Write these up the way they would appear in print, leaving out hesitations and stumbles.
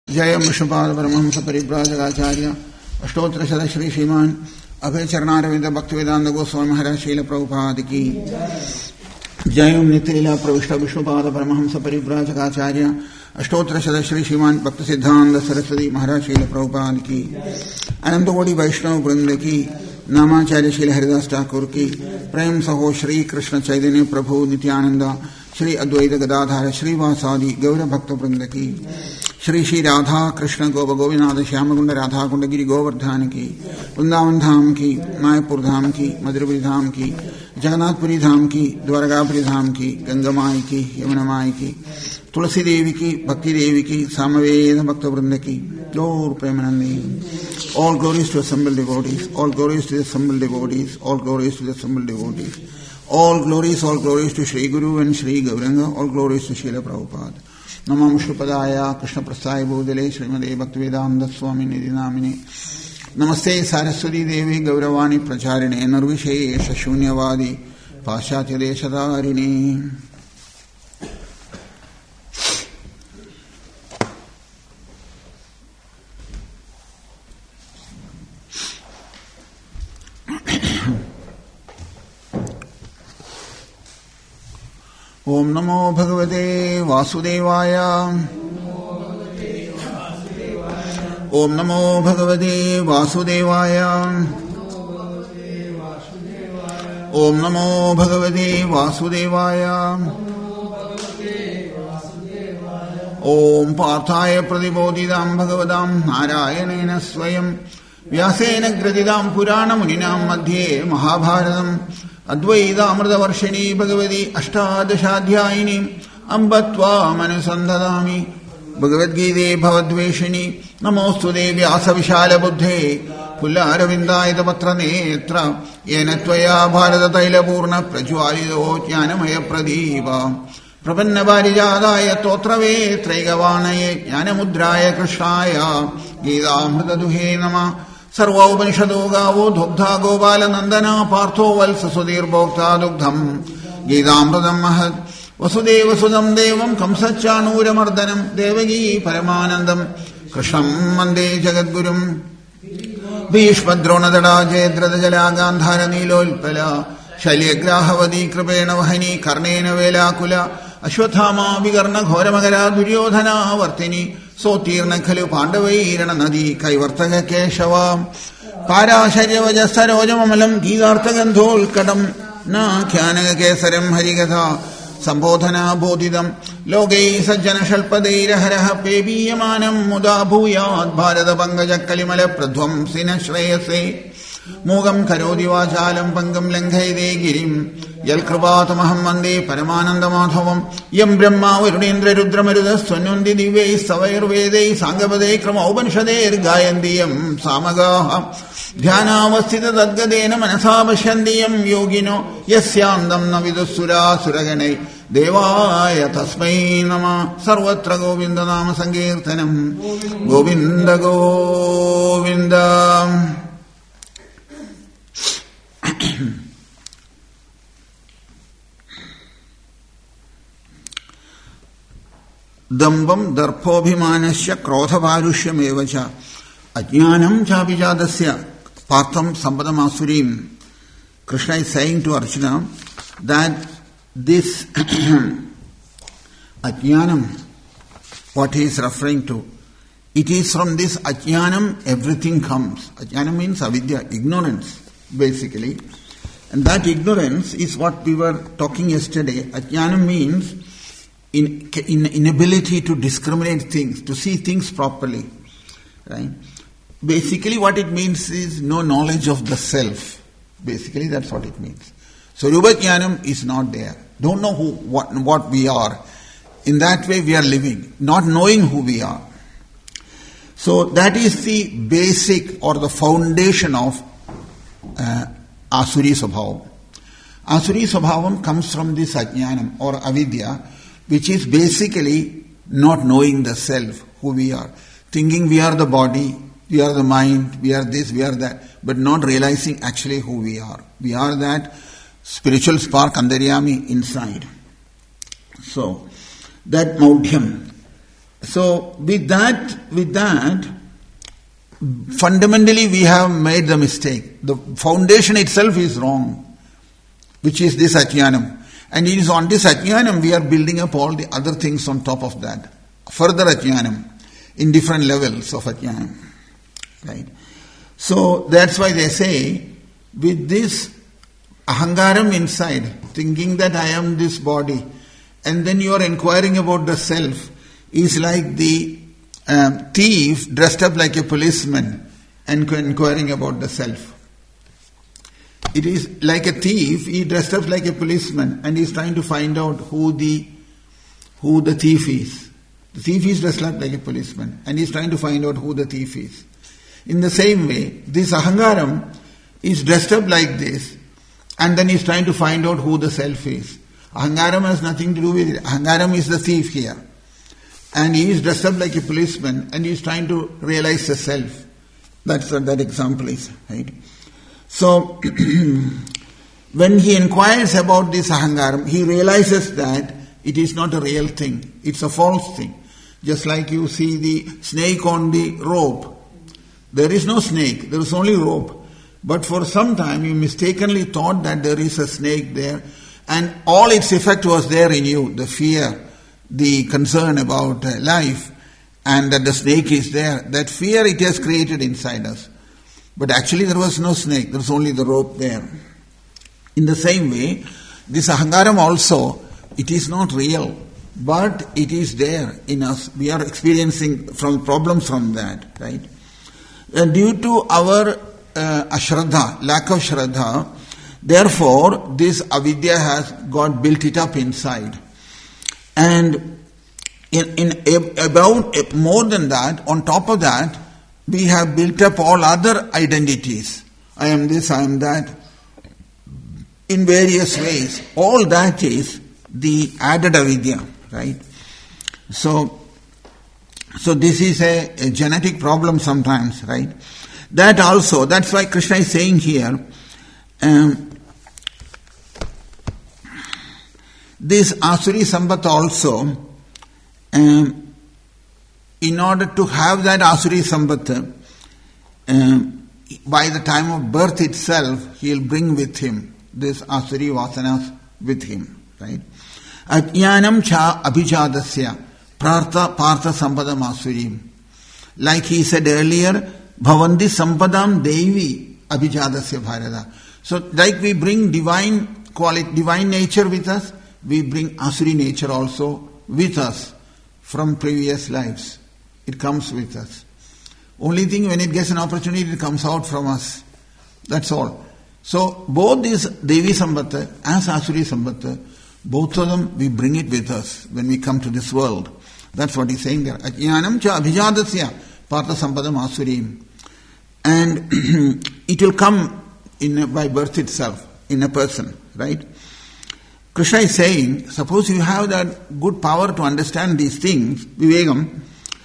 जयम विष्णुपाद परमहंस परिव्राजकाचार्य अष्टोत्तर शत श्री श्रीमान अभय चरणारविंद भक्तिवेदांत गोस्वामी महाराज शील प्रभुपाद की जयम नित्यलीला प्रविष्ट विष्णुपाद परमहंस परिव्राजकाचार्य अष्टोत्तर शत श्री श्रीमान भक्ति सिद्धांत सरस्वती महाराज शील प्रभुपाद की अनंत कोटि वैष्णव वृंद की नामाचार्य श्री हरिदास ठाकुर की प्रेम सहो श्री कृष्ण चैतन्य प्रभु नित्यानंद श्री अद्वैत गदाधार श्रीवासादि गौर भक्त वृंद की श्री श्री राधा कृष्ण गोप गोविनाथ श्यामकुंड राधा कुंडगिरी गोवर्धन की वृंदावन धाम की मायापुर धाम की मधुरपुरी धाम की जगन्नाथपुरी धाम की द्वारकापुरी धाम की गंगामाई की यमुनामाई की तुलसी देवी की भक्ति देवी की सामवेद भक्त वृंद की गौर Premanandi all glories to assembled devotees, all glories to the assembled devotees, all glories to the assembled devotees, all glories to Shri Guru and Shri Gauranga, all glories to Srila Prabhupada. Namam Shrupadaya Krishna Prasthaya Bodhale Srimade Bhaktivedanta Swami Nidhi Namine Namaste Saraswati Devi Gauravani Pracharine Nirvishesha Shunyavadi Paschatya Deshadarini. ओम नमो भगवते वासुदेवाय ओम नमो भगवते वासुदेवाय ओम नमो भगवते वासुदेवाय ओम पार्थाय प्रतिबोधितां भगवतां नारायणेन स्वयं व्यासेन ग्रथितां पुराणमुनिनां मध्ये महाभारतम् अद्वैतामृतवर्षिणी भगवती अष्टादशाध्यायिनी अम्ब त्वामनुसन्धदामि भगवद्गीते भवद्वेषिणी नमोऽस्तुते व्यासविशालबुद्धे पुल्लारविन्दायतपत्रनेत्र येन त्वया भारततैलपूर्णप्रज्वालितो ज्ञानमयप्रदीप प्रपन्नपारिजाताय स्तोत्रवेत्रैकवाणये ज्ञानमुद्राय कृष्णाय गीतामृतदुहे नमः सर्वोपनिषदो गावो दुग्धा गोपालनन्दना पार्थो वत्स सुधीर्भोक्ता दुग्धम् गीतामृतम् महत् वसुदेवसुदम् देवम् कंसच्चाणूरमर्दनम् देवकी परमानन्दम् कृष्णम् वन्दे जगद्गुरुम् भीष्मद्रोणतडा जयद्रथजला गान्धारनीलोत्पला शल्यग्राहवती कृपेण वहनी कर्णेन वेलाकुल अश्वत्थामा विकर्णघोरमकरा दुर्योधनावर्तिनी सोत्तीर्ण खलु पाण्डवैरणनदी कैवर्तक केशव पाराशर्यवजस्तरोजममलम् गीतार्थगन्धोल्कटम् नाख्यानकेसरम् हरिकथा सम्बोधना बोधितम् लोकैः सज्जनशल्पदैरहरः पेपीयमानम् मुदा भूयात् भारतपङ्कजकलिमलप्रध्वंसिन श्रेयसे मूगम् करोति वाचालम् पङ्गम् लङ्घयते गिरिम् यल्कृपातमहम् वन्दे परमानन्दमाधवम् यम् ब्रह्मा वरुणेन्द्ररुद्रमरुदस्वनुन्ति दिव्यैः स्तवैर्वेदैः साङ्गपदैः क्रमोपनिषदैर्गायन्ति यम् सामगाः ध्यानावस्थिततद्गतेन मनसा पश्यन्ति यम् योगिनो यस्यान्दम् न विदुःसुरासुरगणैः देवाय तस्मै नमः सर्वत्र गोविन्दनाम सङ्कीर्तनम् गोविन्द गोविन्द दम्भम् दर्पोऽभिमानस्य क्रोधपारुष्यमेव च अज्ञानम् चाभिजातस्य पार्थम् सम्पदमासुरीम्. Krishna is saying to Arjuna that this ajnanam, what he is referring to, it is from this ajnanam everything comes. Ajnanam means avidya, ignorance basically. And that ignorance is what we were talking yesterday. Ajnanam means inability to discriminate things, to see things properly. Right? Basically what it means is no knowledge of the self. Basically that's what it means. So Rupa Jnanam is not there. Don't know what we are. In that way we are living, not knowing who we are. So that is the basic or the foundation of Asuri Svabhavam. Asuri Svabhavam comes from this Ajnanam or Avidya, which is basically not knowing the self, who we are. Thinking we are the body, we are the mind, we are this, we are that, but not realizing actually who we are. We are that spiritual spark Antaryami inside. So, that Maudhyam, So with that, fundamentally we have made the mistake. The foundation itself is wrong, which is this ajnanam. And it is on this ajnanam we are building up all the other things on top of that. Further ajnanam, in different levels of ajnanam. Right? So that's why they say, with this ahangaram inside, thinking that I am this body, and then you are inquiring about the self, is like the thief dressed up like a policeman and inquiring about the self. It is like a thief, he dressed up like a policeman and he is trying to find out who the thief is. The thief is dressed up like a policeman and he is trying to find out who the thief is. In the same way, this ahangaram is dressed up like this and then he is trying to find out who the self is. Ahangaram has nothing to do with it. Ahangaram is the thief here. And he is dressed up like a policeman and he is trying to realize the self. That's what that example is. Right? So, when he inquires about this ahangaram, he realizes that it is not a real thing. It's a false thing. Just like you see the snake on the rope. There is no snake, there is only rope. But for some time you mistakenly thought that there is a snake there, and all its effect was there in you, the fear, the concern about life, and that the snake is there. That fear it has created inside us. But actually there was no snake, there was only the rope there. In the same way, this ahangaram also, it is not real, but it is there in us. We are experiencing problems from that, right? Due to our ashraddha, lack of shraddha, therefore this avidya has got built it up inside. And about more than that, on top of that, we have built up all other identities. I am this, I am that, in various ways. All that is the added avidya, right? So this is a genetic problem sometimes, right? That also, that's why Krishna is saying here, this Asuri Sampat also, in order to have that Asuri Sampat, by the time of birth itself, he will bring with him this Asuri Vasanas with him, right? Ajnanam cha abhijadasya partha sampadam asurim. Like he said earlier, bhavandi sampadam devi abhijadasya bharata. So like we bring divine quality, divine nature with us, we bring Asuri nature also with us from previous lives. It comes with us. Only thing, when it gets an opportunity, it comes out from us. That's all. So both these Devi Sambatta as Asuri Sambatta, both of them, we bring it with us when we come to this world. That's what he's saying there. Ajnanam cha abhijadasya partha sampadam asurim. And it will come by birth itself, in a person, right? Krishna is saying, suppose you have that good power to understand these things, vivekam,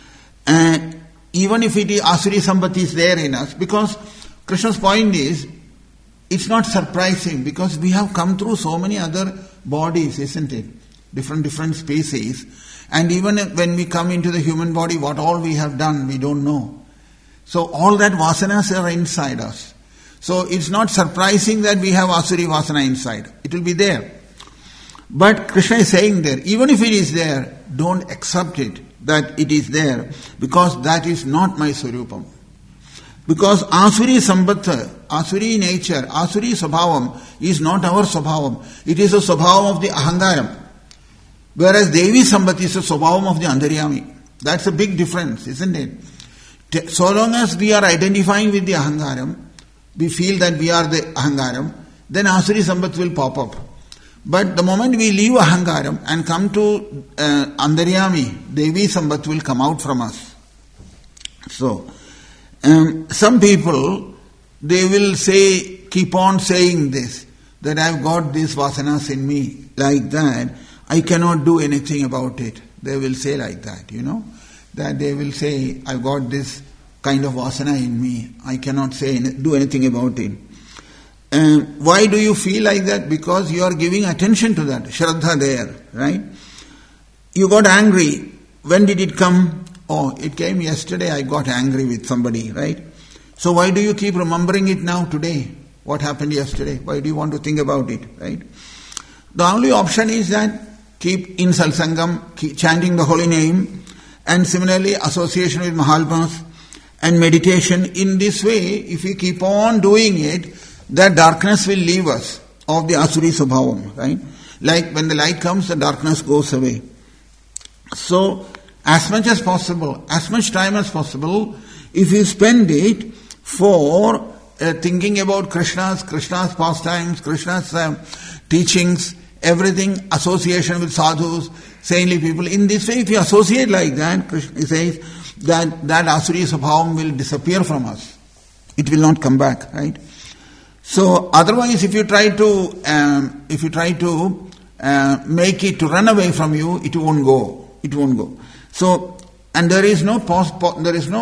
and even if it is Asuri Sambati is there in us, because Krishna's point is, it's not surprising because we have come through so many other bodies, isn't it? Different species. And even when we come into the human body, what all we have done, we don't know. So all that vasanas are inside us. So it's not surprising that we have Asuri Vasana inside. It will be there. But Krishna is saying there, even if it is there, don't accept it, that it is there, because that is not my Swarupam. Because Asuri Sambatta, Asuri nature, Asuri Swabhavam is not our Swabhavam. It is a Swabhavam of the Ahangaram. Whereas Devi Sambati is a Swabhavam of the Antaryami. That's a big difference, isn't it? So long as we are identifying with the Ahangaram, we feel that we are the Ahangaram, then Asuri Sambat will pop up. But the moment we leave Ahangaram and come to Antaryami, Devi Sambat will come out from us. So, some people, they will say, keep on saying this, that I've got these vasanas in me, like that, I cannot do anything about it. They will say like that, that they will say, I've got this kind of vasana in me, I cannot do anything about it. Why do you feel like that? Because you are giving attention to that, Shraddha there, right? You got angry when did it come? Oh, it came yesterday, I got angry with somebody, right? So why do you keep remembering it now, today? What happened yesterday? Why do you want to think about it, right? The only option is that keep in Satsangam, keep chanting the holy name, and similarly association with Mahatmas and meditation. In this way, if we keep on doing it, that darkness will leave us of the Asuri Swabhavam, right? Like when the light comes, the darkness goes away. So, as much as possible, as much time as possible, if you spend it for thinking about Krishna's pastimes, Krishna's teachings, everything, association with sadhus, saintly people. In this way, if you associate like that, Krishna says that Asuri Swabhavam will disappear from us. It will not come back, right? So otherwise, if you try to make it to run away from you, it won't go. It won't go. So, and there is no point, or there is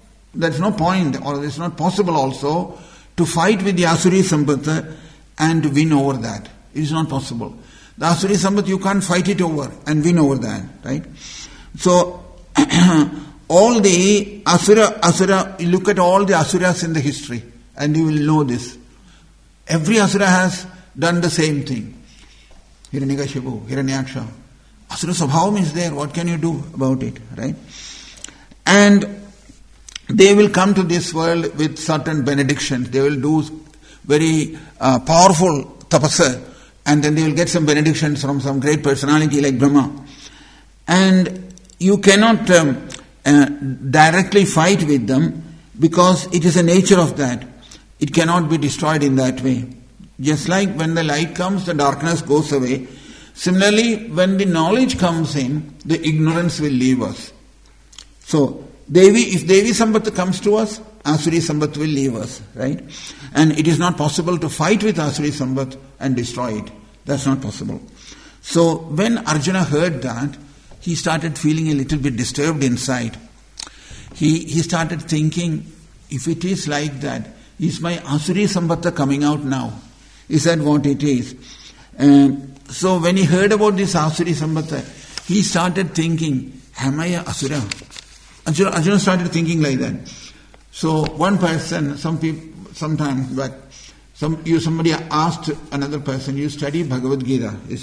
not possible also to fight with the Asuri Sampath and win over that. It is not possible. The Asuri Sampath, you can't fight it over and win over that, right? So, all the Asura, you look at all the Asuras in the history and you will know this. Every Asura has done the same thing. Hiranyakashipu, Hiranyaksha. Asura Swabhavam is there, what can you do about it, right? And they will come to this world with certain benedictions. They will do very powerful tapasa, and then they will get some benedictions from some great personality like Brahma. And you cannot directly fight with them because it is the nature of that. It cannot be destroyed in that way. Just like when the light comes, the darkness goes away. Similarly, when the knowledge comes in, the ignorance will leave us. So, if Devi Sampath comes to us, Asuri Sampath will leave us, right? And it is not possible to fight with Asuri Sampath and destroy it. That's not possible. So, when Arjuna heard that, he started feeling a little bit disturbed inside. He started thinking, if it is like that, is my Asuri Sampath coming out now? Is that what it is? So when he heard about this Asuri Sampath, he started thinking, am I a Asura? Arjuna started thinking like that. So one person, sometimes back, somebody asked another person, you study Bhagavad Gita, he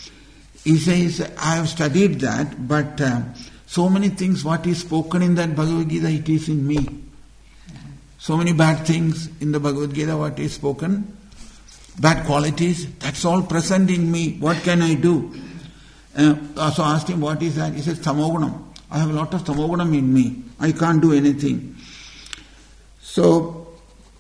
says, I have studied that, but so many things, what is spoken in that Bhagavad Gita, it is in me. So many bad things in the Bhagavad Gita, what is spoken, bad qualities, that's all present in me. What can I do? So I asked him, what is that? He says, Tamogunam. I have a lot of Tamogunam in me. I can't do anything. So,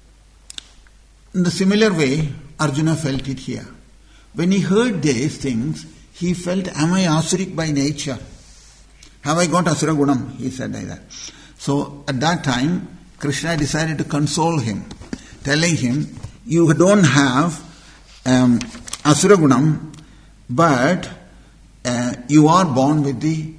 in the similar way, Arjuna felt it here. When he heard these things, he felt, am I Asurik by nature? Have I got Asura Gunam? He said like that. So, at that time, Krishna decided to console him, telling him, you don't have Asura Gunam, but you are born with the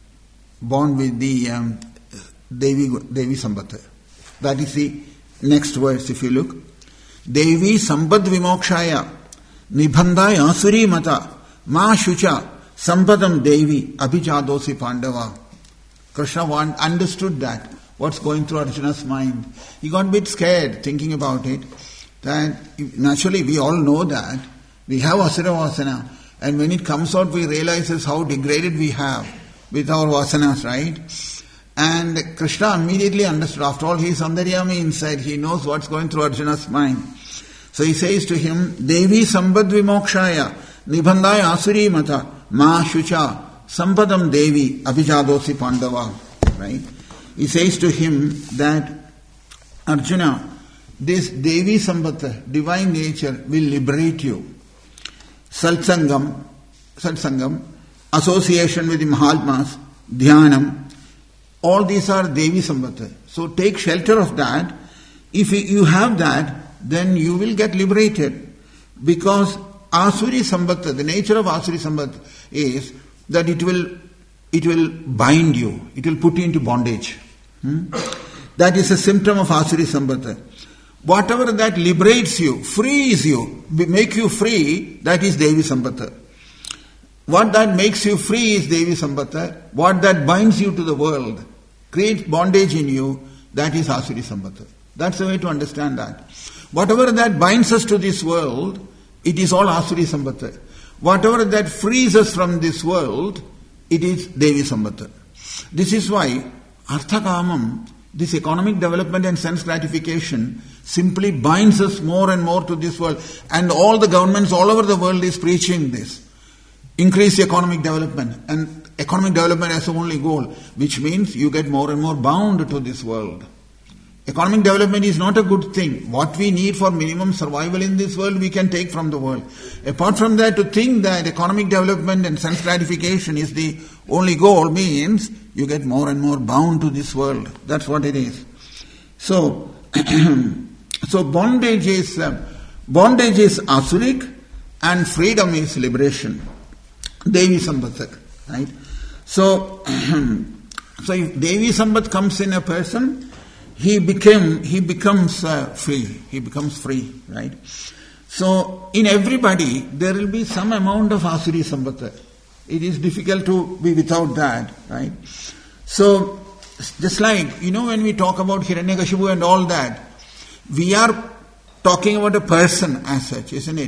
Devi Sampath. That is the next verse, if you look. Devi Sampad Vimokshaya Nibhandai Asuri Mata Ma Shucha Sampadam Devi Abhijadosi Pandava. Krishna understood that. What's going through Arjuna's mind. He got a bit scared thinking about it. That naturally we all know that we have Asura Vasana, and when it comes out we realize how degraded we have with our Vasanas, right? And Krishna immediately understood. After all, he is Andaryami inside. He knows what's going through Arjuna's mind. So he says to him, Devi Sambad Vimokshaya Nibhandai Asuri Mata Ma Shucha Sampadam Devi Abhijadosi Pandava. Right? He says to him that Arjuna, this Devi Sampatha, divine nature, will liberate you. Satsangam, association with the Mahatmas, Dhyanam, all these are Devi Sampatha. So take shelter of that. If you have that, then you will get liberated. Because Asuri Sampatha, the nature of Asuri Sampatha is that it will bind you, it will put you into bondage. That is a symptom of Asuri Sampatha. Whatever that liberates you, frees you, make you free, that is Devi Sampatha. what that makes you free is Devi Sambata. What that binds you to the world, creates bondage in you, that is Asuri Sambata. That's the way to understand that. Whatever that binds us to this world, it is all Asuri Sambata. Whatever that frees us from this world, it is Devi Sambata. This is why Arthakamam, this economic development and sense gratification, simply binds us more and more to this world. And all the governments all over the world is preaching this. Increase economic development. And economic development as the only goal, which means you get more and more bound to this world. Economic development is not a good thing. What we need for minimum survival in this world, we can take from the world. Apart from that, to think that economic development and sense gratification is the only goal means you get more and more bound to this world. That's what it is. So, bondage is asuric and freedom is liberation. Devi Sambat, right? So if Devi Sambat comes in a person, he becomes free. He becomes free, right? So in everybody there will be some amount of Asuri Sambata. It is difficult to be without that, right? So just like, when we talk about Hiranyakashipu and all that, we are talking about a person as such, isn't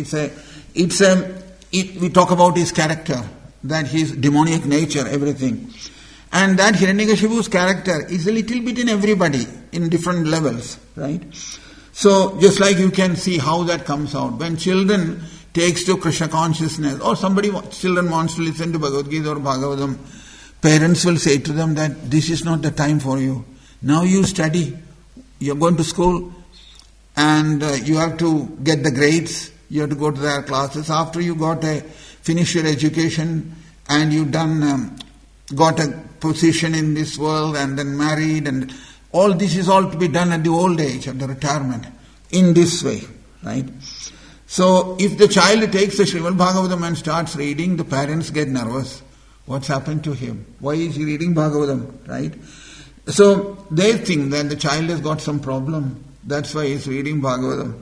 it? We talk about his character, that his demoniac nature, everything. And that Hiranyakashipu's character is a little bit in everybody, in different levels, right? So, just like you can see how that comes out. When children takes to Krishna consciousness, or children wants to listen to Bhagavad Gita or Bhagavatam, parents will say to them that this is not the time for you. Now you study, you're going to school, and you have to get the grades, you have to go to their classes. After you finish your education, and you got a position in this world and then married, and all this is all to be done at the old age, at the retirement, in this way, right? So if the child takes the Srimad Bhagavatam and starts reading, the parents get nervous. What's happened to him? Why is he reading Bhagavatam, right? So they think that the child has got some problem. That's why he's reading Bhagavatam.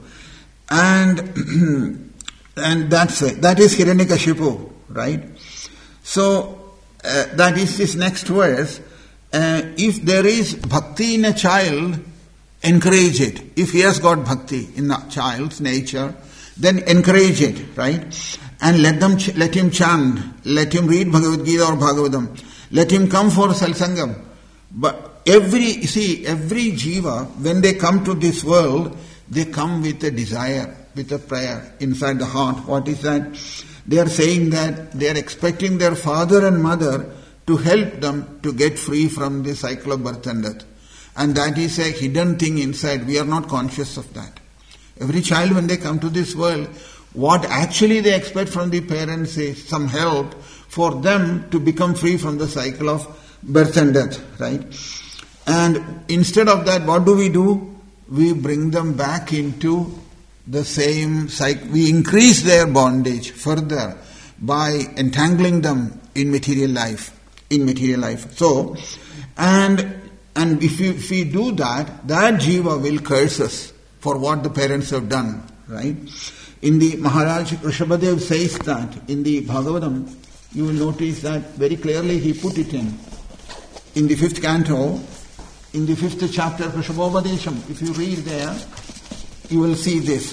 And that is Hiranyakashipu, right? So that is this next verse. If there is bhakti in a child, encourage it. If he has got bhakti in the child's nature, then encourage it, right? And let him chant, let him read Bhagavad Gita or Bhagavatam, let him come for Satsangam. But every jiva, when they come to this world, they come with a desire, with a prayer inside the heart. What is that? They are saying that they are expecting their father and mother to help them to get free from the cycle of birth and death. And that is a hidden thing inside. We are not conscious of that. Every child, when they come to this world, what actually they expect from the parents is some help for them to become free from the cycle of birth and death, right? And instead of that, what do? We bring them back into the same cycle. We increase their bondage further by entangling them in material life. So, and if we do that jiva will curse us for what the parents have done, right? In the Maharaj Rishabhadev says that in the Bhagavatam, you will notice that very clearly he put it in the 5th canto, in the 5th chapter, Rishabhodesham. If you read there, you will see this.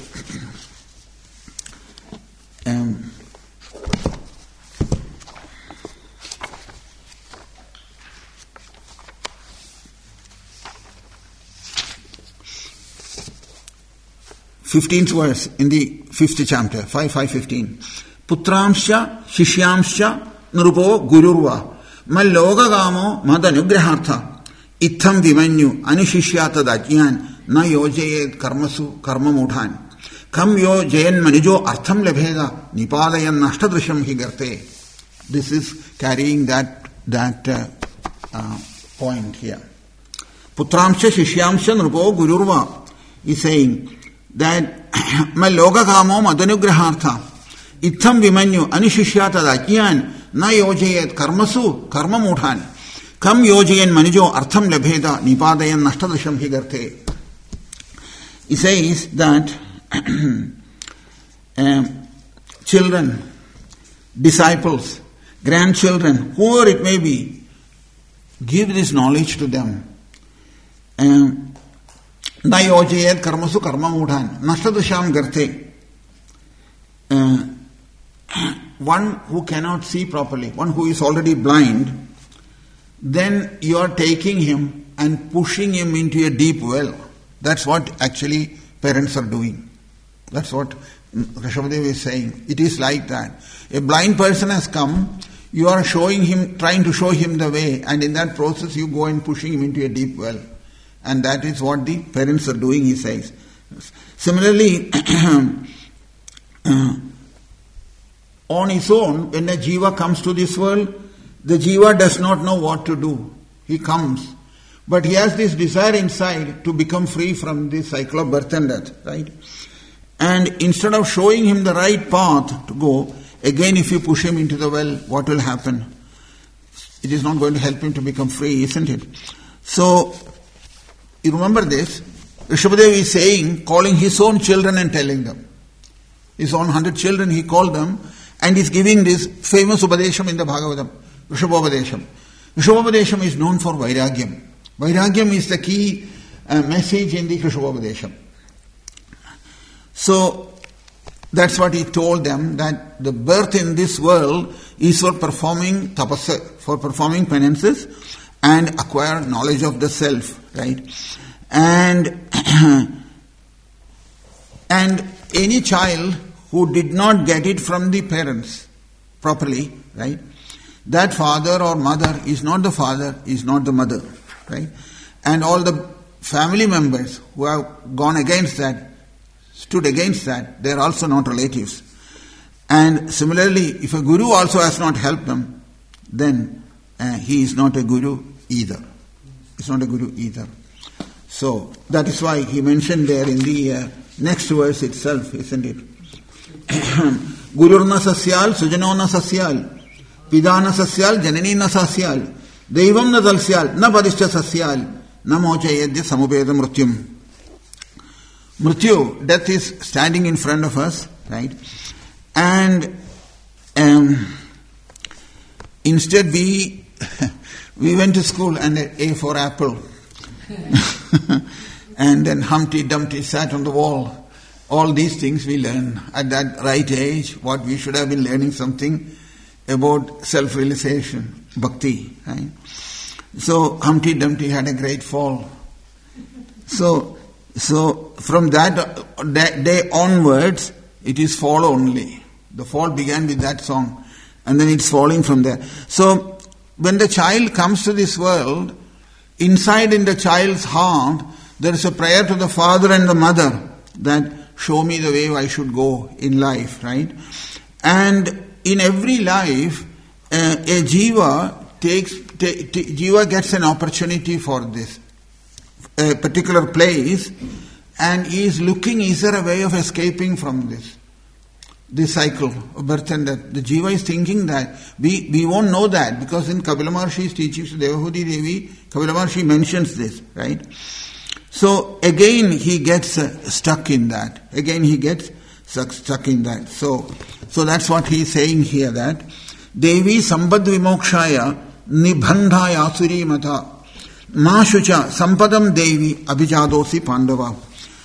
15th verse in the 5th chapter, 5:15. Putramsya shishyamsya nurupo gururva mallogagamo madanugrahartha itham vimanyu anishishyata dajyan na yojayed karmasu karmamudhan kam yo jayan manijo artham labheda nipadayan nashtadrisham higarte. This is carrying that point here. Putramsya shishyamsya nurupo gururva is saying that Maloga kamo madanugrahartha itham vimanyu anishishyata dajyan na yojayed karmasu karmamudhan kam yojayan manijo artham labheda nipadayan nashtadrisham higarte. He says that children, disciples, grandchildren, whoever it may be, give this knowledge to them. Na yojayet karmasu karma mudhan, nashtadasham garte. One who cannot see properly, one who is already blind, then you are taking him and pushing him into a deep well. That's what actually parents are doing. That's what Rishabhadeva is saying. It is like that. A blind person has come, you are showing him, trying to show him the way, and in that process you go and pushing him into a deep well. And that is what the parents are doing, he says. Similarly, on his own, when a jiva comes to this world, the jiva does not know what to do. He comes. But he has this desire inside to become free from this cycle of birth and death, right? And instead of showing him the right path to go, again if you push him into the well, what will happen? It is not going to help him to become free, isn't it? So, you remember this, Rishabhadeva is saying, calling his own children and telling them. His own 100 children, he called them, and is giving this famous Upadesham in the Bhagavatam, Rishabhopadesham. Rishabhopadesham is known for Vairagyam. Vairagyam is the key message in the Rishabhopadesham. So, that's what he told them, that the birth in this world is for performing tapasya, for performing penances and acquire knowledge of the self, right? And any child who did not get it from the parents properly, right? That father or mother is not the father, is not the mother, right? And all the family members who have gone against that, stood against that, they are also not relatives. And similarly, if a guru also has not helped them, then he is not a guru either. It's not a guru either. So, that is why he mentioned there in the next verse itself, isn't it? Gururna sasyal, sujanona sasyal, pidana sasyal, jananina sasyal, devam na dalsyal, na padishcha sasyal, na mochayadya samupeda mrityum. Mrityu, death is standing in front of us, right? And instead we went to school and A for apple. And then Humpty Dumpty sat on the wall. All these things we learn at that right age, what we should have been learning something about self-realization, bhakti, right? So Humpty Dumpty had a great fall. So from that day onwards, it is fall only. The fall began with that song, and then it's falling from there. So when the child comes to this world, inside in the child's heart, there is a prayer to the father and the mother that show me the way I should go in life, right? And in every life, a jiva jiva gets an opportunity for this, a particular place, and he is looking, is there a way of escaping from this cycle of birth and death? The jiva is thinking that. We won't know that, because in Kapila Maharshi's teachings to Devahudi Devi, Kapila Maharshi mentions this, right? So again he gets stuck in that. Again he gets stuck in that. So that's what he is saying here, that Devi Sambad Vimokshaya Nibandhaya Asuri Mata Mashucha Sampadam Devi Abhijadosi Pandava.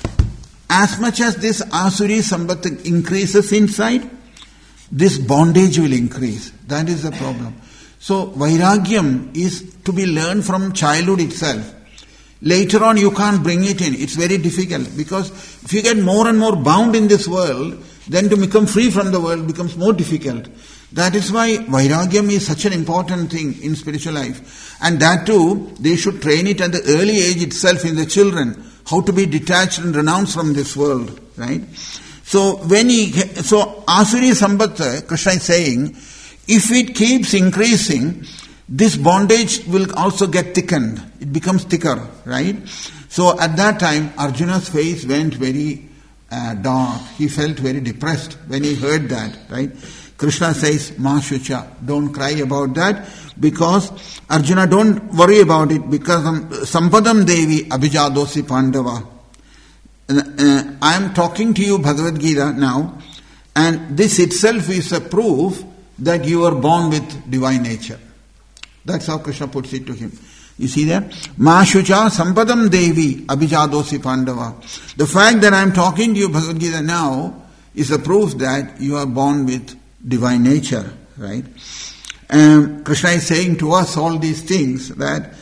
As much as this Asuri Sambat increases inside, this bondage will increase. That is the problem. So Vairagyam is to be learned from childhood itself. Later on you can't bring it in. It's very difficult, because if you get more and more bound in this world, then to become free from the world becomes more difficult. That is why Vairagyam is such an important thing in spiritual life. And that too, they should train it at the early age itself in the children, how to be detached and renounced from this world, right? So Asuri Sambat, Krishna is saying, if it keeps increasing, this bondage will also get thickened. It becomes thicker, right? So at that time, Arjuna's face went very dark. He felt very depressed when he heard that, right? Krishna says, Ma Shucha, don't cry about that, because Arjuna, don't worry about it, because Sampadam Devi Abhijadosi Pandava. I am talking to you Bhagavad Gita now, and this itself is a proof that you are born with divine nature. That's how Krishna puts it to him. You see that? Ma shucha sampadam devi abhijadosi Pandava. The fact that I am talking to you Bhagavad Gita now is a proof that you are born with divine nature, right? Krishna is saying to us all these things that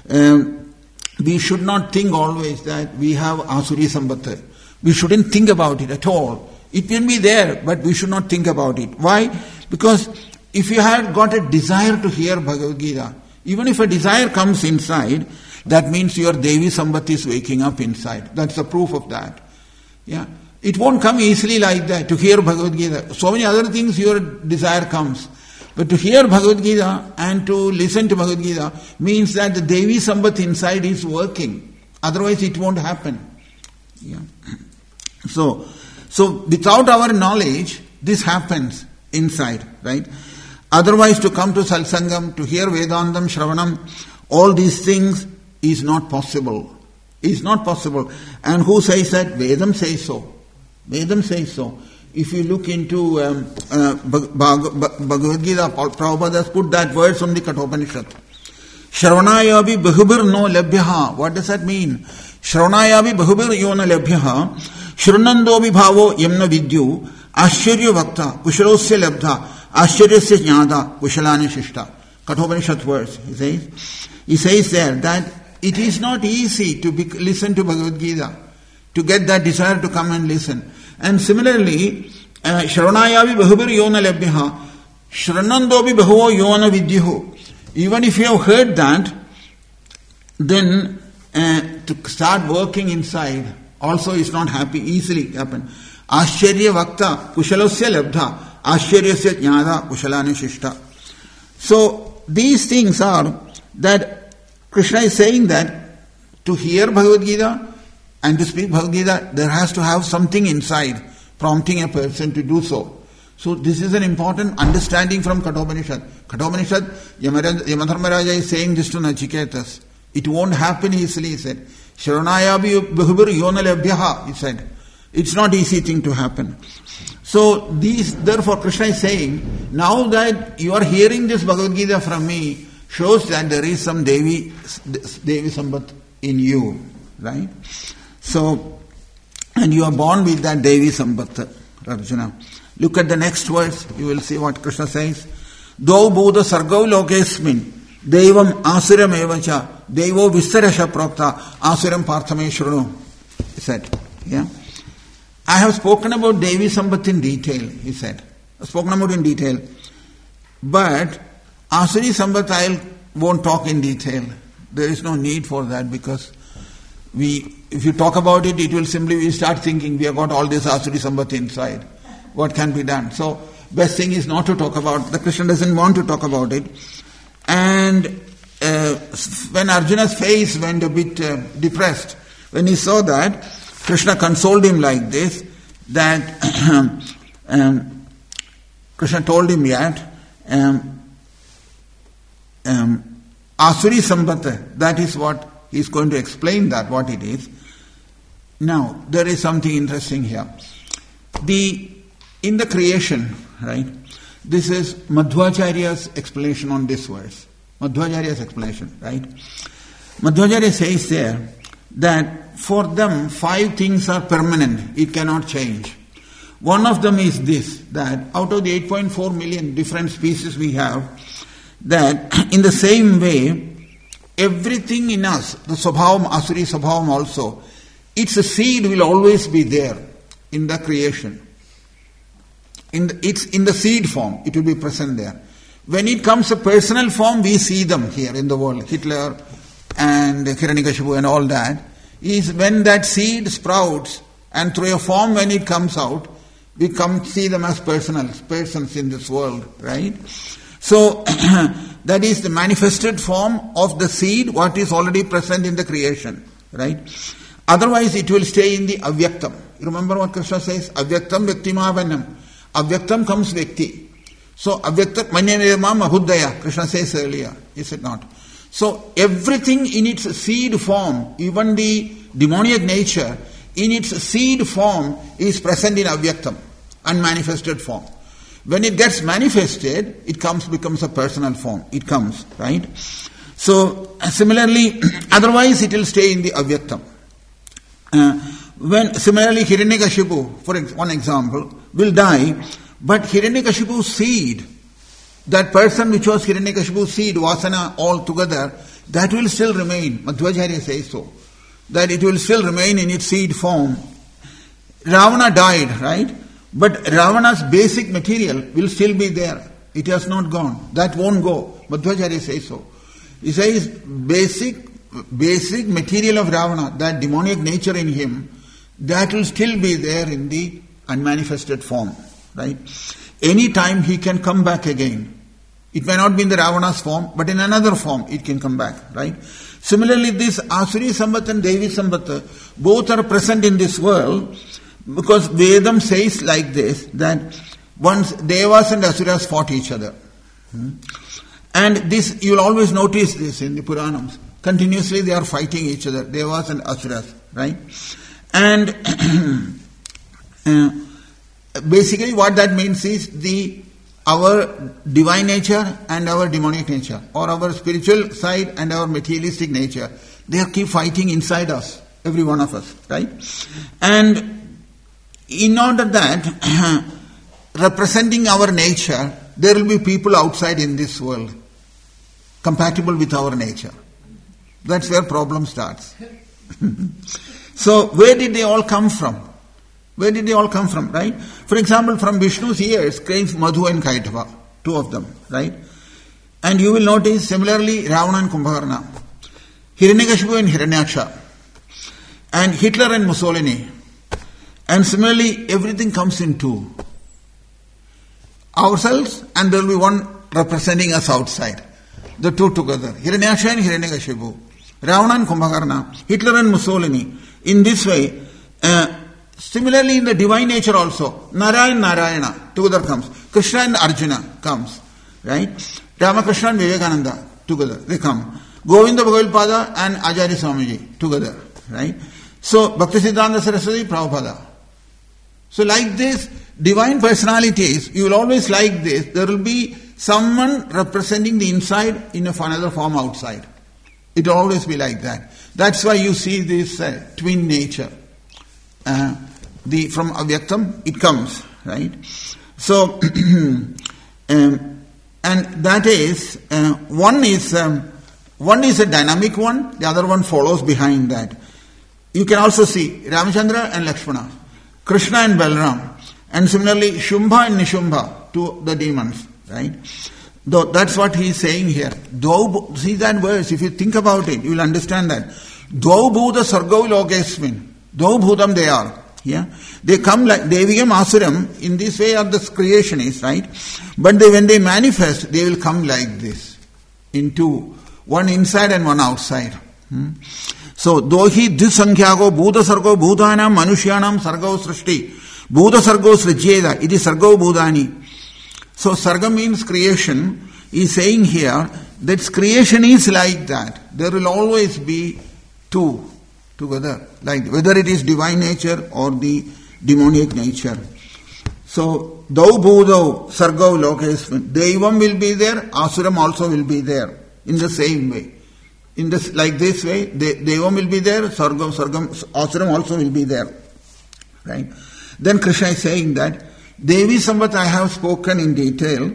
we should not think always that we have Asuri Sambhata. We shouldn't think about it at all. It can be there, but we should not think about it. Why? Because if you have got a desire to hear Bhagavad Gita, even if a desire comes inside, that means your Devi Sambhati is waking up inside. That's the proof of that. Yeah. It won't come easily like that, to hear Bhagavad Gita. So many other things your desire comes. But to hear Bhagavad Gita and to listen to Bhagavad Gita means that the Devi Sambhati inside is working. Otherwise it won't happen. Yeah. So without our knowledge, this happens inside, right? Otherwise to come to Satsangam, to hear Vedantam, Shravanam, all these things is not possible. Is not possible. And who says that? Vedam says so. Vedam says so. If you look into Bhagavad Gita, Prabhupada has put that verse on the Kathopanishad. Shravanayavi bahubir no labhyaha. What does that mean? Shravanayavi bahubir yo na labhyaha. Shrunandovi bhavo yamna vidyu. Ashcharya vakta. Kushalosya labdha. Ashcharyasya jnada. Kushalani shishta. Kathopanishad verse. He says there that it is not easy to listen to Bhagavad Gita, to get that desire to come and listen. And similarly, Shravanayavi bahubir yona labhyaha, Shranandobi bahuvo yona vidyuhu. Even if you have heard that, then to start working inside also is not easily happen. Ashcharya vakta kushalasya labdha, ashcharyasya jnada kushalani shishta. So these things are that Krishna is saying that to hear Bhagavad Gita and to speak Bhagavad Gita, there has to have something inside prompting a person to do so. So this is an important understanding from Kathopanishad. Kathopanishad, Yamadharmaraja is saying this to Nachiketas. It won't happen easily, he said. Sharanaya bahubir yona labhyaha, he said. It's not easy thing to happen. So therefore Krishna is saying, now that you are hearing this Bhagavad Gita from me, shows that there is some Devi Sambhat in you, right? So, and you are born with that Devi Sambhat, Arjuna. Look at the next verse, you will see what Krishna says. Do Buddha Sargau Lokesmin, Devam Asuram Evacha, Devo Vistarasha Prokta, Asuram Parthame Shrunu. He said, yeah. I have spoken about Devi Sambhat in detail, he said. I've spoken about in detail. But Asuri Sambhat I won't talk in detail. There is no need for that because if you talk about it, it will simply, we start thinking we have got all this Asuri Sambhat inside. What can be done? So, best thing is not to talk about, the Krishna doesn't want to talk about it. And when Arjuna's face went a bit depressed, when he saw that, Krishna consoled him like this, that Krishna told him yet, Asuri Sambhata, that is what he is going to explain that, what it is. Now, there is something interesting here. In the creation, right, this is Madhvacharya's explanation on this verse. Madhvacharya's explanation, right? Madhvacharya says there that for them 5 things are permanent, it cannot change. One of them is this, that out of the 8.4 million different species we have, that in the same way, everything in us, the Swabhavam, Asuri Swabhavam also, its seed will always be there in the creation. It's in the seed form, it will be present there. When it comes to personal form, we see them here in the world. Hitler and Hiranyakashipu and all that, is when that seed sprouts and through a form when it comes out, we see them as persons in this world, right? So, that is the manifested form of the seed, what is already present in the creation, right? Otherwise, it will stay in the avyaktam. You remember what Krishna says? Avyaktam vyaktimavanam. Avyaktam comes vyakti. So, avyaktam manyanirmam ahuddaya, Krishna says earlier, is it not? So, everything in its seed form, even the demoniac nature, in its seed form is present in avyaktam, unmanifested form. When it gets manifested, it becomes a personal form. It comes, right? So, similarly, otherwise it will stay in the avyaktam. When similarly Hiranyakashipu, for one example, will die, but Hiranyakashipu's seed, that person which was Hiranyakashipu's seed, Vasana all together, that will still remain. Madhvacharya says so. That it will still remain in its seed form. Ravana died, right? But Ravana's basic material will still be there. It has not gone. That won't go. Madhvacharya says so. He says basic material of Ravana, that demonic nature in him, that will still be there in the unmanifested form, right? Any time he can come back again. It may not be in the Ravana's form, but in another form it can come back, right? Similarly, this Asuri Sambat and Devi Sambat, both are present in this world, because Vedam says like this, that once Devas and Asuras fought each other. And this, you will always notice this in the Puranams. Continuously they are fighting each other, Devas and Asuras, right? And basically what that means is our divine nature and our demonic nature, or our spiritual side and our materialistic nature, they keep fighting inside us, every one of us, right? And in order that, representing our nature, there will be people outside in this world, compatible with our nature. That's where problem starts. So, where did they all come from? Where did they all come from, right? For example, from Vishnu's ears came Madhu and Kaitava, two of them, right? And you will notice similarly Ravana and Kumbhakarna, Hiranyakashipu and Hiranyaksha, and Hitler and Mussolini. And similarly, everything comes in two. Ourselves, and there will be one representing us outside. The two together. Hiranyaksha and Hiranyakashipu, Ravana and Kumbhakarna, Hitler and Mussolini. In this way, similarly in the divine nature also, Nara and Narayana together comes. Krishna and Arjuna comes, right? Ramakrishna and Vivekananda together, they come. Govinda Bhagavad and Acharya Swamiji together, right? So, Bhaktisiddhanta Saraswati, Prabhupada. So like this, divine personalities, you will always like this, there will be someone representing the inside in another form outside. It will always be like that. That's why you see this twin nature. From Avyaktam, it comes, right? So, and that is, one is a dynamic one, the other one follows behind that. You can also see Ramachandra and Lakshmana, Krishna and Balaram, and similarly Shumbha and Nishumba, to the demons, right? Though that's what he is saying here. See that verse, if you think about it, you will understand that. Dvau bhuta sargau lokesmin. Dvau bhutam they are. Yeah? They come like Devigam Asuram, in this way are the creationists, right? But when they manifest, they will come like this. In two. One inside and one outside. So, dohi dhisankhyago bhuta sargo bhutanam manushyanam sargo srishti. Bhuta sargo srijyeda. It is sargo bhutani. So, sarga means creation. He is saying here that creation is like that. There will always be two together, like whether it is divine nature or the demonic nature. So, dau bhudau sargau lokesmin. Devam will be there, Asuram also will be there in the same way. Like this way, Devam will be there, Asuram also will be there. Right? Then Krishna is saying that Devi Samvat I have spoken in detail.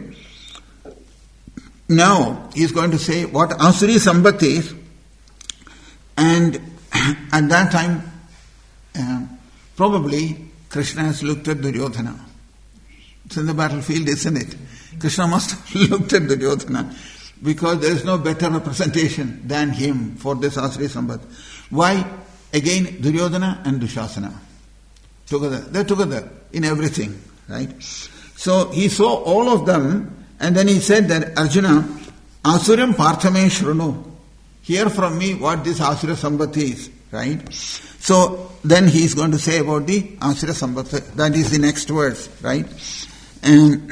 Now he is going to say what Asuri Samvat is, and at that time probably Krishna has looked at Duryodhana. It's in the battlefield, isn't it? Krishna must have looked at Duryodhana, because there is no better representation than him for this Asuri Samvat. Why? Again, Duryodhana and Dushasana. Together. They're together in everything. Right? So he saw all of them, and then he said that Arjuna, Asuram Parthame Shrunu. Hear from me what this Asura Samvat is. Right? So then he is going to say about the Asura Samvat. That is the next verse. Right? And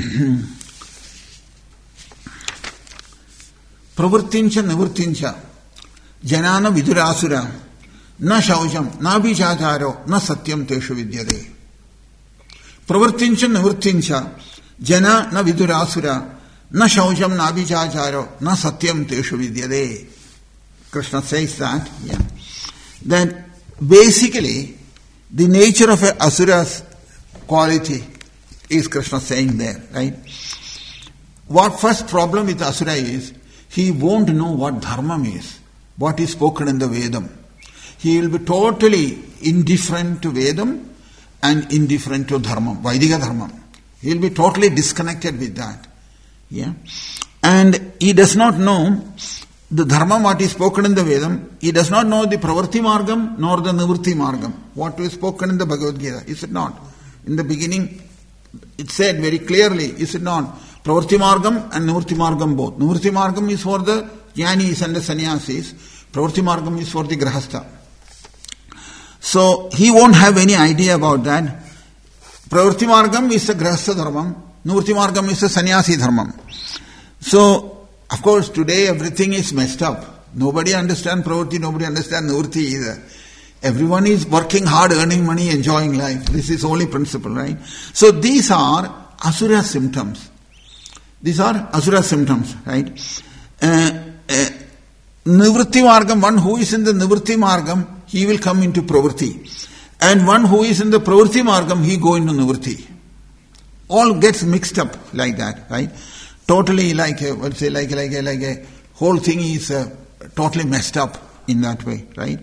Pravurtincha Nivurtincha Janana Vidurasura Na Shaujam Na Bijacharo Na Satyam Teshu Vidyade. Pravartincha Nivurtincha. Jana na vidurasura, na shaujam na abhichacharo, na satyam teshu vidyade. Krishna says that, that basically the nature of an asura's quality is Krishna saying there, right? What first problem with asura is, he won't know what dharma is, what is spoken in the Vedam. He will be totally indifferent to Vedam and indifferent to dharma, Vaidika dharma. He will be totally disconnected with that. And he does not know the dharma, what is spoken in the Vedam. He does not know the pravarti margam nor the nivritti margam, what is spoken in the Bhagavad Gita. Is it not? In the beginning, it said very clearly, is it not? Pravarti margam and nivritti margam both. Nivritti margam is for the jnanis and the sannyasis. Pravarti margam is for the grahastha. So he won't have any idea about that. Pravarti margam is the grahastha dharmam. Nivritti margam is the sannyasi dharmam. So, of course, today everything is messed up. Nobody understands pravarti, nobody understands nivritti either. Everyone is working hard, earning money, enjoying life. This is only principle, right? So these are asura symptoms. These are asura symptoms, right? Nivritti margam, one who is in the nivritti margam, he will come into pravarti. And one who is in the pravarti margam, he go into nivritti. All gets mixed up like that, right? Totally like a whole thing is totally messed up in that way, right?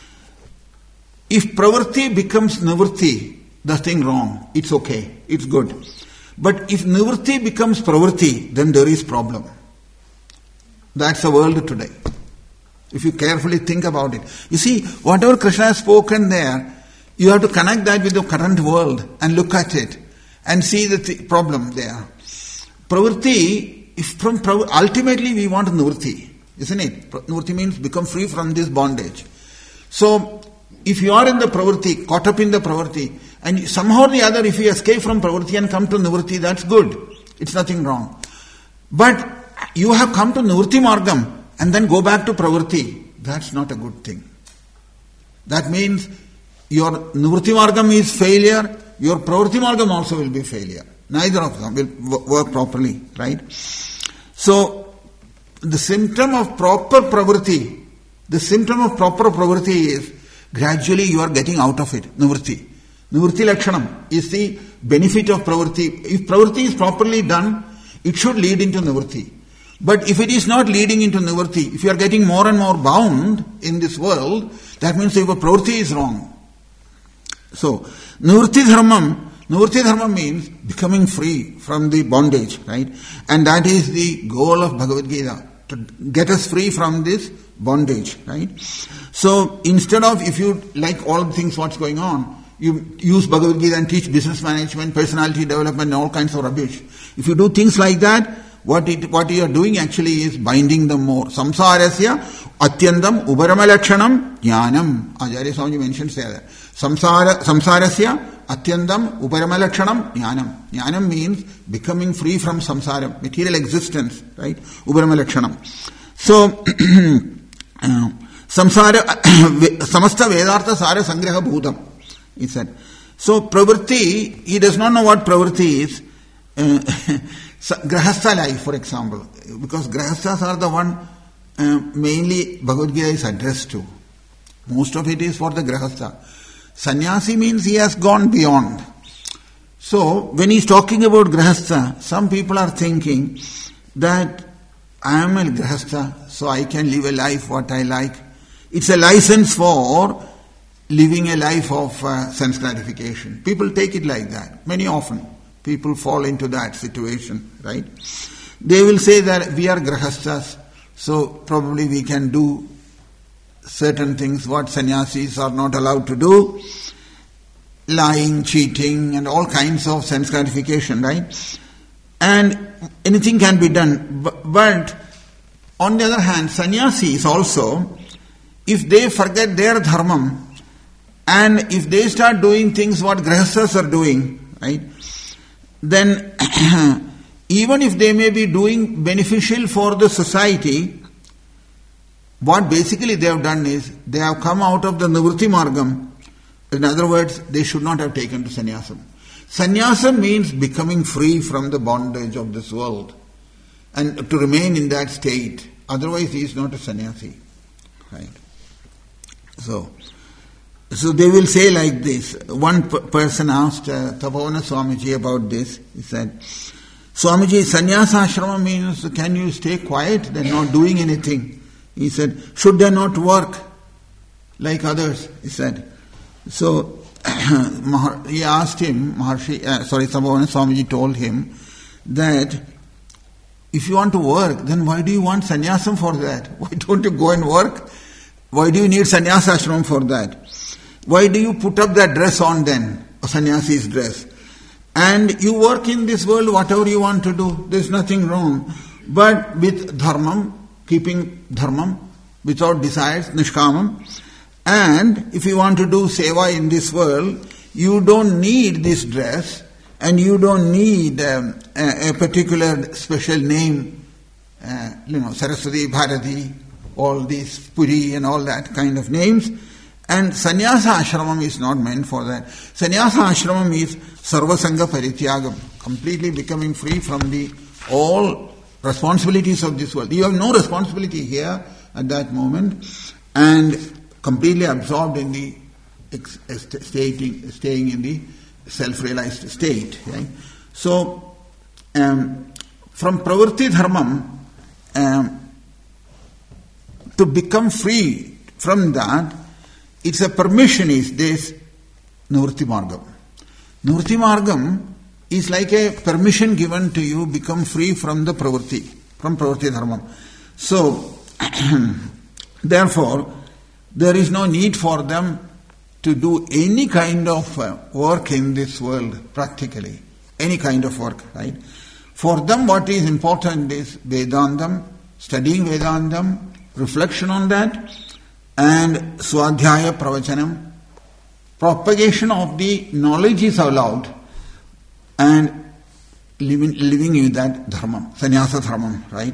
If pravarti becomes nivritti, that's thing wrong. It's okay. It's good. But if nivritti becomes pravarti, then there is problem. That's the world today. If you carefully think about it. You see, whatever Krishna has spoken there, you have to connect that with the current world and look at it and see the problem there. Pravarti, ultimately we want nivritti, isn't it? Nivritti means become free from this bondage. So, if you are in the pravarti, caught up in the pravarti, and somehow or the other if you escape from pravarti and come to nivritti, that's good. It's nothing wrong. But you have come to nivritti margam and then go back to pravarti, that's not a good thing. That means your nivritti margam is failure, your pravarti margam also will be failure. Neither of them will work properly, right? So, the symptom of proper pravarti is gradually you are getting out of it, nivritti. Nivritti lakshanam is the benefit of pravarti. If pravarti is properly done, it should lead into nivritti. But if it is not leading into nivritti, if you are getting more and more bound in this world, that means your pravarti is wrong. So, nivritti dharma means becoming free from the bondage, right? And that is the goal of Bhagavad Gita, to get us free from this bondage, right? So, instead of, if you like all the things what's going on, you use Bhagavad Gita and teach business management, personality development and all kinds of rubbish. If you do things like that, what you are doing actually is binding them more. Samsarasya atyandam uparamalakshanam jnanam. Acharya Swami mentions there. Samsarasya atyandam uparamalakshanam jnanam. Jnanam means becoming free from samsara, material existence, right? Uparamalakshanam. So, samsara, samasta vedartha sara sangraha bhutam, he said. So, pravarti, he does not know what pravarti is. Grahastha life, for example, because grahasthas are the one mainly Bhagavad Gita is addressed to. Most of it is for the grahastha. Sannyasi means he has gone beyond. So, when he is talking about grahastha, some people are thinking that I am a grahastha, so I can live a life what I like. It's a license for living a life of sense gratification. People take it like that, many often. People fall into that situation, right? They will say that we are grahasthas, so probably we can do certain things what sannyasis are not allowed to do. Lying, cheating and all kinds of sense gratification, right? And anything can be done. But on the other hand, sannyasis also, if they forget their dharmam and if they start doing things what grahasthas are doing, right? Then even if they may be doing beneficial for the society, what basically they have done is they have come out of the nivritti margam. In other words, they should not have taken to sannyasam. Sannyasa means becoming free from the bondage of this world and to remain in that state. Otherwise he is not a sannyasi. Right? So they will say like this. One person asked Tapavana Swamiji about this. He said, Swamiji, sannyasa ashrama means can you stay quiet, then not doing anything? He said, should they not work like others? He said. So he asked him, Tapavana Swamiji told him that if you want to work, then why do you want sannyasam for that? Why don't you go and work? Why do you need sannyasa ashram for that? Why do you put up that dress on then, a sannyasi's dress? And you work in this world whatever you want to do. There's nothing wrong. But with dharmam, keeping dharmam, without desires, nishkamam. And if you want to do seva in this world, you don't need this dress and you don't need a particular special name, Saraswati, Bharati, all these Puri and all that kind of names. And sannyasa ashramam is not meant for that. Sannyasa ashramam is sarvasanga parityagam, completely becoming free from the all responsibilities of this world. You have no responsibility here at that moment and completely absorbed in the staying in the self-realized state. Right? So, from pravritti dharmam, to become free from that, it's a permission is this nivritti margam. Nivritti margam is like a permission given to you become free from the pravritti, from pravritti dharmam. So, therefore, there is no need for them to do any kind of work in this world, practically. Any kind of work, right? For them what is important is Vedantam, studying Vedantam, reflection on that, and Swadhyaya Pravachanam. Propagation of the knowledge is allowed, and living in that dharma, sannyasa dharmam, right?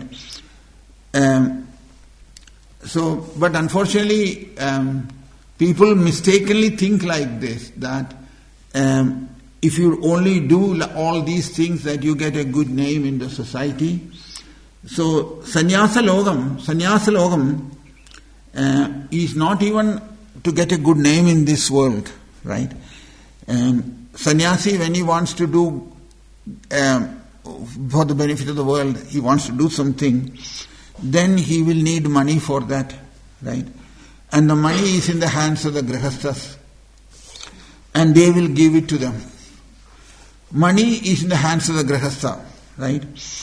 But unfortunately, people mistakenly think like this, that if you only do all these things that you get a good name in the society. So sannyasa logam is not even to get a good name in this world, right? Sannyasi, when he wants to do for the benefit of the world, he wants to do something, then he will need money for that, right? And the money is in the hands of the grihasthas, and they will give it to them. Money is in the hands of the grihastha, right?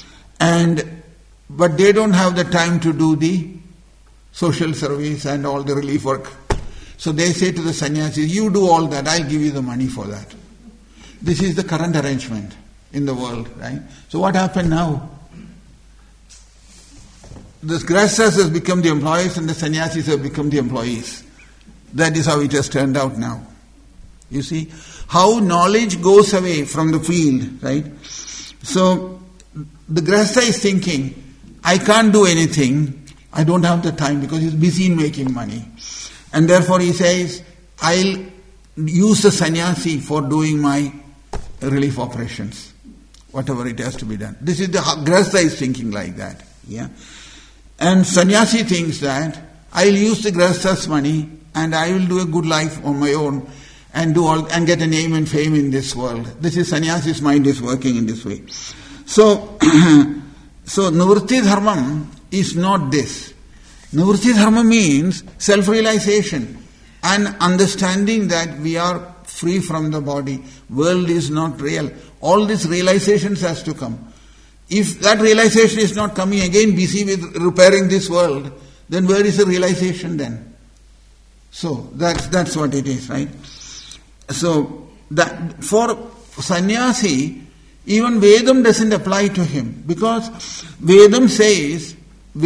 But they don't have the time to do the social service and all the relief work. So they say to the sannyasis, you do all that, I'll give you the money for that. This is the current arrangement in the world, right? So what happened now? The grihasthas has become the employees and the sannyasis have become the employees. That is how it has turned out now. You see how knowledge goes away from the field, right? So the grihastha is thinking, I can't do anything, I don't have the time because he's busy in making money. And therefore he says, I'll use the sannyasi for doing my relief operations, whatever it has to be done. This is the grihastha is thinking like that. Yeah. And sannyasi thinks that I'll use the grihastha's money and I will do a good life on my own and do all and get a name and fame in this world. This is sannyasi's mind is working in this way. So nivritti dharmam is not this. Nivritti dharma means self-realization and understanding that we are free from the body. World is not real. All these realizations has to come. If that realization is not coming, again busy with repairing this world, then where is the realization then? So that's what it is, right? So that for sannyasi, even Vedam doesn't apply to him, because Vedam says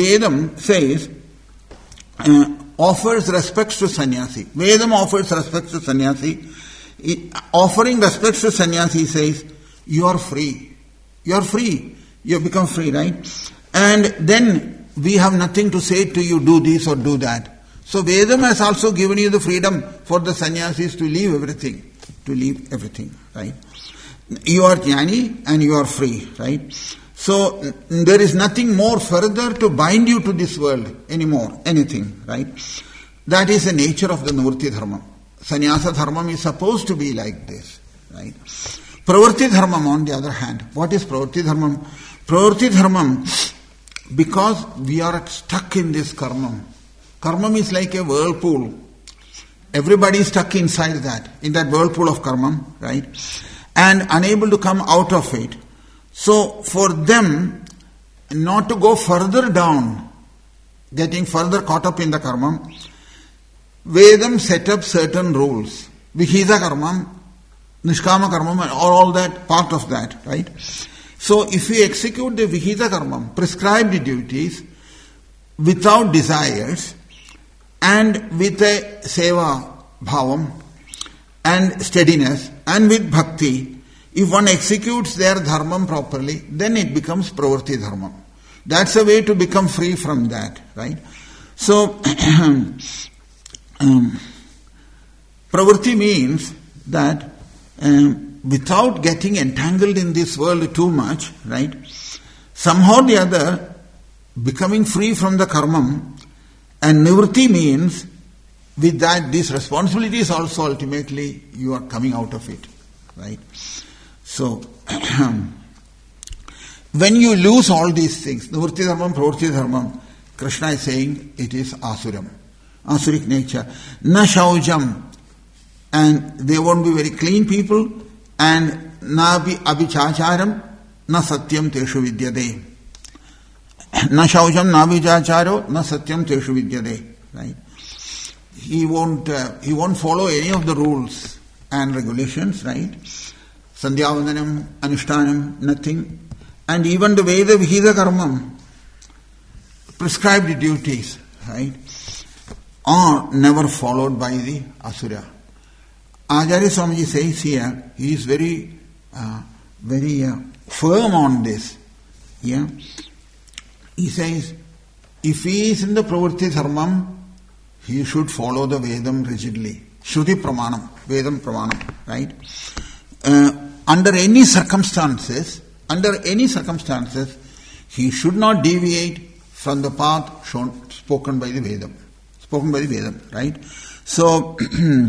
offers respects to sannyasi. Vedam offers respects to sannyasi. Offering respects to sannyasi says, you are free. You are free. You have become free, right? And then we have nothing to say to you, do this or do that. So Vedam has also given you the freedom for the sannyasis to leave everything, right? You are jnani and you are free, right? So there is nothing more further to bind you to this world anymore, anything, right? That is the nature of the nivritti dharma. Sannyasa dharma is supposed to be like this, right? Pravritti dharma, on the other hand, what is pravritti dharma? Pravritti dharma, because we are stuck in this karma. Karma is like a whirlpool. Everybody is stuck inside that, in that whirlpool of karma, right? And unable to come out of it. So for them, not to go further down, getting further caught up in the karma, Vedam set up certain rules. Vihita karma, Nishkama karma, all that, part of that, right? So if we execute the Vihita karma, prescribed duties, without desires, and with a seva bhavam, and steadiness, and with bhakti, if one executes their dharma properly, then it becomes pravritti dharma. That's a way to become free from that, right? So, pravritti means that without getting entangled in this world too much, right? Somehow or the other, becoming free from the karma, and nivritti means with that these responsibilities also ultimately you are coming out of it, right? So, when you lose all these things, nivritti dharma, pravritti dharma, Krishna is saying it is asuram, asuric nature. Na shaujam, and they won't be very clean people, and na abhichacharam, na satyam teshu vidyade. Na shaujam, na abhichacharo, na satyam teshu vidyade. Right? He won't follow any of the rules and regulations, right? Sandhyavandanam, Anushtanam, nothing. And even the Veda Vihita karma, prescribed duties, right, are never followed by the asura. Acharya Swamiji says here, he is very firm on this. Yeah? He says, if he is in the pravritti dharma, he should follow the Vedam rigidly. Shruti pramanam, Vedam pramanam, right? Under any circumstances, he should not deviate from the path spoken by the Vedam, right? So,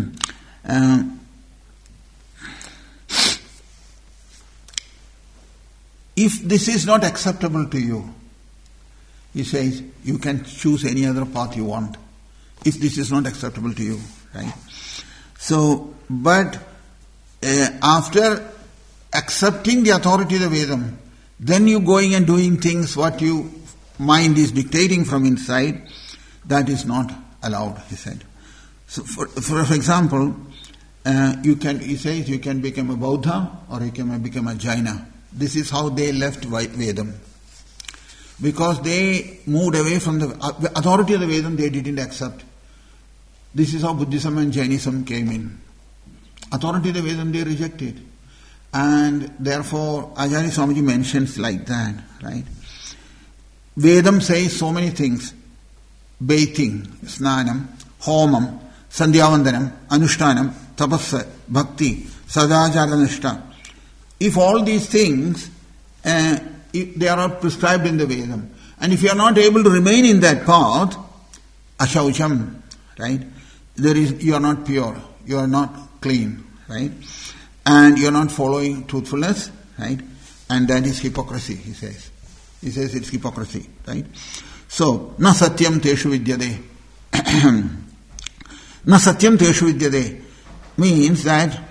if this is not acceptable to you, he says, you can choose any other path you want. If this is not acceptable to you, right? So, but after accepting the authority of the Vedam, then you going and doing things what your mind is dictating from inside, that is not allowed, he said. So, for example, he says you can become a Bauddha or you can become a Jaina. This is how they left Vedam. Because they moved away from the authority of the Vedam, they didn't accept. This is how Buddhism and Jainism came in. Authority of the Vedam they rejected. And therefore, Acharya Swamiji mentions like that, right? Vedam says so many things. Bathing, snanam, homam, sandhyavandanam, anushtanam, tapassa, bhakti, sadachara nishta. If all these things, if they are all prescribed in the Vedam, and if you are not able to remain in that path, ashaucham, right? You are not pure, you are not clean, right? And you are not following truthfulness, right? And that is hypocrisy, he says. He says it's hypocrisy, right? So, na satyam teshu vidyade. Na satyam teshu vidyade means that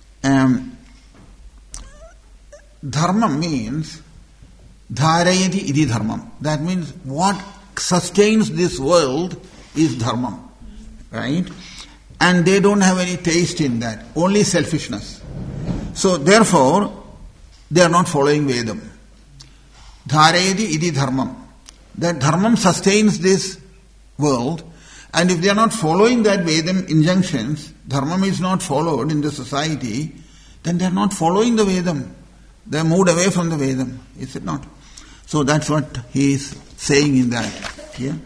dharma means dharayati idi dharmam. That means what sustains this world is dharma, right? And they don't have any taste in that, only selfishness. So therefore, they are not following Vedam. Dharayati idi dharmam. That dharmam sustains this world, and if they are not following that Vedam injunctions, dharmam is not followed in the society, then they are not following the Vedam. They are moved away from the Vedam, is it not? So that's what he is saying in that. Yeah?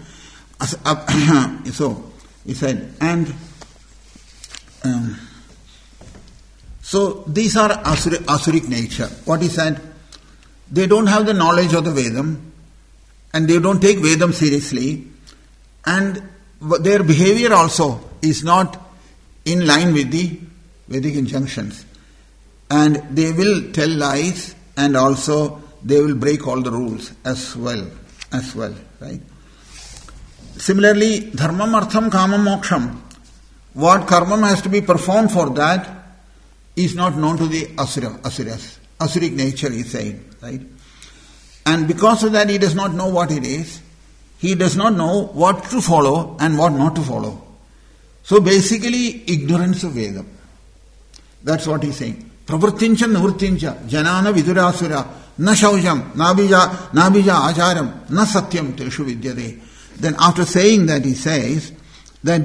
So, he said, and So these are asuric nature. What is that? They don't have the knowledge of the Vedam, and they don't take Vedam seriously, and their behavior also is not in line with the Vedic injunctions. And they will tell lies, and also they will break all the rules as well, right? Similarly, dharmam, artham, kamam, moksham, what karma has to be performed for that is not known to the asuras. Asuric nature is saying, right? And because of that, he does not know what it is. He does not know what to follow and what not to follow. So basically, ignorance of Vedam. That's what he's saying. Pravrittincha nivrittincha janana vidurasura na shaujam nabija acharam na satyam teshu vidyade. Then after saying that, he says that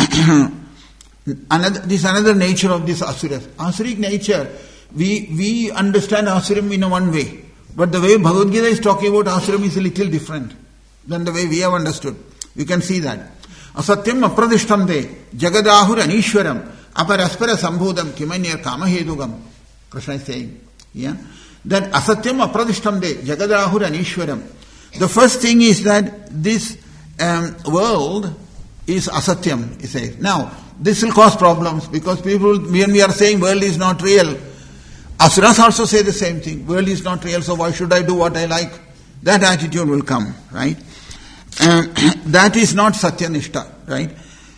this another nature of this asuras. Asuric nature, we understand asuram in one way. But the way Bhagavad Gita is talking about asuram is a little different than the way we have understood. You can see that. Asatyam apradishtamde jagadahur anishwaram aparaspara sambhodam kimanyar kamahedugam. Krishna is saying. Yeah? That asatyam apradishtamde jagadahur anishwaram. The first thing is that this world is asatyam, he says. Now, this will cause problems because people, when we are saying world is not real, asuras also say the same thing. World is not real, so why should I do what I like? That attitude will come, right? That is not Satyanishta, right?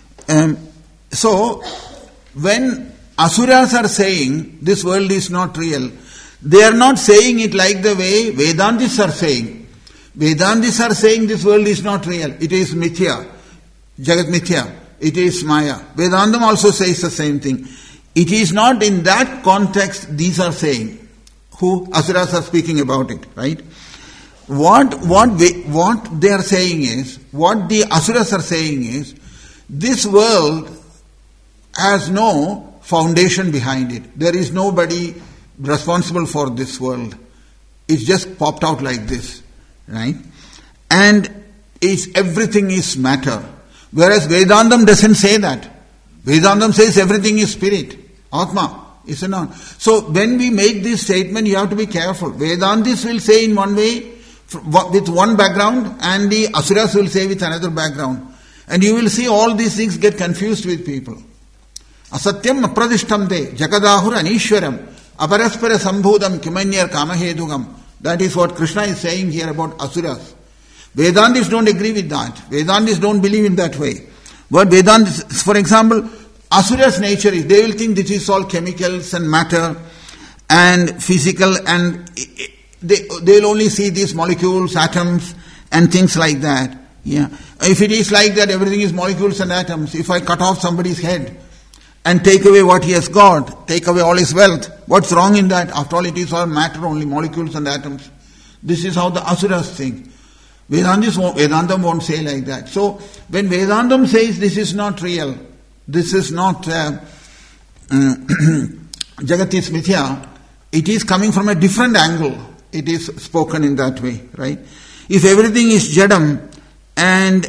So, when asuras are saying this world is not real, they are not saying it like the way Vedantis are saying. Vedantis are saying this world is not real. It is mithya, Jagat mithya. It is Maya. Vedantam also says the same thing. It is not in that context these are saying. Who? Asuras are speaking about it, right? What they are saying is, what the Asuras are saying is, this world has no foundation behind it. There is nobody responsible for this world. It's just popped out like this, right? And everything is matter. Whereas Vedantam doesn't say that. Vedantam says everything is spirit. Atma is a noun. So when we make this statement, you have to be careful. Vedantis will say in one way, with one background, and the Asuras will say with another background. And you will see all these things get confused with people. Asatyam apradishtamde jagadahur anishwaram aparaspara sambhodam kimanyar kamahedugam. That is what Krishna is saying here about Asuras. Vedantis don't agree with that. Vedantis don't believe in that way. But Vedantis, for example, Asuras' nature is, they will think this is all chemicals and matter and physical, and they will only see these molecules, atoms and things like that. Yeah. If it is like that, everything is molecules and atoms. If I cut off somebody's head and take away what he has got, take away all his wealth, what's wrong in that? After all, it is all matter, only molecules and atoms. This is how the Asuras think. Vedantam won't say like that. So, when Vedantam says this is not real, this is not Jagat is mithya, it is coming from a different angle. It is spoken in that way, right? If everything is jadam, and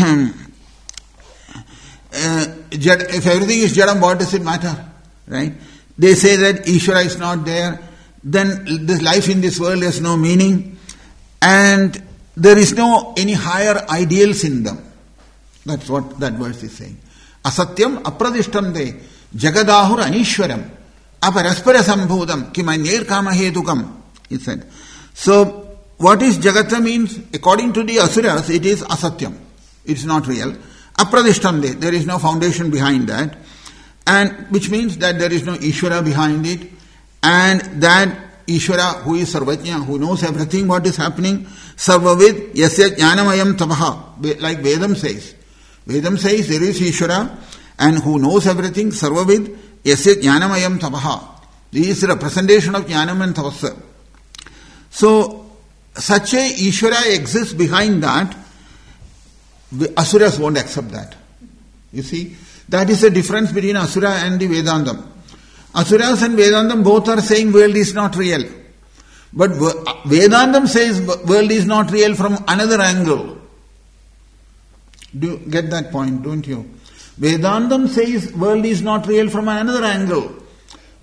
if everything is jadam, what does it matter, right? They say that Ishvara is not there, then this life in this world has no meaning, and there is no any higher ideals in them. That's what that verse is saying. Asatyam apradishtam de jagadahur anishwaram aparaspara sambhodam kimanyir kamahedukam, he said. So, what is jagata means? According to the Asuras, it is asatyam. It's not real. Apradishtam de, there is no foundation behind that. And which means that there is no Ishvara behind it. And that Ishvara, who is Sarvajna, who knows everything what is happening, Sarvavid yasya jnanamayam tapaha, like Vedam says. Vedam says there is Ishvara, and who knows everything, Sarvavid yasya jnanamayam tapaha. This is a representation of jnanam and tapasa. So, such a Ishvara exists behind that, the Asuras won't accept that. You see, that is the difference between Asura and the Vedantam. Asuras and Vedantam both are saying world is not real. But Vedantam says world is not real from another angle. Do you get that point, don't you? Vedantam says world is not real from another angle.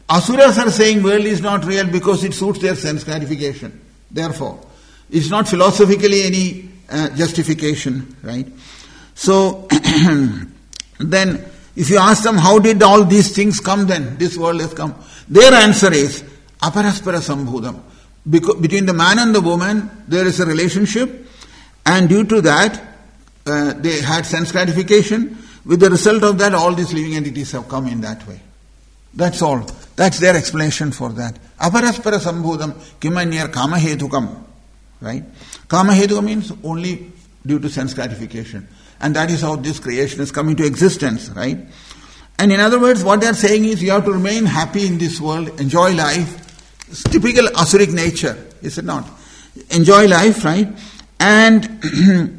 Asuras are saying world is not real because it suits their sense gratification. Therefore, it's not philosophically any justification, right? So, then if you ask them how did all these things come then, this world has come, their answer is aparaspara sambhudam. Between the man and the woman there is a relationship, and due to that they had sense gratification. With the result of that, all these living entities have come in that way. That's all. That's their explanation for that. Aparaspara sambhudam kimanyar kamahetukam. Right? Kamahetukam means only due to sense gratification. And that is how this creation is coming to existence, right? And in other words, what they are saying is you have to remain happy in this world, enjoy life. It's typical Asuric nature, is it not? Enjoy life, right? And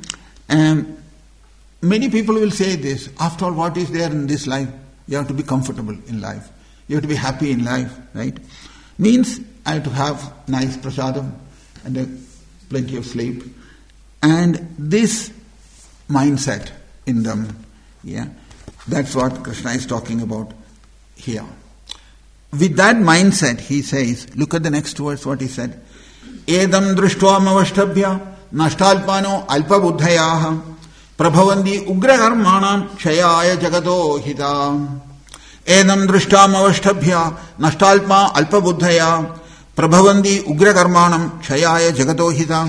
many people will say this, after all, what is there in this life? You have to be comfortable in life. You have to be happy in life, right? Means I have to have nice prasadam and plenty of sleep. And this mindset in them, yeah, that's what Krishna is talking about here. With that mindset, he says, look at the next verse, what he said. Edam drishtvam avashtabhya nashtalpano alpabuddhayaha prabhavandi ugrakarmanam kshayaya jagato hita. Edam drishtvam avashtabhya nashtalpa alpabuddhaya prabhavandi ugrakarmanam kshayaya jagato hita.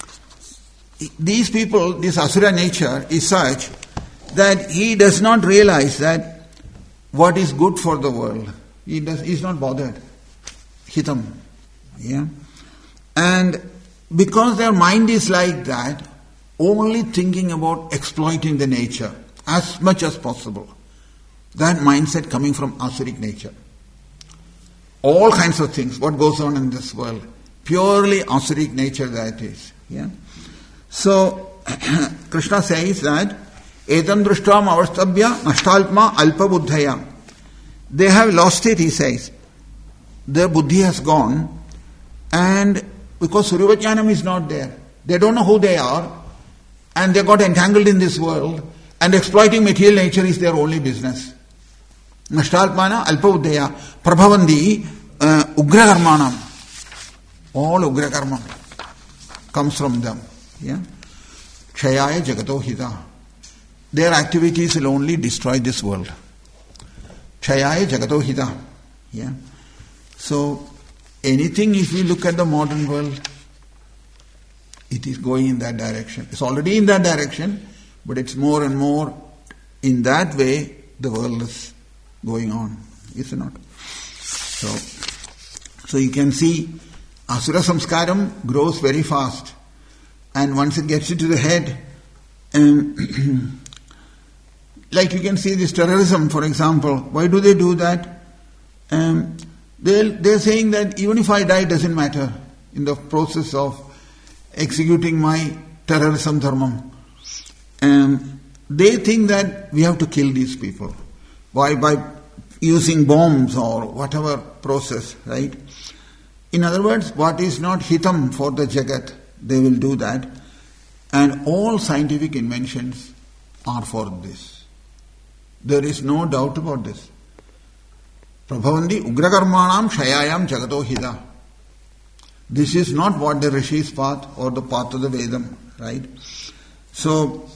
These people, this asura nature is such that he does not realize that what is good for the world. He is not bothered. Hitam. Yeah. And because their mind is like that, only thinking about exploiting the nature as much as possible. That mindset coming from asuric nature. All kinds of things, what goes on in this world, purely asuric nature that is. Yeah. So, Krishna says that, Etam drushtvam avastabhya nashtalpma alpa buddhaya. They have lost it, he says. Their buddhi has gone, and because Suryavajnanam is not there, they don't know who they are, and they got entangled in this world, and exploiting material nature is their only business. Nashtalpmana alpa buddhaya prabhavandi ugrakarmanam. All ugrakarma comes from them. Yeah, Kshayaya Jagato Hita. Their activities will only destroy this world. Kshayaya Jagato Hita. Yeah. So anything, if we look at the modern world, it is going in that direction. It's already in that direction, but it's more and more in that way the world is going on. Is it not? So you can see Asura Samskaram grows very fast. And once it gets into the head, like you can see this terrorism, for example. Why do they do that? They're saying that even if I die, it doesn't matter in the process of executing my terrorism dharmam. They think that we have to kill these people. Why? By using bombs or whatever process, right? In other words, what is not hitam for the jagat, they will do that. And all scientific inventions are for this. There is no doubt about this. Prabhavandi ugrakarmanam shayayam jagato hida. This is not what the Rishi's path or the path of the Vedam, right? So,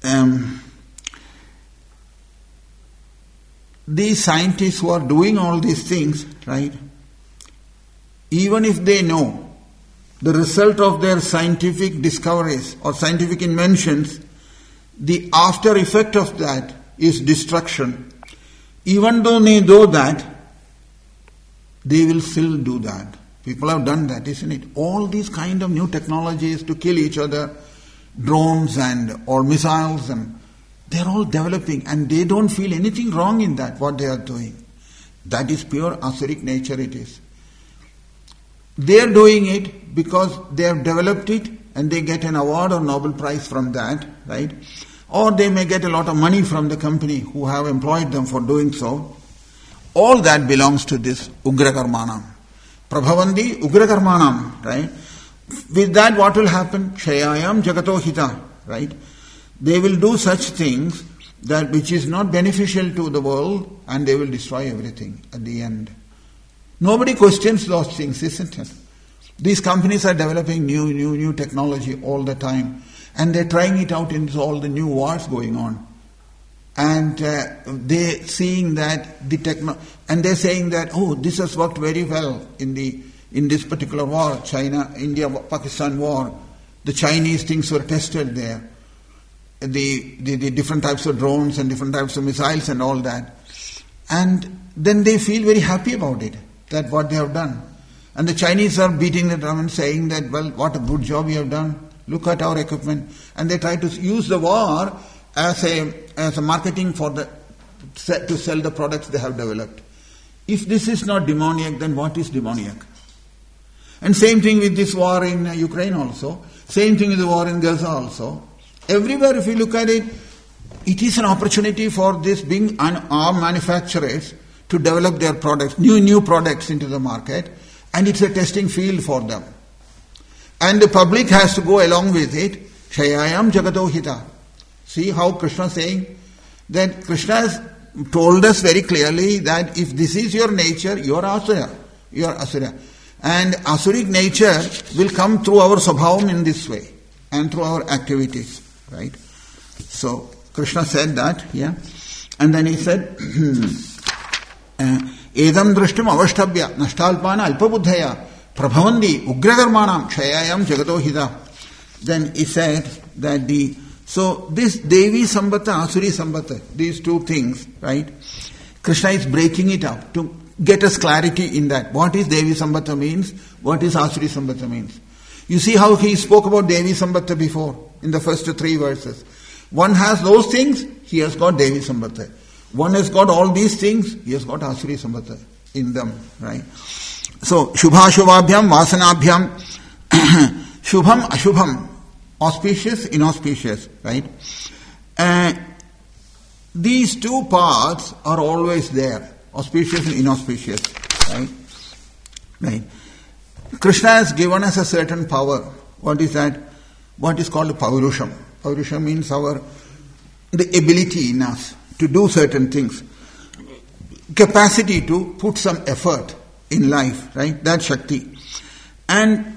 these scientists who are doing all these things, right, even if they know the result of their scientific discoveries or scientific inventions, the after effect of that is destruction. Even though they know that, they will still do that. People have done that, isn't it? All these kind of new technologies to kill each other, drones and or missiles, and they're all developing, and they don't feel anything wrong in that, what they are doing. That is pure asuric nature it is. They are doing it because they have developed it and they get an award or Nobel Prize from that, right? Or they may get a lot of money from the company who have employed them for doing so. All that belongs to this ugrakarmanam. Prabhavandi ugrakarmanam, right? With that, what will happen? Kshayayam jagato hita, right? They will do such things that which is not beneficial to the world, and they will destroy everything at the end. Nobody questions those things, isn't it? These companies are developing new technology all the time, and they're trying it out in all the new wars going on. And they're seeing that and they're saying that, oh, this has worked very well in this particular war, China, India, Pakistan war. The Chinese things were tested there. The different types of drones and different types of missiles and all that. And then they feel very happy about it, that what they have done. And the Chinese are beating the drum and saying that, well, what a good job you have done. Look at our equipment. And they try to use the war as a marketing to sell the products they have developed. If this is not demoniac, then what is demoniac? And same thing with this war in Ukraine also. Same thing with the war in Gaza also. Everywhere, if you look at it, it is an opportunity for this being arm manufacturers to develop their products, new products into the market, and it's a testing field for them. And the public has to go along with it. Shayayam Jagato Hita. See how Krishna is saying that Krishna has told us very clearly that if this is your nature, you are Asura. You are Asura. And Asuric nature will come through our Swabhavam in this way and through our activities. Right? So Krishna said that, yeah. And then he said, Edam drashtam avashtabhya nashtalpana alpabuddhaya prabhavandi ugradarmanam kshayayam jagato hita. Then he said that this Devi Sambata, Asuri Sambata, these two things, right? Krishna is breaking it up to get us clarity in that. What is Devi Sambata means? What is Asuri Sambata means? You see how he spoke about Devi Sambata before in the first 3 verses. One has those things, he has got Devi Sambata. One has got all these things, he has got Asuri Sambata in them, right? So, Shubha Shubhabhyam, Vasanabhyam, Shubham Ashubham, auspicious, inauspicious, right? These two parts are always there, auspicious and inauspicious, right? Right. Krishna has given us a certain power. What is that? What is called Paurusham. Paurusham means the ability in us to do certain things. Capacity to put some effort in life, right? That Shakti. And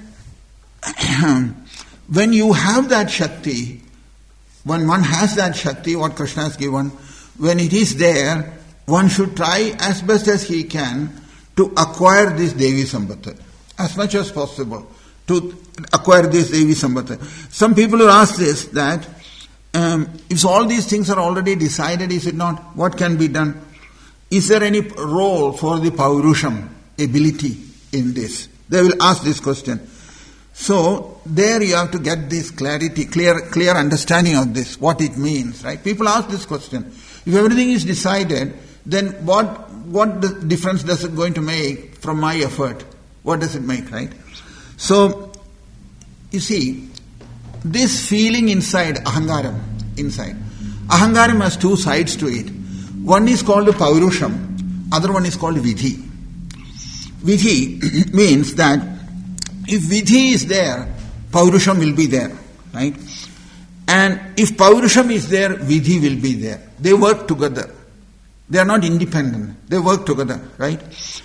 when you have that Shakti, when one has that Shakti, what Krishna has given, when it is there, one should try as best as he can to acquire this Devi Sambata. As much as possible to acquire this Devi Sambata. Some people will ask this, that if all these things are already decided, is it not? What can be done? Is there any role for the Paurusham, ability in this? They will ask this question. So, there you have to get this clarity, clear understanding of this, what it means, right? People ask this question. If everything is decided, then what the difference does it going to make from my effort? What does it make, right? So, you see, this feeling inside, ahangaram, ahangaram has 2 sides to it. One is called Paurusham, other one is called Vidhi. Vidhi means that if Vidhi is there, Paurusham will be there, right? And if Paurusham is there, Vidhi will be there. They work together. They are not independent. They work together, right?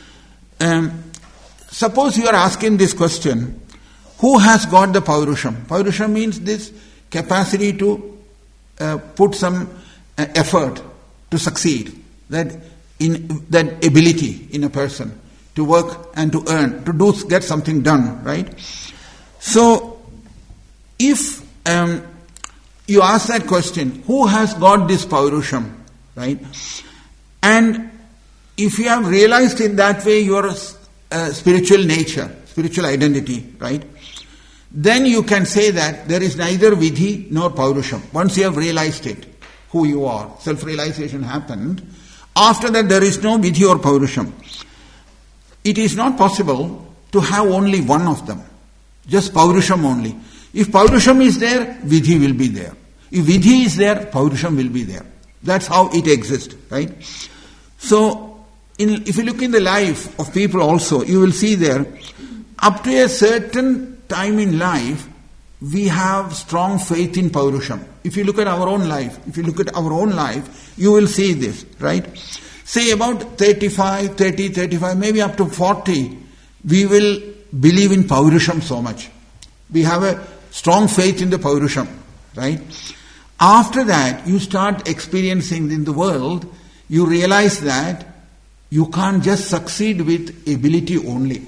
Suppose you are asking this question, who has got the Paurusham? Paurusham means this capacity to put some effort to succeed, that ability in a person to work and to earn, to get something done, right? So, if you ask that question, who has got this Paurusham, right? And if you have realized in that way your spiritual nature, spiritual identity, right? Then you can say that there is neither Vidhi nor Paurusham. Once you have realized it, who you are, self-realization happened, after that there is no Vidhi or Paurusham. It is not possible to have only one of them, just Paurusham only. If Paurusham is there, Vidhi will be there. If Vidhi is there, Paurusham will be there. That's how it exists, right? So, if you look in the life of people also, you will see there, up to a certain time in life, we have strong faith in Paurusham. If you look at our own life, you will see this, right? Say about 35, maybe up to 40, we will believe in Paurusham so much. We have a strong faith in the Paurusham, right? After that, you start experiencing in the world, you realize that you can't just succeed with ability only.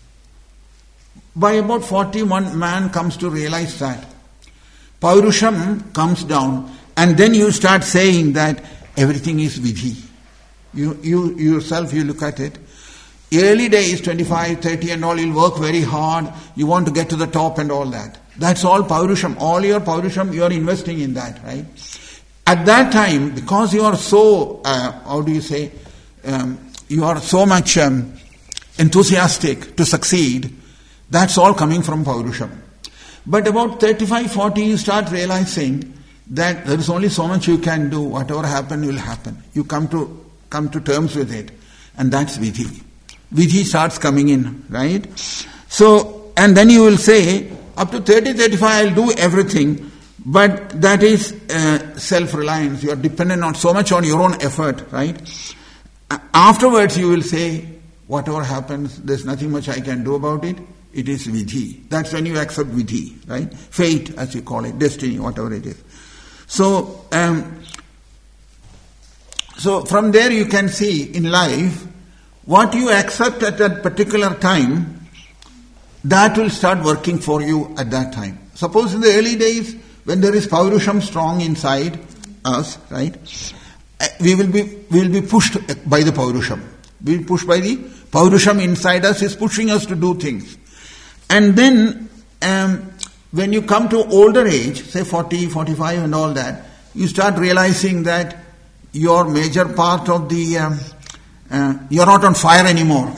By about 40, one man comes to realize that. Paurusham comes down, and then you start saying that everything is vidhi. You yourself, you look at it. Early days, 25, 30 and all, you'll work very hard. You want to get to the top and all that. That's all Paurusham. All your Paurusham, you are investing in that, right? At that time, because you are so, you are so much enthusiastic to succeed, that's all coming from Paurusham. But about 35, 40, you start realizing that there is only so much you can do. Whatever happen will happen. You come to terms with it. And that's vidhi. Vidhi starts coming in, right? So, and then you will say, up to 30, 35, I'll do everything. But that is self-reliance. You are dependent on so much on your own effort, right? Afterwards you will say, whatever happens, there's nothing much I can do about it. It is vidhi. That's when you accept vidhi, right? Fate, as you call it, destiny, whatever it is. So, so from there you can see in life, what you accept at that particular time, that will start working for you at that time. Suppose in the early days, when there is Paurusham strong inside us, right? We will be pushed by the Paurusham. We will be pushed by the Paurusham inside us is pushing us to do things. And then, when you come to older age, say 40, 45 and all that, you start realizing that your major part of the, you're not on fire anymore.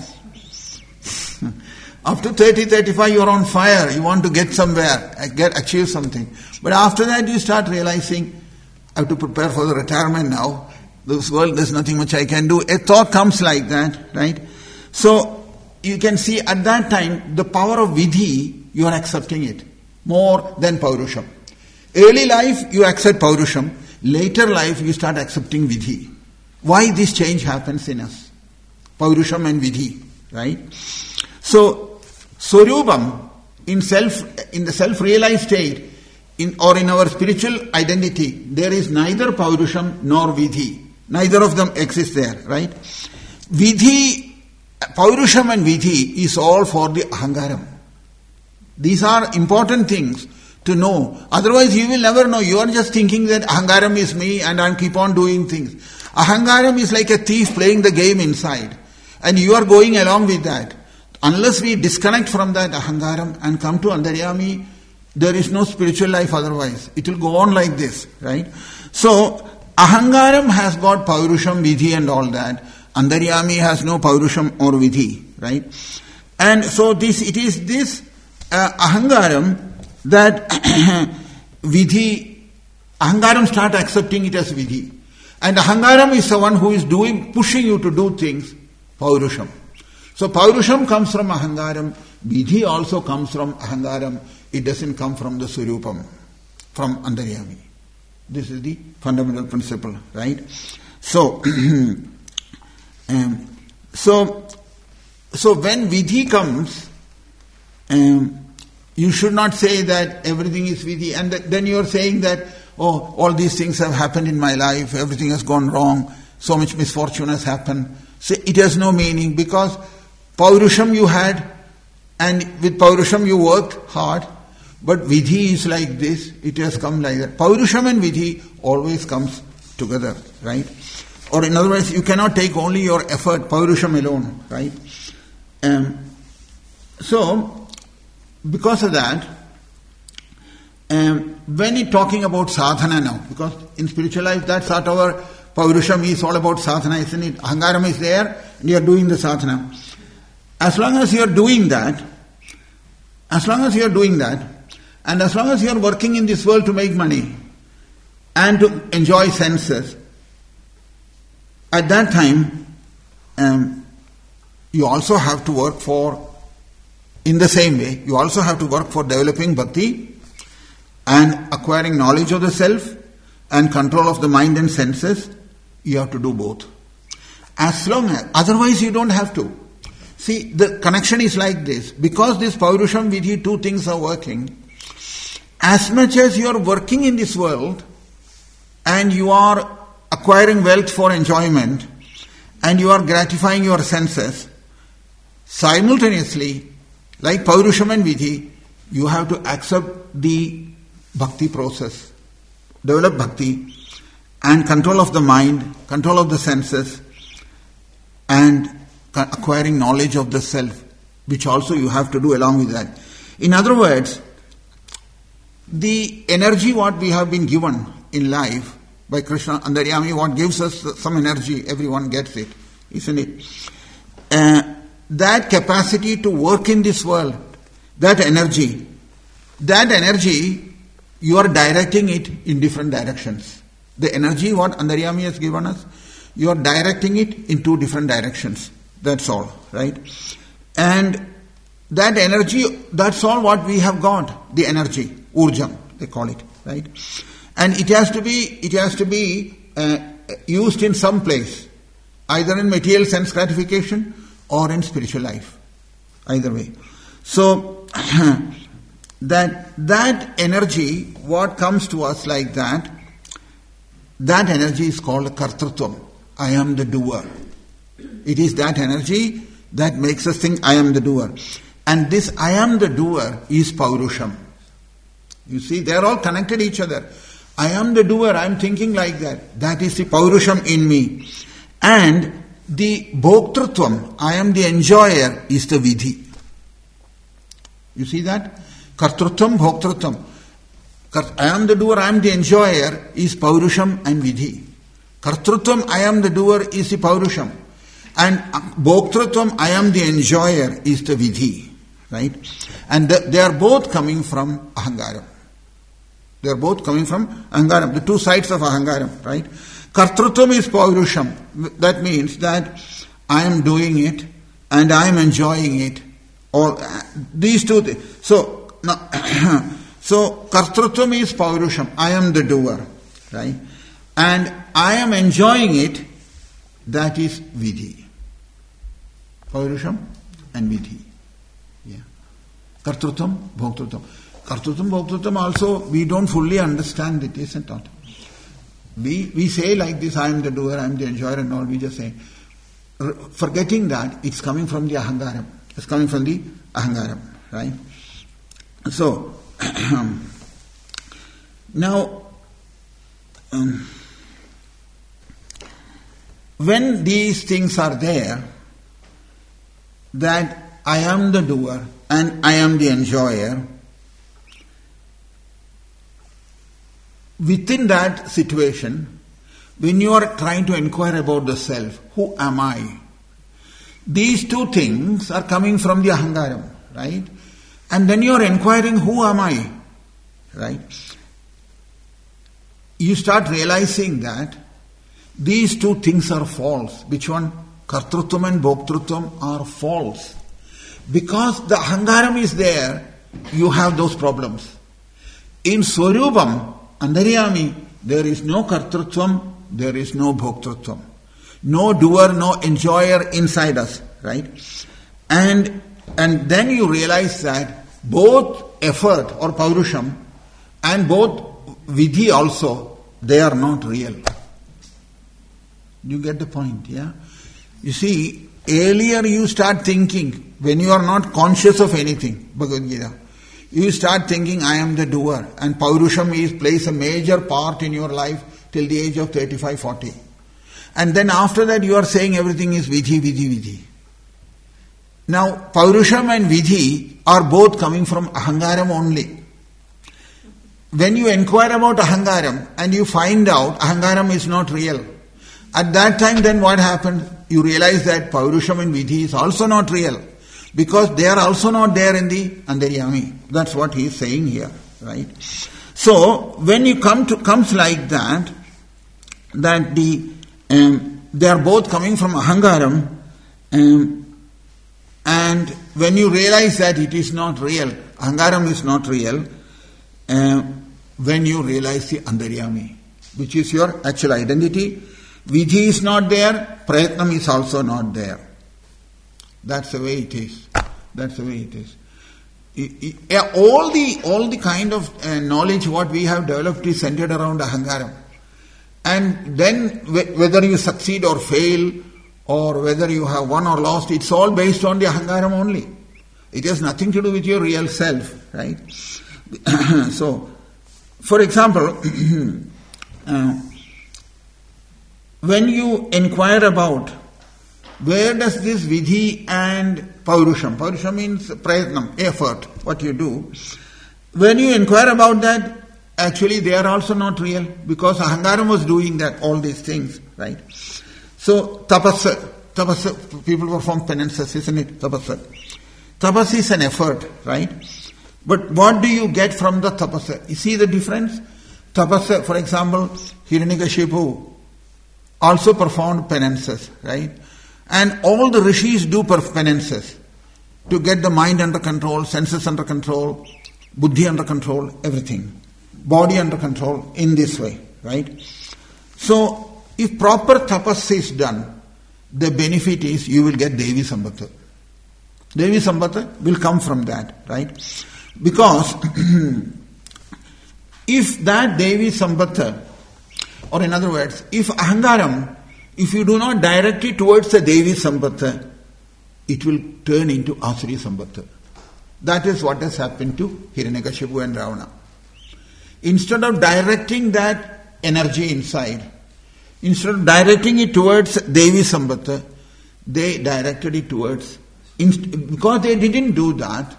After 30, 35, you're on fire. You want to get somewhere, achieve something. But after that, you start realizing, I have to prepare for the retirement now. This world, there's nothing much I can do. A thought comes like that, right? So, you can see at that time, the power of vidhi, you are accepting it more than Paurusham. Early life, you accept Paurusham. Later life, you start accepting vidhi. Why this change happens in us? Paurusham and vidhi, right? So, Swarupam, in the self-realized state, in our spiritual identity, there is neither Paurusham nor vidhi. Neither of them exist there, right? Vidhi, Paurusham and vidhi is all for the ahangaram. These are important things to know. Otherwise you will never know. You are just thinking that ahangaram is me and I keep on doing things. Ahangaram is like a thief playing the game inside. And you are going along with that. Unless we disconnect from that ahangaram and come to Antaryami, there is no spiritual life otherwise. It will go on like this, right? So, ahangaram has got Paurusham, vidhi and all that. Antaryami has no Paurusham or vidhi, right? And so it is this ahangaram that vidhi, ahangaram start accepting it as vidhi. And ahangaram is the one who is pushing you to do things, Paurusham. So Paurusham comes from ahangaram, vidhi also comes from ahangaram. It doesn't come from the Swarupam, from Antaryami. This is the fundamental principle, right? So, so when vidhi comes, you should not say that everything is vidhi, and then you are saying that, oh, all these things have happened in my life, everything has gone wrong, so much misfortune has happened. So it has no meaning, because Paurusham you had, and with Paurusham you worked hard, but vidhi is like this, it has come like that. Paurusham and vidhi always comes together, right? Or in other words, you cannot take only your effort, Paurusham alone, right? So, because of that, when you're talking about sadhana now, because in spiritual life that's what our Paurusham is all about, sadhana, isn't it? Ahangaram is there and you are doing the sadhana. As long as you are doing that, and as long as you are working in this world to make money and to enjoy senses, at that time, you also have to work for, in the same way, you also have to work for developing bhakti and acquiring knowledge of the self and control of the mind and senses. You have to do both. As long as, otherwise you don't have to. See, the connection is like this. Because this Paurusham, Vidhi, two things are working, as much as you are working in this world and you are acquiring wealth for enjoyment and you are gratifying your senses, simultaneously, like Paurusham and Vidhi, you have to accept the bhakti process, develop bhakti and control of the mind, control of the senses, and acquiring knowledge of the self, which also you have to do along with that. In other words, the energy what we have been given in life by Krishna, Antaryami, what gives us some energy, everyone gets it, isn't it? That capacity to work in this world, that energy, you are directing it in different directions. The energy what Antaryami has given us, you are directing it in two different directions. That's all, right? And that energy, that's all what we have got, the energy, urjam, they call it, right? And it has to be used in some place, either in material sense gratification or in spiritual life, either way. So, that energy, what comes to us like that energy is called kartrutvam. I am the doer. It is that energy that makes us think I am the doer. And this I am the doer is Paurusham. You see, they are all connected each other. I am the doer, I am thinking like that. That is the Paurusham in me. And the Bhoktrutvam, I am the enjoyer, is the Vidhi. You see that? Kartrutvam, Bhoktrutvam. I am the doer, I am the enjoyer, is Paurusham and Vidhi. Kartrutvam, I am the doer, is the Paurusham. And Bhoktrutvam, I am the enjoyer, is the Vidhi. Right? And they are both coming from Ahangaram. They are both coming from Ahangaram, the two sides of Ahangaram, right? Kartrutvam is Paurusham. That means that I am doing it and I am enjoying it. Or these two things. So Kartrutvam is Paurusham. I am the doer, right? And I am enjoying it. That is Vidhi. Paurusham and Vidhi. Yeah. Kartrutvam, Bhoktrutvam. Kartrutvam, Bhoktrutvam also, we don't fully understand it, isn't it? We say like this, I am the doer, I am the enjoyer and all, we just say. Forgetting that, it's coming from the Ahangaram. It's coming from the Ahangaram, right? So, now, when these things are there, that I am the doer and I am the enjoyer, within that situation, when you are trying to inquire about the self, who am I? These two things are coming from the Ahangaram, right? And then you are inquiring, who am I? Right? You start realizing that these two things are false. Which one? Kartrutvam and Bhoktrutvam are false. Because the Ahangaram is there, you have those problems. In Swarupam, Antaryami, there is no Kartrutvam, there is no Bhoktrutvam. No doer, no enjoyer inside us, right? And then you realize that both effort or Paurusham and both Vidhi also, they are not real. You get the point, yeah? You see, earlier you start thinking, when you are not conscious of anything, Bhagavad Gita, you start thinking, I am the doer. And Paurusham plays a major part in your life till the age of 35, 40. And then after that you are saying everything is Vidhi, Vidhi, Vidhi. Now, Paurusham and Vidhi are both coming from Ahangaram only. When you inquire about Ahangaram and you find out Ahangaram is not real, at that time then what happened? You realize that Paurusham and Vidhi is also not real. Because they are also not there in the Antaryami. That's what he is saying here, right? So, when you comes like that they are both coming from Ahangaram, and when you realize that it is not real, Ahangaram is not real, when you realize the Antaryami, which is your actual identity, Vidhi is not there, prayatnam is also not there. That's the way it is. That's the way it is. All the kind of knowledge what we have developed is centered around ahankaram. And then whether you succeed or fail, or whether you have won or lost, it's all based on the ahankaram only. It has nothing to do with your real self, right? So, for example, when you inquire about where does this vidhi and paurusham means prayatnam, effort, what you do, when you inquire about that, actually they are also not real, because ahankaram was doing that, all these things, right? So, tapas, people perform penances, isn't it? Tapas is an effort, right? But what do you get from the tapas? You see the difference? Tapas, for example, Hiranyakashipu also performed penances, right? And all the rishis do penances to get the mind under control, senses under control, buddhi under control, everything. Body under control in this way, right? So, if proper tapas is done, the benefit is you will get Devi Sambata. Devi Sambata will come from that, right? Because if that Devi Sambata, or in other words, if ahankaram, if you do not direct it towards the Devi Sambata, it will turn into Asuri Sambata. That is what has happened to Hiranyakashipu and Ravana. Instead of directing that energy inside, instead of directing it towards Devi Sambata, they directed it towards, because they didn't do that,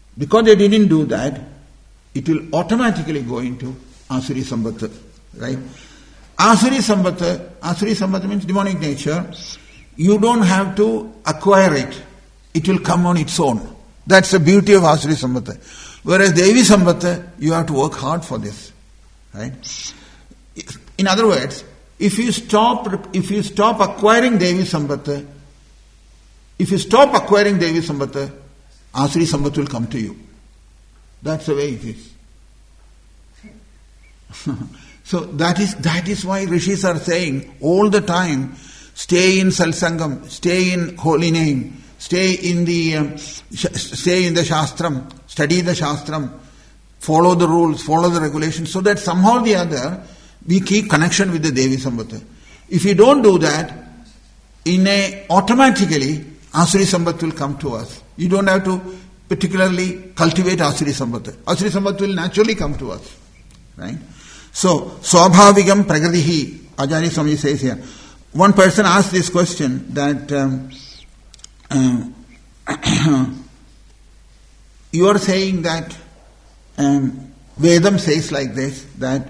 it will automatically go into Asuri Sambata, right? Asuri Sambata means demonic nature. You don't have to acquire it. It will come on its own. That's the beauty of Asuri Sambata. Whereas Devi Sambata, you have to work hard for this, right? In other words, if you stop acquiring Devi Sambata, Asuri Sambata will come to you. That's the way it is. So that is why rishis are saying all the time, stay in Salsangam, stay in holy name, stay in the Shastram, study the Shastram, follow the rules, follow the regulations, so that somehow or the other we keep connection with the Devi Sambata. If we don't do that, automatically Asuri Sambata will come to us. You don't have to particularly cultivate Asuri Sambata. Asuri Sambata will naturally come to us, right? So, Swabhavigam Pragradihi, Acharya Swami says here. One person asked this question that you are saying that Vedam says like this, that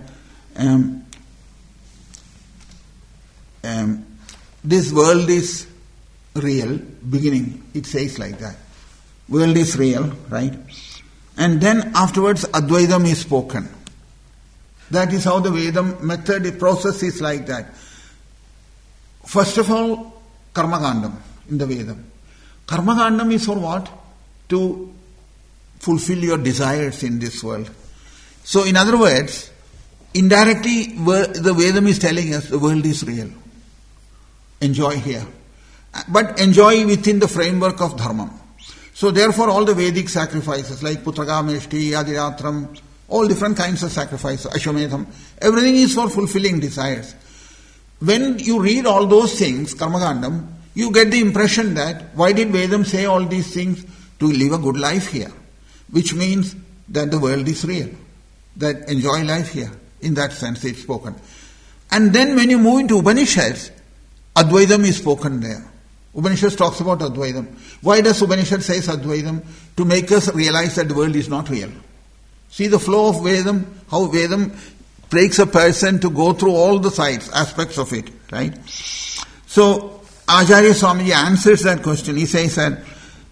this world is real, beginning, it says like that. World is real, right? And then afterwards Advaitam is spoken. That is how the Vedam method, the process is like that. First of all, Karmakandam in the Vedam. Karmakandam is for what? To fulfill your desires in this world. So in other words, indirectly the Vedam is telling us the world is real. Enjoy here. But enjoy within the framework of Dharma. So therefore all the Vedic sacrifices like Putragameshti, Adiratram, all different kinds of sacrifices, Ashwamedham, everything is for fulfilling desires. When you read all those things, Karmakandam, you get the impression that why did Vedam say all these things? To live a good life here. Which means that the world is real. That enjoy life here. In that sense it's spoken. And then when you move into Upanishads, Advaitam is spoken there. Upanishad talks about Advaitam. Why does Upanishad say Advaitam? To make us realize that the world is not real. See the flow of Vedam, how Vedam breaks a person to go through all the sides, aspects of it, right? So, Acharya Swamiji answers that question. He says that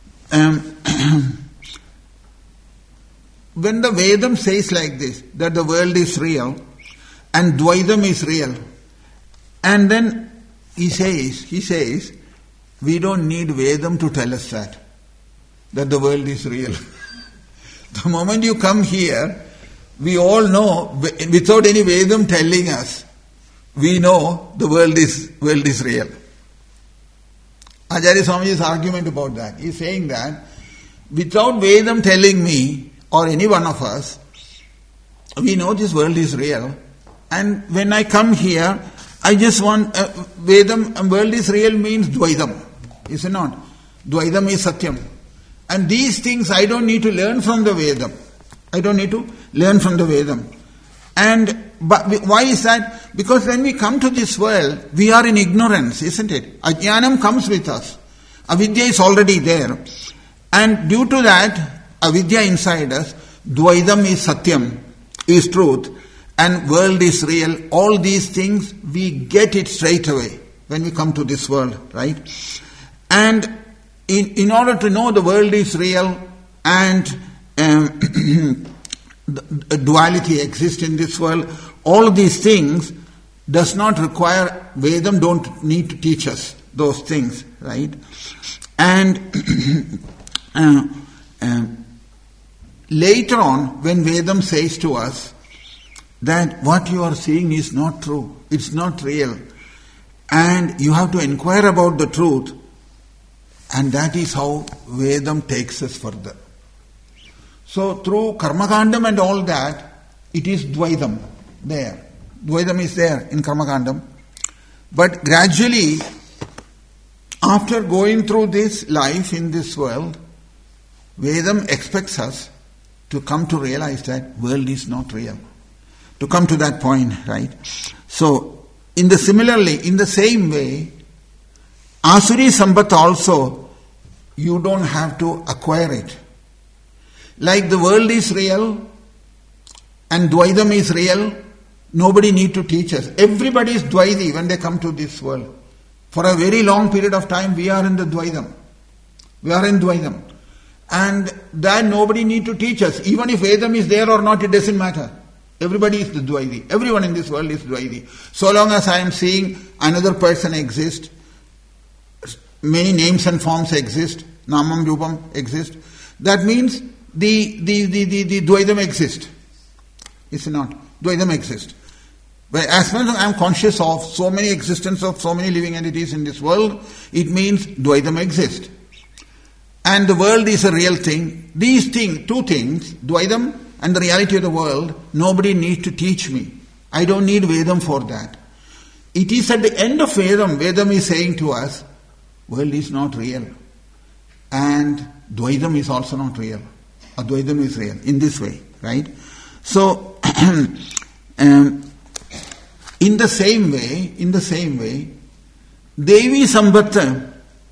when the Vedam says like this, that the world is real and Dvaitam is real, and then he says, we don't need Vedam to tell us that the world is real. The moment you come here, we all know, without any Vedam telling us, we know the world is real. Acharya Swamiji's argument about that. He is saying that without Vedam telling me or any one of us, we know this world is real. And when I come here, I just want Vedam, world is real means Dvaidam. Is it not? Dvaidam is Satyam. And these things I don't need to learn from the Vedam. But why is that? Because when we come to this world, we are in ignorance, isn't it? Ajnanam comes with us. Avidya is already there. And due to that, avidya inside us, Dvaidam is Satyam, is truth, and world is real. All these things, we get it straight away when we come to this world, right? And in order to know the world is real and duality exists in this world, all these things does not require, Vedam don't need to teach us those things, right? And later on, when Vedam says to us that what you are seeing is not true, it's not real, and you have to inquire about the truth, and that is how Vedam takes us further. So through Karmakandam and all that, it is Dvaidam there. Dvaidam is there in Karmakandam. But gradually, after going through this life in this world, Vedam expects us to come to realize that world is not real. To come to that point, right? So, in the same way, Asuri Sampat also, you don't have to acquire it. Like the world is real and Dvaidam is real, nobody need to teach us. Everybody is Dvaidi when they come to this world. For a very long period of time, we are in the Dvaidam. We are in Dvaidam. And that nobody need to teach us. Even if Vedam is there or not, it doesn't matter. Everybody is the Dvaidi. Everyone in this world is Dvaidi. So long as I am seeing another person exist, many names and forms exist, Namam Rupam exist, that means the Dvaidam exists. Is it not? Dvaidam exists. But as far as I am conscious of so many existence of so many living entities in this world, it means Dvaidam exists. And the world is a real thing. These two things, Dvaidam and the reality of the world, nobody needs to teach me. I don't need Vedam for that. It is at the end of Vedam is saying to us, world is not real. And Dvaidam is also not real. Advaitam is real, in this way, right? So, in the same way, Devi Sambat,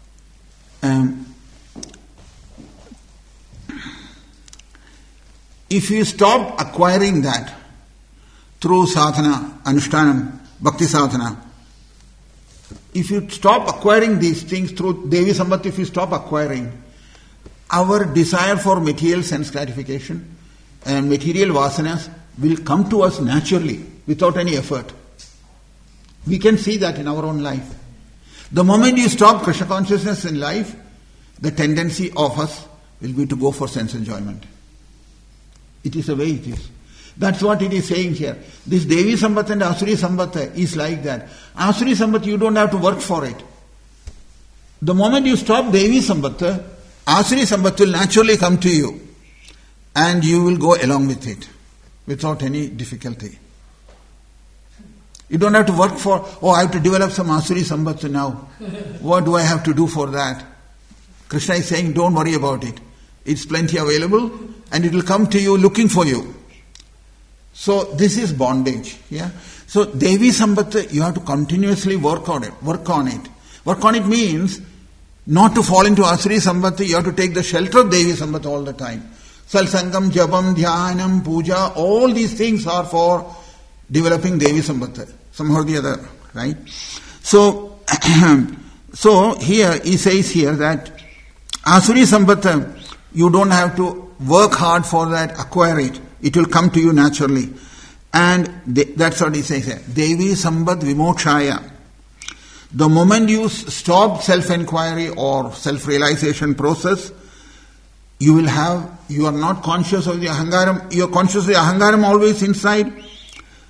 if you stop acquiring that through sadhana, anushtanam, bhakti sadhana, if you stop acquiring these things through Devi Sambat, if you stop acquiring, our desire for material sense gratification and material vasanas will come to us naturally, without any effort. We can see that in our own life. The moment you stop Krishna consciousness in life, the tendency of us will be to go for sense enjoyment. It is the way it is. That's what it is saying here. This Devi Sambat and Asuri Sambat is like that. Asuri Sambat, you don't have to work for it. The moment you stop Devi Sambat, Asuri Sambat will naturally come to you, and you will go along with it without any difficulty. You don't have to work for, I have to develop some Asuri Sambat now. What do I have to do for that? Krishna is saying, don't worry about it. It's plenty available, and it will come to you looking for you. So this is bondage. Yeah. So Devi Sambat, you have to continuously work on it. Work on it means not to fall into Asuri Sambat. You have to take the shelter of Devi Sambat all the time. Salsangam, Jabam, Dhyanam, Puja, all these things are for developing Devi Sambat, somehow or the other, right? So, here he says here that Asuri Sambat, you don't have to work hard for that, acquire it. It will come to you naturally. And that's what he says here. Devi Sambat Vimokshaya. The moment you stop self-inquiry or self-realization process, you are not conscious of the ahangaram. You are conscious of the ahangaram always inside.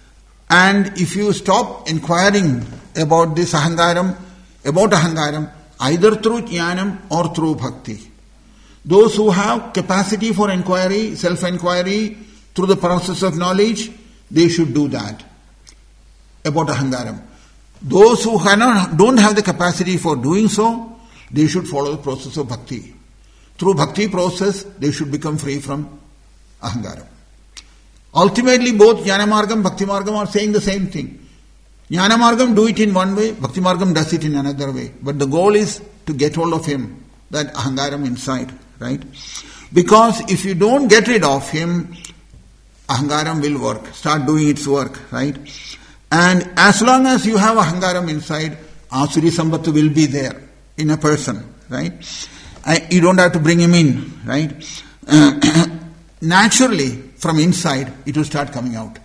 And if you stop inquiring about this ahangaram, either through jnanam or through bhakti, those who have capacity for inquiry, self-inquiry, through the process of knowledge, they should do that about ahangaram. Those who don't have the capacity for doing so, they should follow the process of bhakti. Through bhakti process, they should become free from ahangaram. Ultimately, both Jnana Margam, Bhakti Margam are saying the same thing. Jnana Margam do it in one way, Bhakti Margam does it in another way. But the goal is to get hold of him, that ahangaram inside, right? Because if you don't get rid of him, ahangaram will work, start doing its work, right? And as long as you have ahangaram inside, Asuri Sambhata will be there in a person, right? You don't have to bring him in, right? Naturally, from inside, it will start coming out.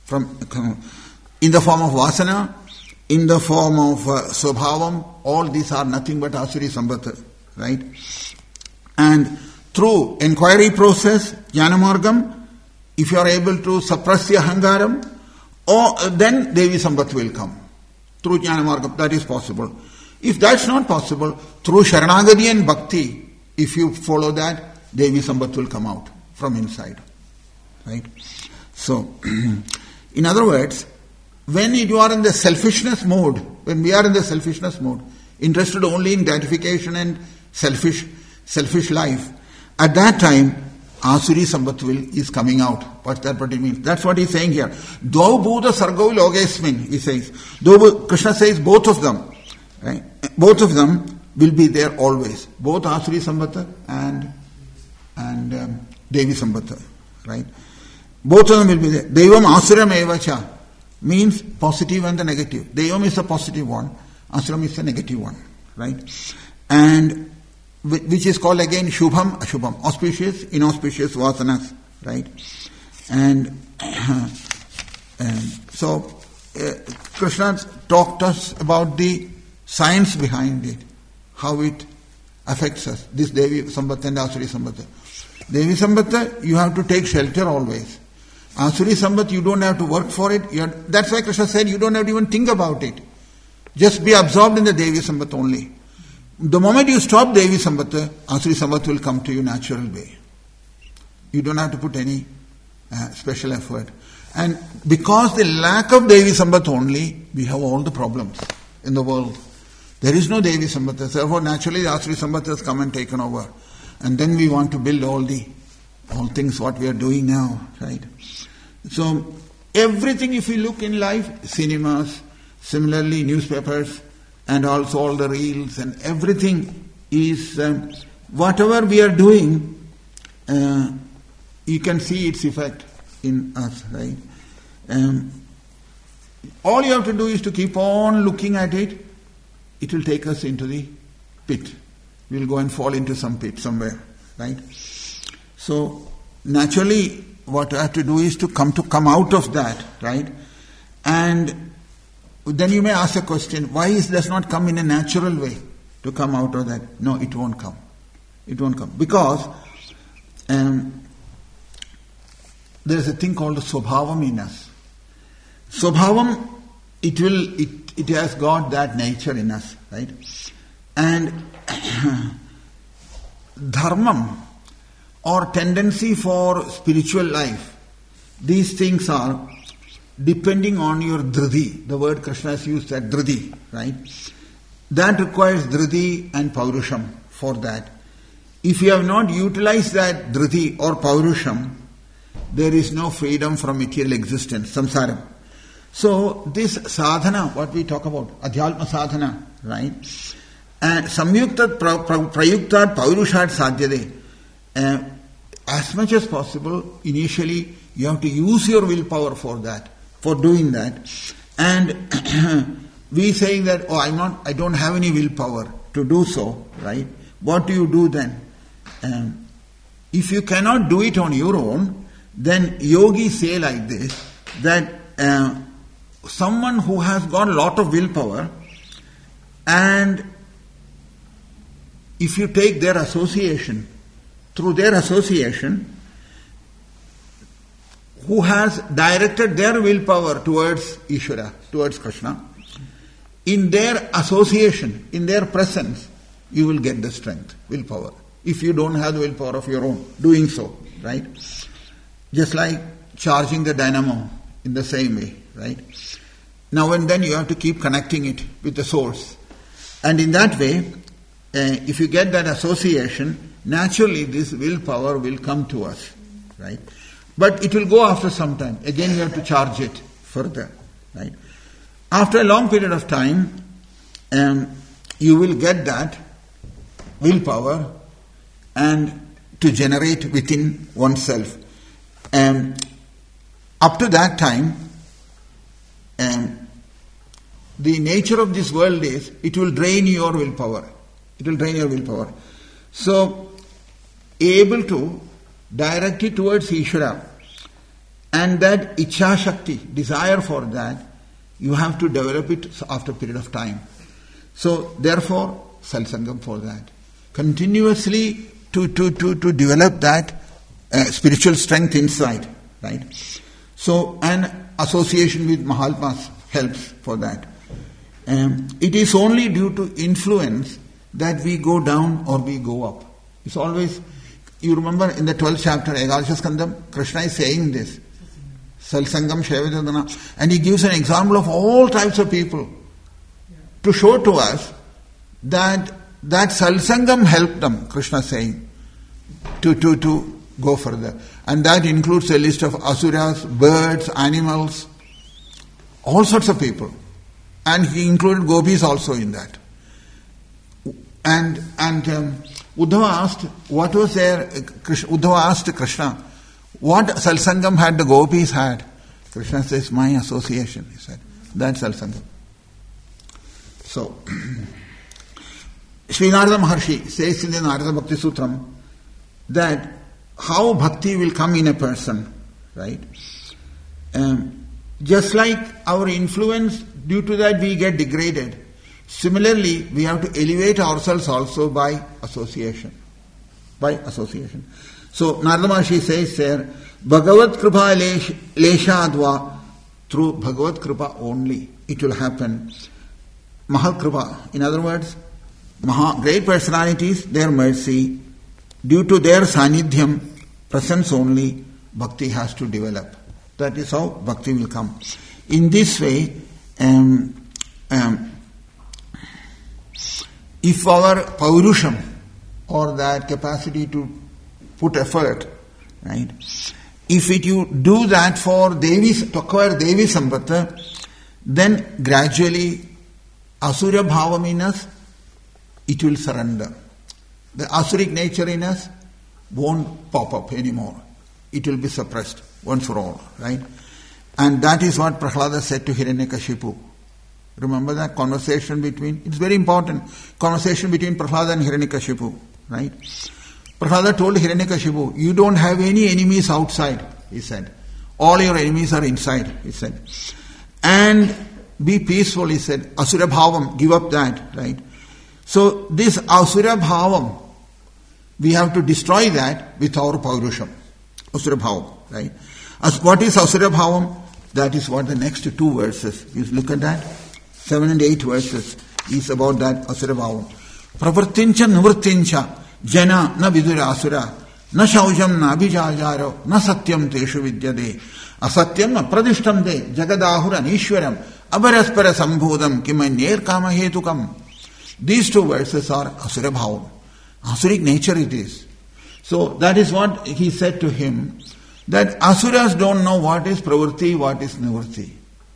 In the form of vasana, in the form of swabhavam, all these are nothing but Asuri Sambhata, right? And through inquiry process, Jnana Margam, if you are able to suppress the ahangaram, then Devi Sambhata will come. Through Jnana Margam, that is possible. If that's not possible, through Sharanagati and Bhakti, if you follow that, Devi Sambhata will come out from inside. Right? So, in other words, when you are in the selfishness mode, when we are in the selfishness mode, interested only in gratification and selfish life, at that time, Asuri Sambhata is coming out. What it means? That's what he's saying here. Dvau bhuta sargau logesmin, he says. Krishna says both of them, right? Both of them will be there always. Both Asuri Sambhata and Devi Sambhata, right? Both of them will be there. Devam Asuram Evacha means positive and the negative. Devam is the positive one, Asuram is the negative one, right? And which is called again Shubham, Ashubham, auspicious, inauspicious vasanas, right? And so Krishna talked us about the science behind it, how it affects us, this Devi Sambhata and Asuri Sambhata. Devi Sambhata, you have to take shelter always. Asuri Sambhata, you don't have to work for it. That's why Krishna said you don't have to even think about it. Just be absorbed in the Devi Sambhata only. The moment you stop Devi Sambhata, Asuri Sambhata will come to you natural way. You don't have to put any special effort. And because the lack of Devi Sambhata only, we have all the problems in the world. There is no Devi Sambhata. Therefore, naturally, the Asuri Sambhata has come and taken over. And then we want to build all things what we are doing now, right? So, everything if you look in life, cinemas, similarly newspapers, and also all the reels and everything is, whatever we are doing, you can see its effect in us, right? All you have to do is to keep on looking at it. It will take us into the pit. We'll go and fall into some pit somewhere, right? So, naturally, what I have to do is to come out of that, right? And then you may ask a question, why it does not come in a natural way to come out of that? No, it won't come. It won't come. Because there is a thing called Swabhavam in us. Swabhavam, it has got that nature in us, right? And dharmam or tendency for spiritual life, these things are depending on your dhriti. The word Krishna has used, that dhriti, right? That requires dhriti and paurusham for that. If you have not utilized that dhriti or paurusham, there is no freedom from material existence, samsara. So this sadhana, what we talk about, adhyalma sadhana, right? And samyuktat prayuktat paurushat sadhyade. As much as possible, initially you have to use your willpower for that, for doing that. And we saying that, I don't have any willpower to do so, right? What do you do then? If you cannot do it on your own, then yogis say like this, that someone who has got a lot of willpower, and if you take their association, through their association, who has directed their willpower towards Ishvara, towards Krishna, in their association, in their presence, you will get the strength, willpower. If you don't have the willpower of your own, doing so, right? Just like charging the dynamo in the same way, right? Now and then you have to keep connecting it with the source. And in that way, if you get that association, naturally this willpower will come to us, right? But it will go after some time. Again, you have to charge it further, right? After a long period of time, you will get that willpower and to generate within oneself. Up to that time, the nature of this world is, it will drain your willpower. It will drain your willpower. So, able to direct it towards Ishvara, and that Ichha Shakti, desire for that, you have to develop it after a period of time. So, therefore, Satsangam for that. Continuously to develop that spiritual strength inside, right? So, an association with Mahatmas helps for that. It is only due to influence that we go down or we go up. It's always, you remember in the 12th chapter, Ekadasha Skandam, Krishna is saying this. Satsangam Shaivatadana. And he gives an example of all types of people to show to us that Satsangam helped them, Krishna saying, to go further. And that includes a list of asuras, birds, animals, all sorts of people. And he included gopis also in that. And Uddhava asked, what was there? Uddhava asked Krishna, what Satsangam had the gopis had? Krishna says, my association, he said. That's Satsangam. So, Sri Narada Maharshi says in the Narada Bhakti Sutram that how bhakti will come in a person, right? Just like our influence, due to that we get degraded. Similarly, we have to elevate ourselves also by association. By association. So, Narada Maharshi says there, Bhagavad Kripa Leshadva, through Bhagavad Kripa only, it will happen. Mahakripa, in other words, great personalities, their mercy, due to their sanidhyam, presence only, bhakti has to develop. That is how bhakti will come. In this way, if our paurusham, or that capacity to put effort, right, if you do that for to acquire Devi Sampata, then gradually asura bhavam in us, it will surrender. The asuric nature in us won't pop up anymore. It will be suppressed once for all, right? And that is what Prahlada said to Hiranyakashipu. Remember that conversation between, it's very important, conversation between Prahlada and Hiranyakashipu, right? Prahlada told Hiranyakashipu, you don't have any enemies outside, he said. All your enemies are inside, he said. And be peaceful, he said. Asura bhavam, give up that, right? So this asura bhavam, we have to destroy that with our paurusham. Asura bhavam, right? What is asura bhavam? That is what the next two verses, you look at that, 7 and 8 verses is about that asura bhavam. Pravartincha nivrittincha jana na vidura asura na shaujam na abhijajaro na satyam teshu vidyade asatyam na pradishtam de jagadahura nishwaram abharaspara sambhodam kimanyer kama hetukam. These two verses are asura bhavam. Asuric nature it is. So that is what he said to him, that asuras don't know what is pravritti, what is nivritti.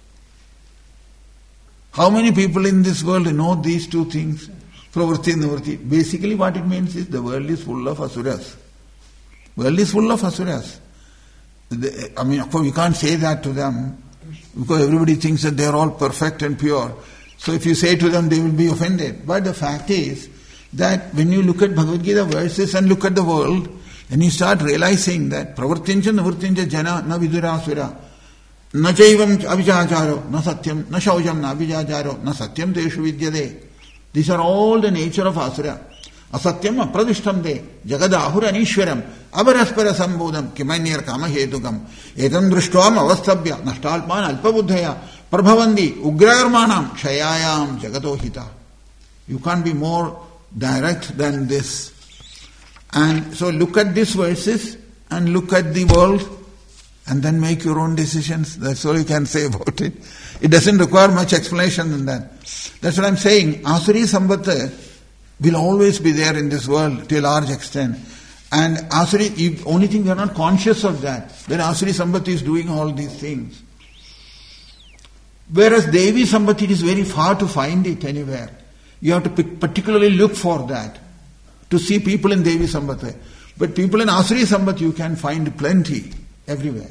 How many people in this world know these two things? Pravritti and nivritti. Basically what it means is the world is full of asuras. World is full of asuras. I mean, of course we can't say that to them because everybody thinks that they are all perfect and pure. So if you say to them, they will be offended. But the fact is that when you look at Bhagavad Gita verses and look at the world, and you start realizing that pravartincha nivrittincha jana na vidurasura na chaivam abhijajaro na satyam na shaujam na abhijajaro na satyam teshu vidyade. These are all the nature of asura. Asatyam apradishtam de jagadahur anishwaram abaraspara sambodham kimanyar kama hetukam etam drishtvam avastabhya nashtalpan alpabuddhaya prabhavandi ugrarmanam kshayayam jagatohita. You can't be more direct than this. And so look at these verses and look at the world and then make your own decisions. That's all you can say about it. It doesn't require much explanation than that. That's what I'm saying. Asuri Sambata will always be there in this world to a large extent. And Asuri, only thing we are not conscious of that. When Asuri Sambata is doing all these things. Whereas Devi Sambata, it is very far to find it anywhere. You have to particularly look for that. To see people in Devi Sambata. But people in Asuri Sambata you can find plenty everywhere.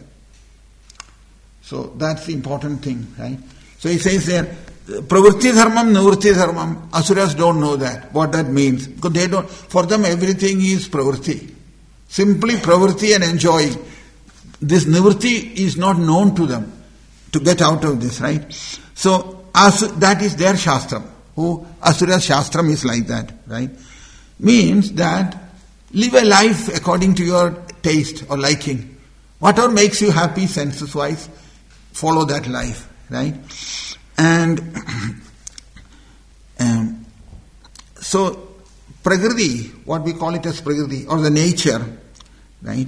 So that's the important thing, right? So he says there, Pravritti Dharmam, Nivritti Dharmam, Asuras don't know that, what that means. Because they don't, for them everything is Pravritti. Simply Pravritti and enjoying. This Nivritti is not known to them to get out of this, right? So that is their Shastram. Asura's Shastram is like that, right? Means that live a life according to your taste or liking. Whatever makes you happy senses-wise, follow that life, right? And so Prakriti, what we call it as Prakriti, or the nature, right?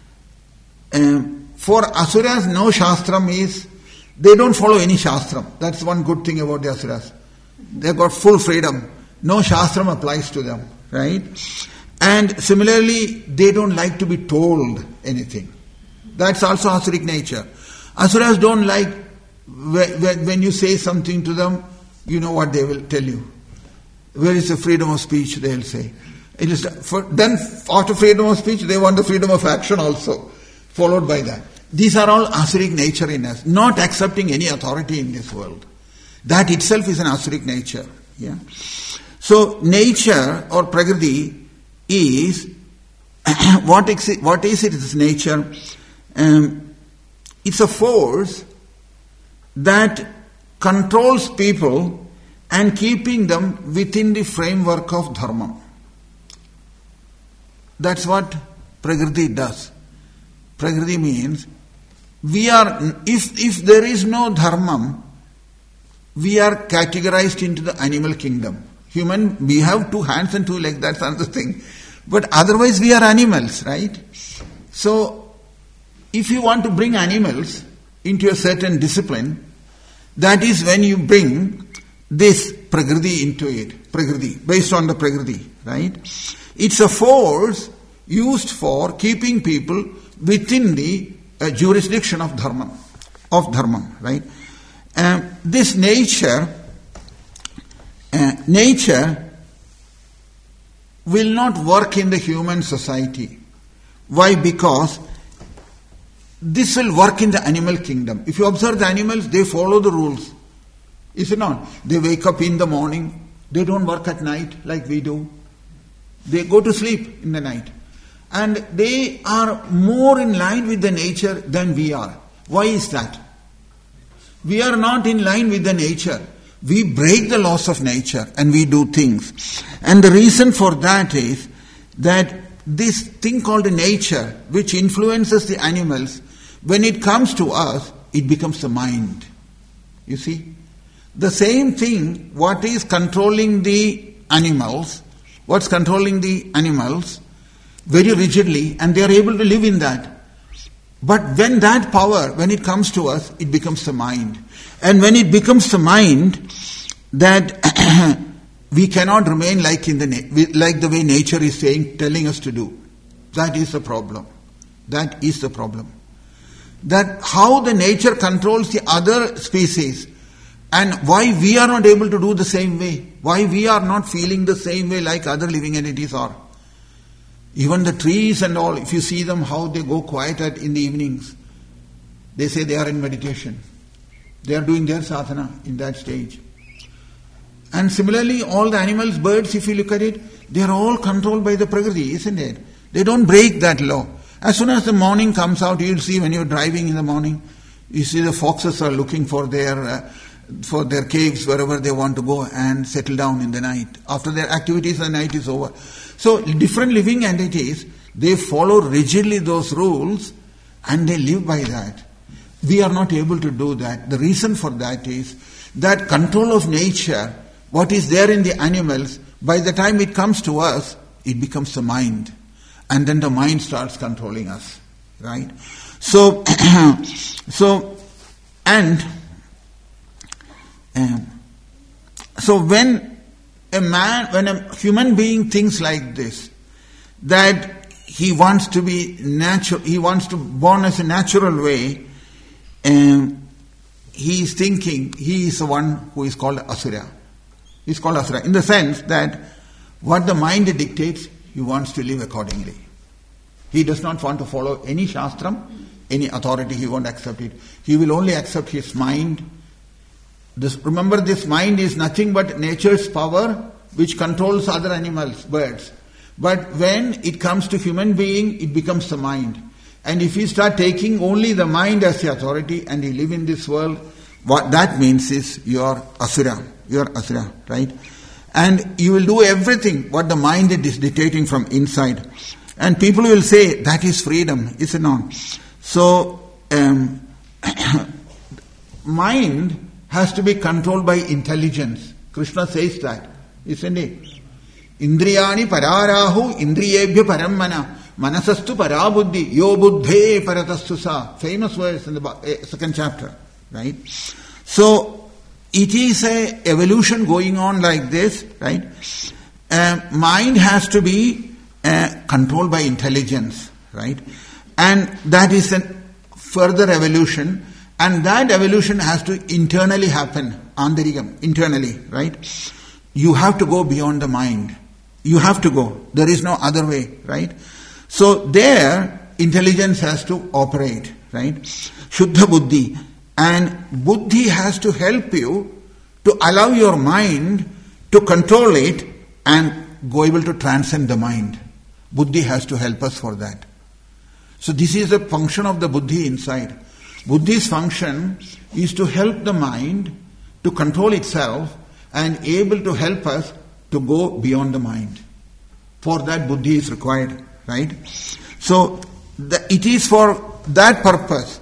For Asuras, no Shastram is, they don't follow any Shastram. That's one good thing about the Asuras. They've got full freedom. No Shastram applies to them, right? And similarly, they don't like to be told anything. That's also Asuric nature. Asuras don't like when you say something to them, you know what they will tell you. Where is the freedom of speech, they'll say. Then after freedom of speech, they want the freedom of action also, followed by that. These are all Asuric nature in us, not accepting any authority in this world. That itself is an Asuric nature. Yeah. So nature or Prakriti is what is it? It's nature. It's a force that controls people and keeping them within the framework of dharma. That's what Prakriti does. Prakriti means we are, if there is no dharma, we are categorized into the animal kingdom. Human, we have 2 hands and 2 legs, that's another thing. But otherwise we are animals, right? So, if you want to bring animals into a certain discipline, that is when you bring this Prakriti into it. Prakriti, based on the Prakriti, right? It's a force used for keeping people within the jurisdiction of dharma, right? This nature will not work in the human society. Why? Because this will work in the animal kingdom. If you observe the animals, they follow the rules. Is it not? They wake up in the morning. They don't work at night like we do. They go to sleep in the night. And they are more in line with the nature than we are. Why is that? We are not in line with the nature. We break the laws of nature and we do things. And the reason for that is that this thing called nature, which influences the animals, when it comes to us, it becomes the mind. You see? The same thing, what is controlling the animals, what's controlling the animals very rigidly, and they are able to live in that. But when that power, when it comes to us, it becomes the mind. And when it becomes the mind, that we cannot remain like the way nature is telling us to do. That is the problem. That is the problem. That how the nature controls the other species and why we are not able to do the same way. Why we are not feeling the same way like other living entities are. Even the trees and all, if you see them, how they go quiet in the evenings. They say they are in meditation. They are doing their sadhana in that stage. And similarly, all the animals, birds, if you look at it, they are all controlled by the Prakriti, isn't it? They don't break that law. As soon as the morning comes out, you'll see when you're driving in the morning, you see the foxes are looking for their caves wherever they want to go and settle down in the night. After their activities, the night is over. So different living entities, they follow rigidly those rules and they live by that. We are not able to do that. The reason for that is that control of nature, what is there in the animals, by the time it comes to us, it becomes the mind. And then the mind starts controlling us. Right? So when a human being thinks like this, that he wants to be natural, he wants to born as a natural way, he is thinking he is the one who is called Asura. He is called Asura in the sense that what the mind dictates, he wants to live accordingly. He does not want to follow any shastram, any authority, he won't accept it. He will only accept his mind. Remember, this mind is nothing but nature's power which controls other animals, birds. But when it comes to human being, it becomes the mind. And if you start taking only the mind as the authority and you live in this world, what that means is you are Asura. You are Asura, right? And you will do everything what the mind is dictating from inside. And people will say, that is freedom, is it not? So, mind has to be controlled by intelligence. Krishna says that, isn't it? Indriyani pararahu indriyebhya parammana manasastu parabuddhi yo buddhe paratastu sa. Famous verse in the second chapter, right? So, it is a evolution going on like this, right? Mind has to be controlled by intelligence, right? And that is a further evolution, and that evolution has to internally happen, antarikam, internally, right? You have to go beyond the mind. You have to go. There is no other way, right? So there, intelligence has to operate, right? Shuddha buddhi. And buddhi has to help you to allow your mind to control it and go able to transcend the mind. Buddhi has to help us for that. So this is a function of the buddhi inside. Buddhi's function is to help the mind to control itself and able to help us to go beyond the mind. For that buddhi is required, right? So it is for that purpose,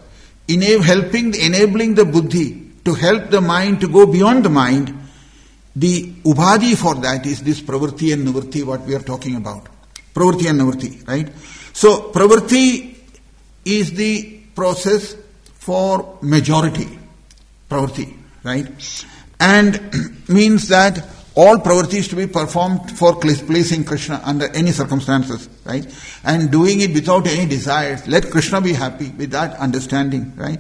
enabling the buddhi to help the mind to go beyond the mind. The ubhadi for that is this pravritti and nivritti, what we are talking about. Pravritti and nivritti, right? So pravritti is the process for majority. Pravritti, right? And means that all pravrittis to be performed for pleasing Krishna under any circumstances, right? And doing it without any desires. Let Krishna be happy with that understanding, right?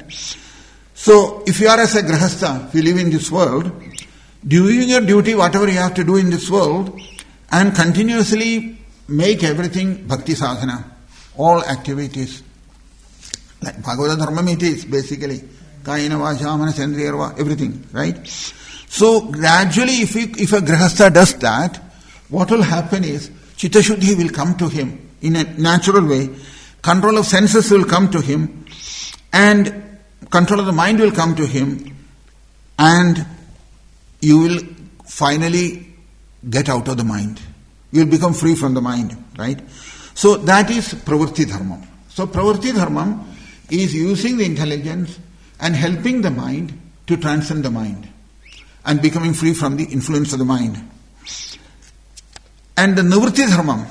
So if you are as a grahastha, if you live in this world, doing your duty, whatever you have to do in this world, and continuously make everything bhakti sadhana, all activities. Like Bhagavad Dharma it is basically. Kayena vacha manasendriyarva, everything, right? So gradually if a grahastha does that, what will happen is chitta shuddhi will come to him in a natural way, control of senses will come to him, and control of the mind will come to him, and you will finally get out of the mind. You will become free from the mind, right? So that is pravritti dharma. So pravritti dharma is using the intelligence and helping the mind to transcend the mind and becoming free from the influence of the mind. And the nivritti dharma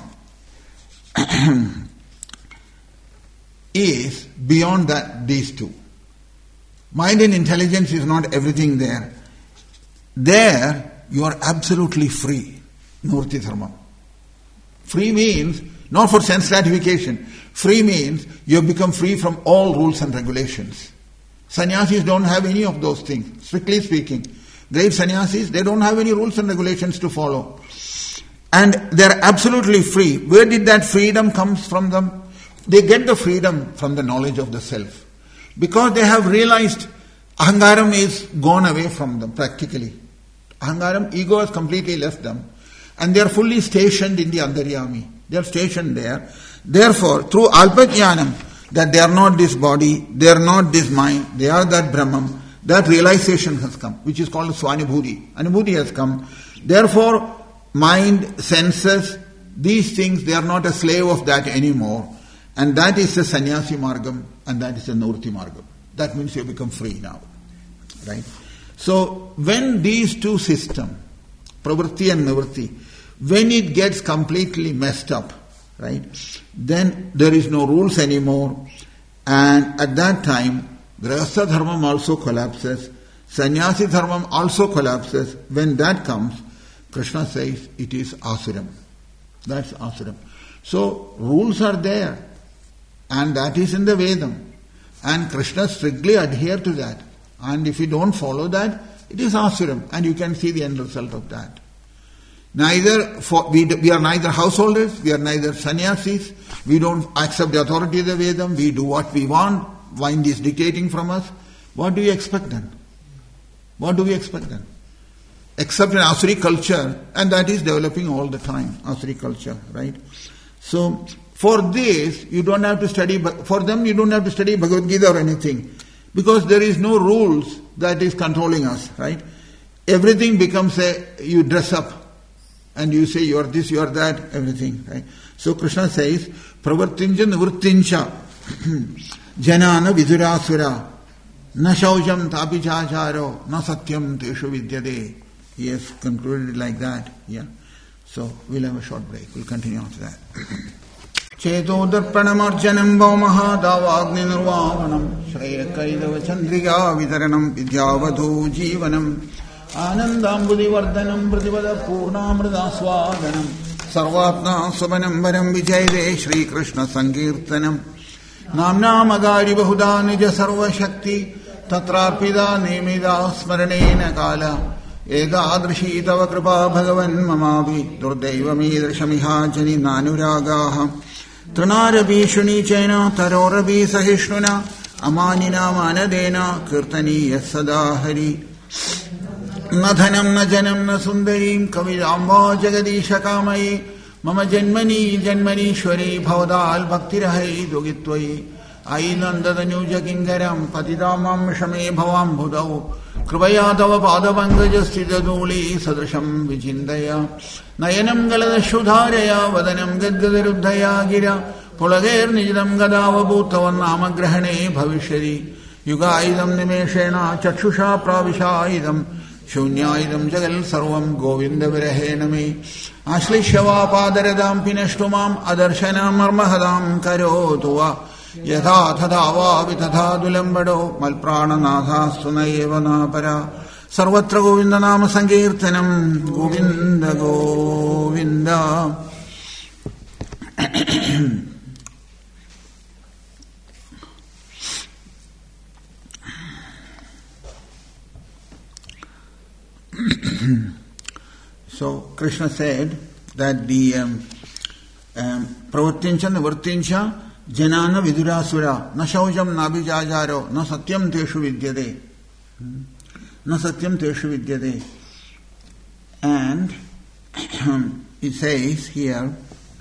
is beyond these two. Mind and intelligence is not everything there. There you are absolutely free. Nivritti dharma. Free means not for sense gratification. Free means you have become free from all rules and regulations. Sannyasis don't have any of those things, strictly speaking. Great sannyasis, they don't have any rules and regulations to follow. And they are absolutely free. Where did that freedom come from them? They get the freedom from the knowledge of the self. Because they have realized ahangaram is gone away from them practically. Ahangaram, ego has completely left them. And they are fully stationed in the antaryami. They are stationed there. Therefore, through alpajnanam, that they are not this body, they are not this mind, they are that Brahman, that realization has come, which is called swanibhuti. Anubhuti has come. Therefore, mind, senses, these things, they are not a slave of that anymore. And that is the sannyasi margam, and that is the nivritti margam. That means you become free now. Right? So, when these two systems, pravritti and nivritti, when it gets completely messed up, right, then there is no rules anymore. And at that time, grihastha dharmam also collapses, sannyasi dharmam also collapses. When that comes, Krishna says it is asuram. That's asuram. So, rules are there, and that is in the Vedam. And Krishna strictly adhere to that. And if you don't follow that, it is asuram, and you can see the end result of that. We are neither householders, we are neither sannyasis, we don't accept the authority of the Vedam, we do what we want, mind is dictating from us. What do we expect then? What do we expect then? Except an Asuri culture, and that is developing all the time, Asuri culture, right? So, for this, you don't have to study, for them you don't have to study Bhagavad Gita or anything, because there is no rules that is controlling us, right? Everything becomes you dress up, and you say you are this, you are that, everything, right? So Krishna says, pravartinja nivrittincha janana vidurasura na shaujam tapichacharo na satyam teshu vidyade. He has concluded it like that. Yeah. So we'll have a short break. We'll continue after that. Cheto darpanamarjanam bhaumaha davagni nirvavanam shraya kaidava chandriga vidaranam vidyavadhu jivanam Anandambudi vardhanam pratipada purnamrita swaganam sarvatna subanambaram vijayde Shri Krishna Sankirtanam namna magari bahuda nija sarva shakti tatrarpida nemida smaranena kala edadrishi tava kripa bhagavan mamavi durdevamidrishamiha jani nanuragaha trinarabi shuni chena tarorabi sahishnuna amanina manadena kirtani yasada hari न धनम न जनम न सुंदरीम कविदाम्बा जगदीश कामयी मम जन्मनि जन्मनीश्वरी भवदाल भक्तिरहै दुगित्वयि आई नंदतनुज किंकरम पतितामं शमे भवाम्बुधौ कृपया तव पादपङ्कजस्थितधूली सदृशं विचिन्तय नयनं गलदश्रुधारया वदनं गद्गदरुद्धया गिरा पुलगैर्निजितं गदावभूतवन्नामग्रहणे भविष्यति युगायिदं निमेषेण चक्षुषा प्राविशायिदं शून्यायिदं जगल सर्वं गोविंद विरहेण मे आश्लिष्यवापादरदां पिनष्टु माम् अदर्शनं मर्महदां करोतु वा यथा तथा वा वितथा दुलम्बडो मल्प्राणनाथास्तु न एव नापरा सर्वत्र गोविंद नाम संकीर्तनं Govind Govind. So Krishna said that the pravattincha nivrittincha janana vidurasura na shaujam nabhijajaro na satyam teshu vidyade na satyam teshu vidyade. And it says here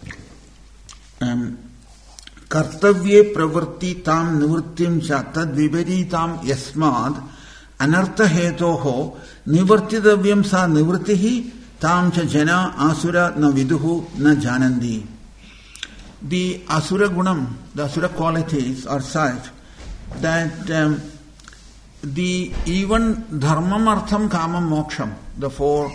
kartavye pravritti tam nivrittim cha tad viparitam yasmad anartha hetoho nivartidavyam sa nivritihi tam cha jana asura na viduhu na janandi. The asura gunam, the asura qualities are such that the even dharmam artham kamam moksham, the four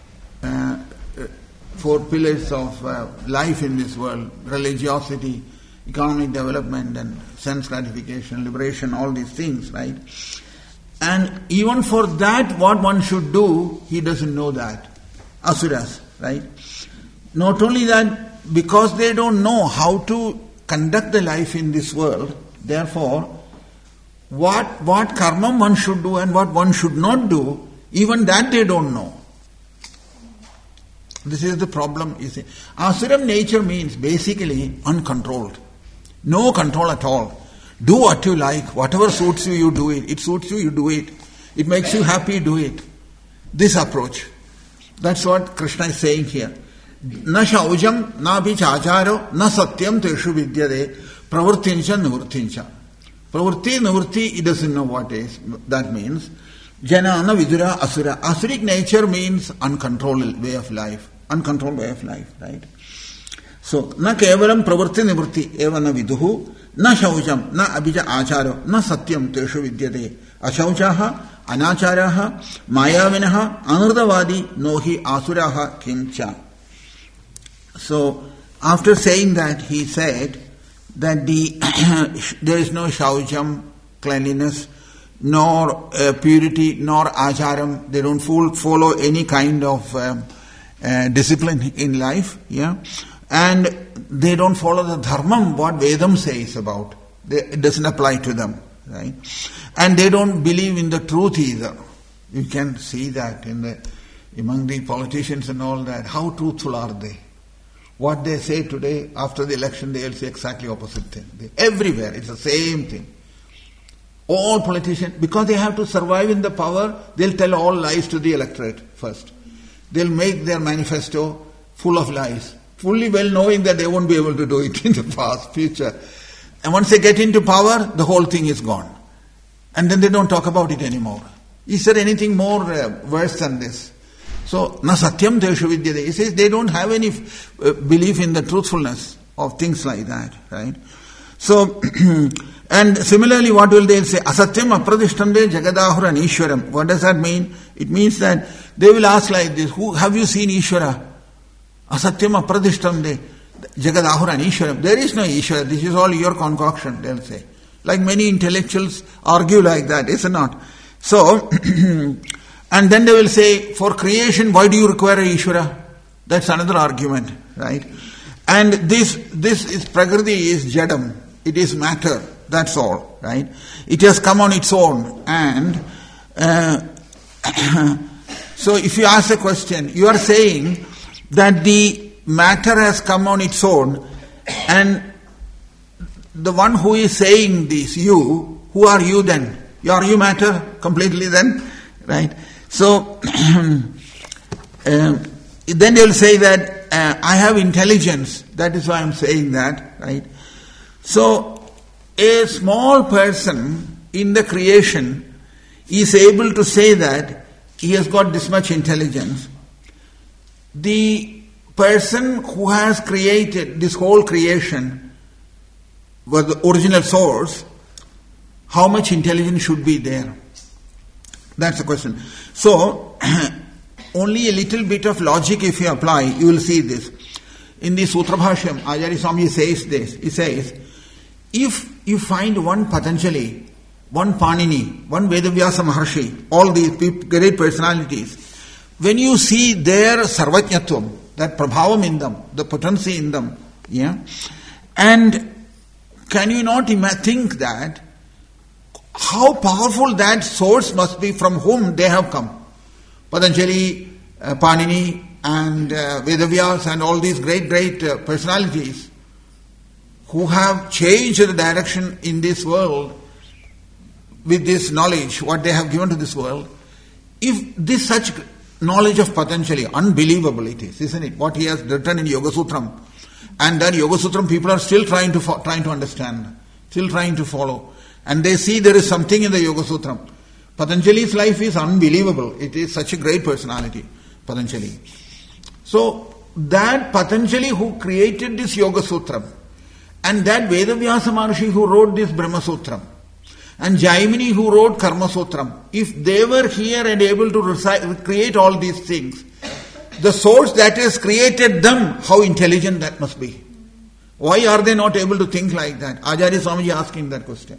pillars of life in this world, religiosity, economic development and sense gratification, liberation, all these things, right? And even for that, what one should do, he doesn't know that. Asuras, right? Not only that, because they don't know how to conduct the life in this world, therefore, what karma one should do and what one should not do, even that they don't know. This is the problem, you see. Asuram nature means basically uncontrolled. No control at all. Do what you like, whatever suits you, you do it. It suits you, you do it. It makes you happy, do it. This approach. That's what Krishna is saying here. Na shaujam, na bichacharo, na satyam teshu vidyade, pravrittincha nivrittincha. Pravritti, nivritti, he doesn't know what is. That means, janana vidura asura. Asuric nature means uncontrolled way of life. Uncontrolled way of life, right? So, na kevalam pravritti nivritti eva na viduhu, na shaucham, na abhija acharo, na satyam teshu vidyate. Ashauchaha, anacharaha, mayavinaha, anurdavadi, nohi asuraha kimcha. So, after saying that, he said that there is no shaucham, cleanliness, nor purity, nor acharam. They don't follow any kind of discipline in life. Yeah. And they don't follow the dharmam, what Vedam says about. It doesn't apply to them, right? And they don't believe in the truth either. You can see that among the politicians and all that. How truthful are they? What they say today, after the election, they'll say exactly opposite thing. Everywhere, it's the same thing. All politicians, because they have to survive in the power, they'll tell all lies to the electorate first. They'll make their manifesto full of lies, fully well knowing that they won't be able to do it in the past, future. And once they get into power, the whole thing is gone. And then they don't talk about it anymore. Is there anything more worse than this? So, na satyam teshu vidyate. He says they don't have any belief in the truthfulness of things like that, right? So, and similarly, what will they say? Asatyam apradishtande jagadahura Ishwaram. What does that mean? It means that they will ask like this, have you seen Ishwara? Asatyam apradishtande jagadahura Ishwaram. There is no Ishwara. This is all your concoction, they'll say. Like many intellectuals argue like that, is it not? So, and then they will say, for creation, why do you require a Ishwara? That's another argument, right? And this is Prakriti is Jadam. It is matter. That's all, right? It has come on its own. And so if you ask a question, you are saying that the matter has come on its own, and the one who is saying this, you, who are you then? Are you matter completely then? Right? So, then they will say that I have intelligence. That is why I am saying that, right? So, a small person in the creation is able to say that he has got this much intelligence. The person who has created this whole creation was the original source. How much intelligence should be there? That's the question. So, only a little bit of logic if you apply, you will see this. In the Sutra Bhashyam, Acharya Swami says this. He says, if you find one Patanjali, one Panini, one Vedavyasa Maharshi, all these great personalities, when you see their sarvajñatvam, that prabhavam in them, the potency in them, yeah, and can you not think that how powerful that source must be from whom they have come? Patanjali, Panini, and Vedavyas, and all these great personalities who have changed the direction in this world with this knowledge, what they have given to this world. If this such knowledge of Patanjali, unbelievable it is, isn't it? What he has written in Yoga Sutram. And that Yoga Sutram people are still trying to understand, still trying to follow. And they see there is something in the Yoga Sutram. Patanjali's life is unbelievable. It is such a great personality, Patanjali. So, that Patanjali who created this Yoga Sutram, and that Vedavyasa Maharshi who wrote this Brahma Sutram, and Jaimini who wrote Karma Sutram, if they were here and able to create all these things, the source that has created them, how intelligent that must be. Why are they not able to think like that? Acharya Swamiji asking that question.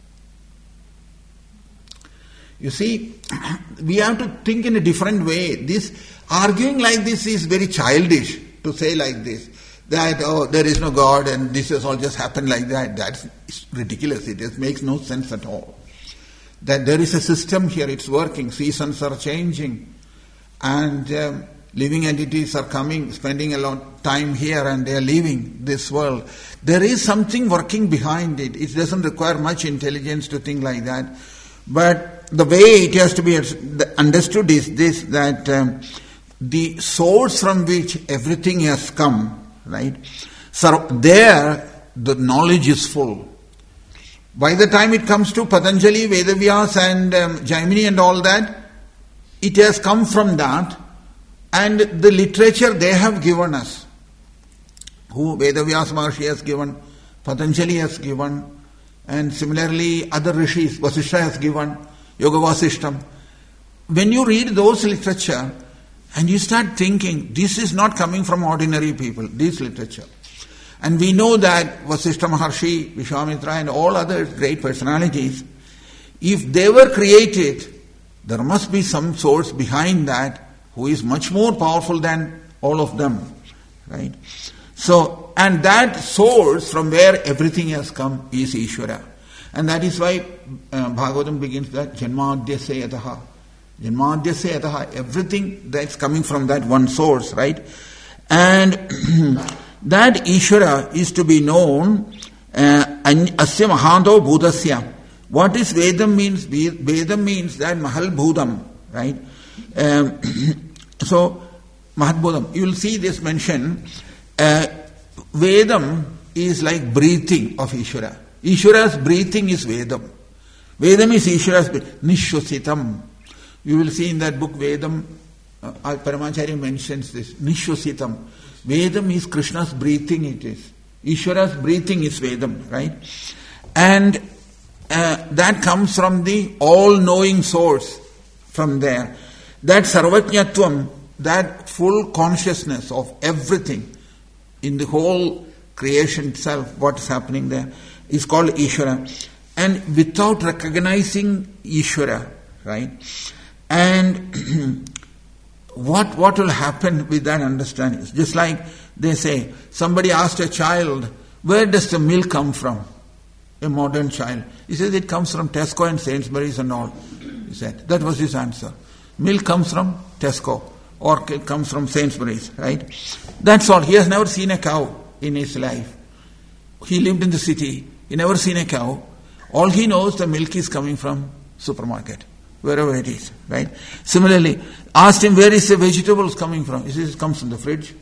You see, we have to think in a different way. This arguing like this is very childish, to say like this, that there is no God and this has all just happened like that. That's ridiculous. It just makes no sense at all. That there is a system here, it's working, seasons are changing, and living entities are coming, spending a lot of time here, and they are leaving this world. There is something working behind it. It doesn't require much intelligence to think like that. But the way it has to be understood is this, that the source from which everything has come, right? So there the knowledge is full. By the time it comes to Patanjali, Vedavyas and Jaimini and all that, it has come from that, and the literature they have given us, who Vedavyas Maharshi has given, Patanjali has given, and similarly other rishis, Vasishtha has given, Yoga Vasishtam. When you read those literature and you start thinking, this is not coming from ordinary people, this literature. And we know that Vasishtha Maharshi, Vishwamitra and all other great personalities, if they were created, there must be some source behind that who is much more powerful than all of them. Right? So, and that source from where everything has come is Ishvara. And that is why Bhagavatam begins that Janmadhyasya yataha. Janmadhyasya yataha. Everything that's coming from that one source, right? And that Ishvara is to be known Asya Mahanto Bhudasya. What is Vedam means? Vedam means that Mahal Bhudam, right? So, Mahatbhudam. You will see this mention. Vedam is like breathing of Ishvara. Ishvara's breathing is Vedam. Vedam is Ishvara's breathing. Nishwasitam. You will see in that book Vedam, Paramacharya mentions this. Nishwasitam. Vedam is Krishna's breathing, it is. Ishvara's breathing is Vedam, right? And that comes from the all-knowing source from there. That Sarvajñatvam, that full consciousness of everything in the whole creation itself, what is happening there, is called Ishvara. And without recognizing Ishvara, right? And what will happen with that understanding? It's just like they say, somebody asked a child, where does the milk come from? A modern child. He says it comes from Tesco and Sainsbury's and all. He said, that was his answer. Milk comes from Tesco or it comes from Sainsbury's, right? That's all. He has never seen a cow in his life. He lived in the city. He never seen a cow. All he knows, the milk is coming from supermarket, wherever it is, right? Similarly, asked him, where is the vegetables coming from? He says, it comes from the fridge.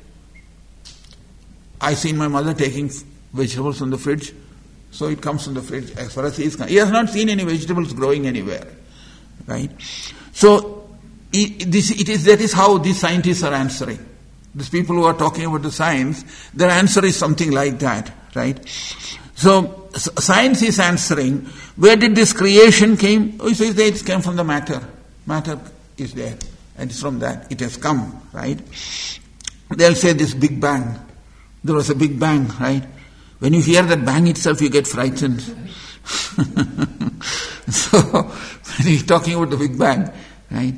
I seen my mother taking vegetables from the fridge, so it comes from the fridge as far as he is concerned. He has not seen any vegetables growing anywhere, right? So, that is how these scientists are answering. These people who are talking about the science, their answer is something like that, right? So, science is answering, where did this creation came? Oh, he says that it came from the matter. Matter is there, and it's from that it has come, right? They'll say this Big Bang. There was a Big Bang, right? When you hear that bang itself, you get frightened. So, when he's talking about the Big Bang, right?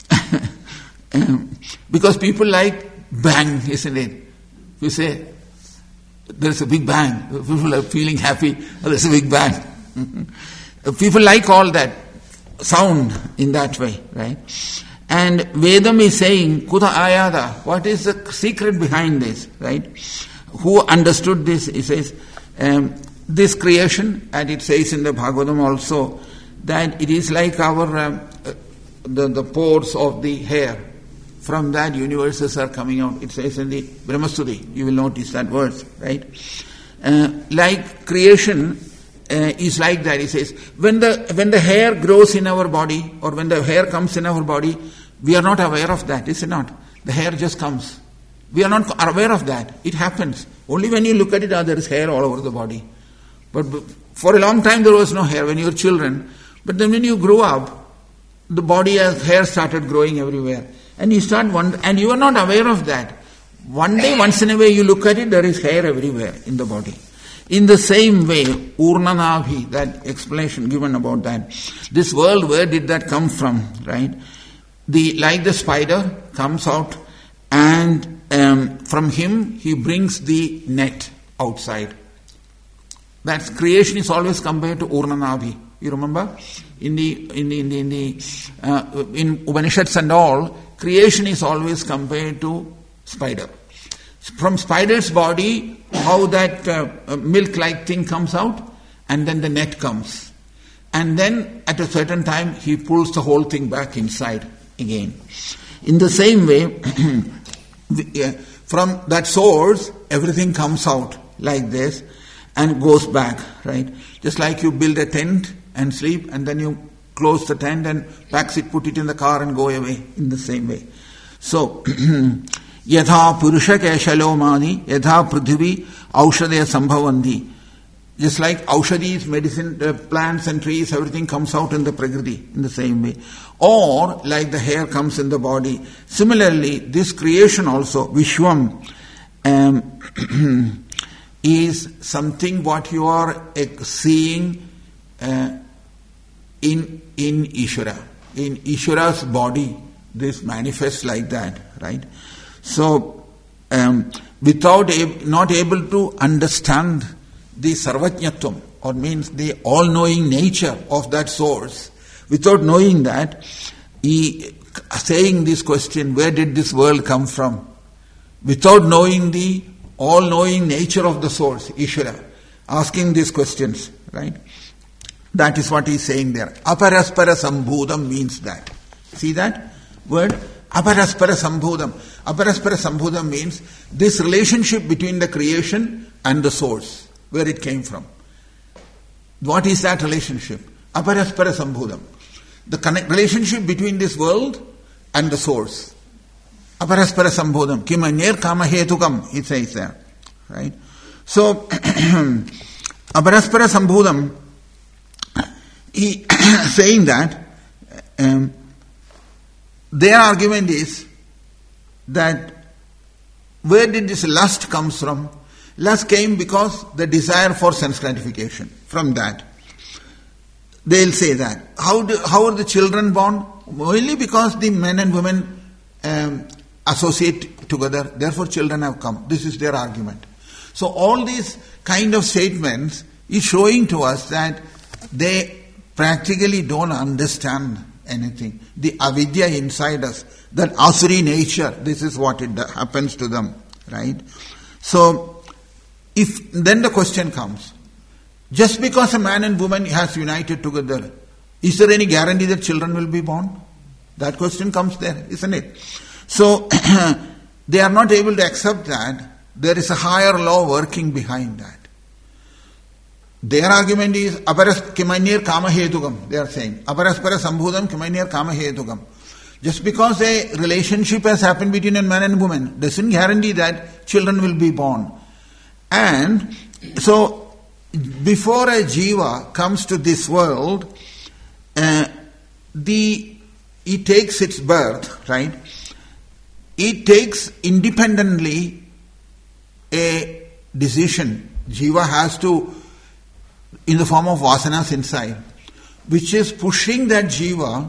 Because people like bang, isn't it? You say, there's a big bang. People are feeling happy. Oh, there's a big bang. People like all that sound in that way, right? And Vedam is saying, Kuta Ayada, what is the secret behind this, right? Who understood this? He says, this creation, and it says in the Bhagavatam also, that it is like our, the pores of the hair. From that, universes are coming out. It says in the Brahmastudi, you will notice that verse, right? Like creation is like that. He says, when the hair grows in our body, or when the hair comes in our body, we are not aware of that, is it not? The hair just comes. We are not aware of that. It happens. Only when you look at it, there is hair all over the body. But for a long time, there was no hair when you were children. But then when you grew up, the body as hair started growing everywhere. And you start wondering, and you are not aware of that. One day, once in a way, you look at it, there is hair everywhere in the body. In the same way, Urnanabhi, that explanation given about that. This world, where did that come from, right? Like the spider comes out, and from him, he brings the net outside. That creation is always compared to Urnanabhi. You remember? In Upanishads and all, creation is always compared to spider. From spider's body, how that milk-like thing comes out, and then the net comes. And then at a certain time, he pulls the whole thing back inside again. In the same way, from that source, everything comes out like this and goes back, right? Just like you build a tent and sleep, and then you close the tent and pack it, put it in the car and go away in the same way. So, Yatha Purusha Keshalomani, Yatha Prithvi, Aushadaya Sambhavanti. Just like Aushadis, medicine, plants and trees, everything comes out in the Prakriti in the same way. Or like the hair comes in the body. Similarly, this creation also, Vishwam, is something what you are seeing in Ishvara. In Ishvara's body, this manifests like that, right? So, not able to understand the sarvajñatvam, or means the all-knowing nature of that source, without knowing that, he saying this question, where did this world come from? Without knowing the all-knowing nature of the source, Ishvara, asking these questions, right? That is what he is saying there. Aparaspara sambhudam means that. See that word? Aparaspara sambhudam. Aparaspara sambhudam means this relationship between the creation and the source, where it came from. What is that relationship? Aparaspara sambhudam. The relationship between this world and the source. Aparaspara sambhudam. Kim anyer kama hetukam, he says there. Right? So, aparaspara sambhudam, he saying that their argument is that where did this lust comes from? Lust came because the desire for sense gratification. From that, they'll say that. How are the children born? Only because the men and women associate together, therefore children have come. This is their argument. So all these kind of statements is showing to us that they practically don't understand anything. The avidya inside us, that asuri nature, this is what it happens to them, right? So, then the question comes, just because a man and woman has united together, is there any guarantee that children will be born? That question comes there, isn't it? So, they are not able to accept that there is a higher law working behind that. Their argument is aparas kimanir kama hetukam. They are saying aparaspara sambhudam kimanir kama hetukam. Just because a relationship has happened between a man and woman doesn't guarantee that children will be born. And so, before a jiva comes to this world, it takes its birth, right? It takes independently a decision. Jiva has to, in the form of vasanas inside, which is pushing that jiva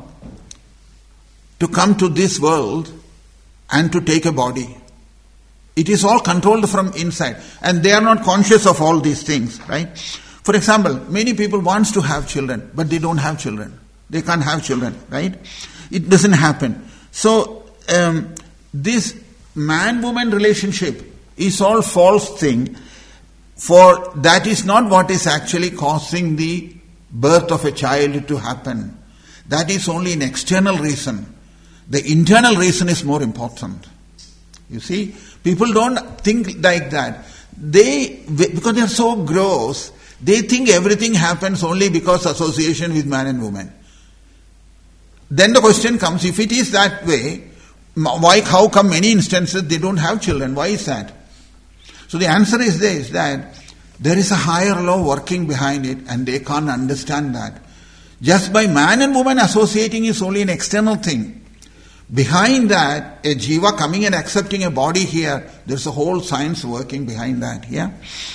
to come to this world and to take a body. It is all controlled from inside, and they are not conscious of all these things, right? For example, many people wants to have children, but they don't have children. They can't have children, right? It doesn't happen. So, this man-woman relationship is all false thing, for that is not what is actually causing the birth of a child to happen. That is only an external reason. The internal reason is more important. You see, people don't think like that. Because they are so gross, they think everything happens only because association with man and woman. Then the question comes, if it is that way, how come many instances they don't have children? Why is that? So the answer is this, that there is a higher law working behind it, and they can't understand that. Just by man and woman associating is only an external thing. Behind that, a jiva coming and accepting a body here, there's a whole science working behind that, yeah?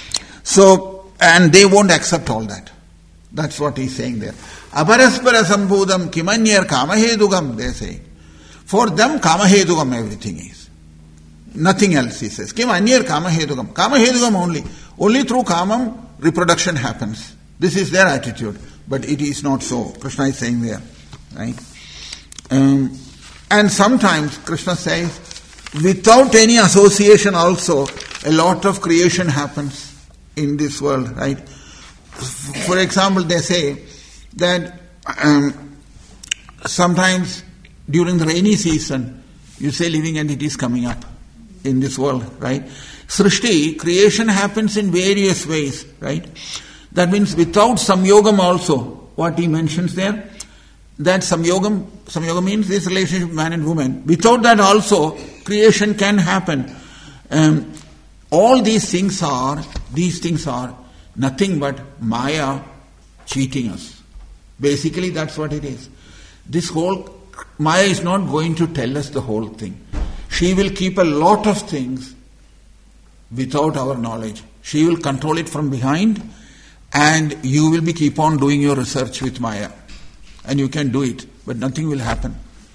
So, and they won't accept all that. That's what he's saying there. Aparaspara sambhudam kimanyar kamahedugam, they say. For them, kamahedugam everything is. Nothing else, he says. Kimanyar kamahedugam. Kamahedugam only. Only through kamam, reproduction happens. This is their attitude. But it is not so. Krishna is saying there, right? And sometimes Krishna says, without any association also, a lot of creation happens in this world, right? For example, they say that sometimes during the rainy season, you say living entities coming up in this world, right? Srishti, creation happens in various ways, right? That means without samyogam also, what he mentions there, that samyoga means this relationship man and woman. Without that also, creation can happen. All these things are nothing but Maya cheating us. Basically, that's what it is. This whole Maya is not going to tell us the whole thing. She will keep a lot of things without our knowledge. She will control it from behind, and you will keep on doing your research with Maya. And you can do it, but nothing will happen.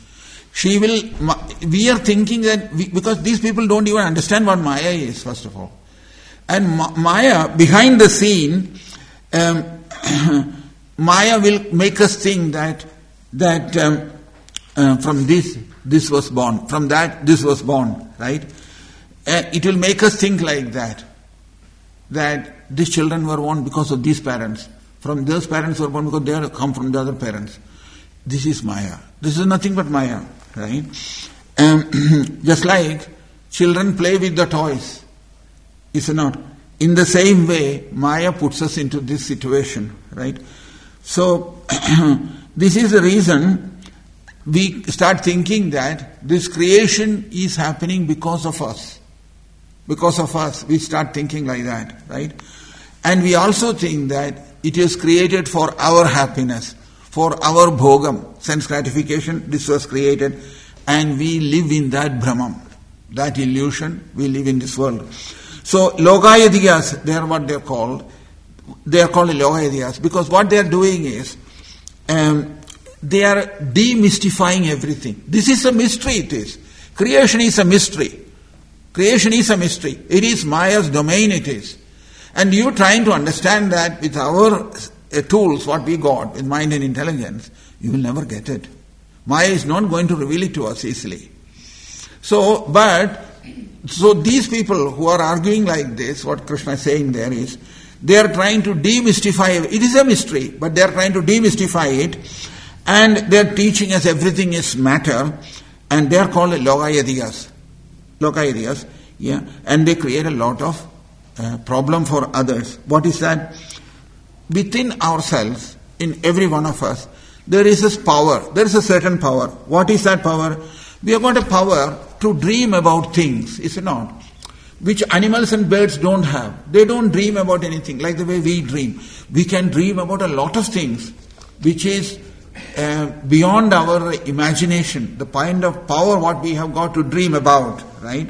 We are thinking that, because these people don't even understand what Maya is, first of all. And Maya, behind the scene, Maya will make us think that from this was born, from that this was born, right? It will make us think like that these children were born because of these parents. From those parents were born because they have come from the other parents. This is Maya. This is nothing but Maya, right? Just like children play with the toys, is it not? In the same way, Maya puts us into this situation, right? So, this is the reason we start thinking that this creation is happening because of us. Because of us, we start thinking like that, right? And we also think that it is created for our happiness, for our bhogam, sense gratification. This was created, and we live in that Brahman, that illusion. We live in this world. So, Lokayadiyas, they are what they are called. They are called Lokayadiyas because what they are doing is, they are demystifying everything. This is a mystery, it is. Creation is a mystery. Creation is a mystery. It is Maya's domain, it is. And you trying to understand that with our tools, what we got, with mind and intelligence, you will never get it. Maya is not going to reveal it to us easily. So these people who are arguing like this, what Krishna is saying there is, they are trying to demystify it. It is a mystery, but they are trying to demystify it, and they are teaching us everything is matter, and they are called Lokayadiyas. Lokayadiyas, yeah, and they create a lot of problem for others. What is that? Within ourselves, in every one of us, there is this power. There is a certain power. What is that power? We have got a power to dream about things, is it not? Which animals and birds don't have. They don't dream about anything like the way we dream. We can dream about a lot of things which is beyond our imagination, the kind of power what we have got to dream about, right?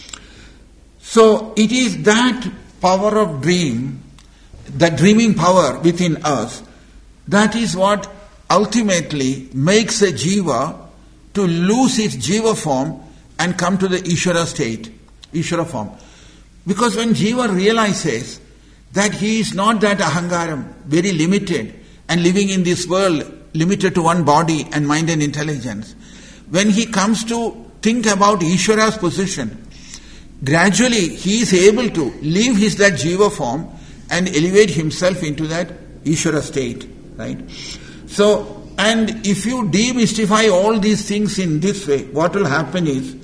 So it is that power of dream, that dreaming power within us, that is what ultimately makes a jiva to lose its jiva form and come to the Ishvara state, Ishvara form. Because when jiva realizes that he is not that ahangaram, very limited, and living in this world, limited to one body and mind and intelligence, when he comes to think about Ishvara's position, gradually he is able to leave that jiva form and elevate himself into that Ishvara state, right? So, and if you demystify all these things in this way, what will happen is,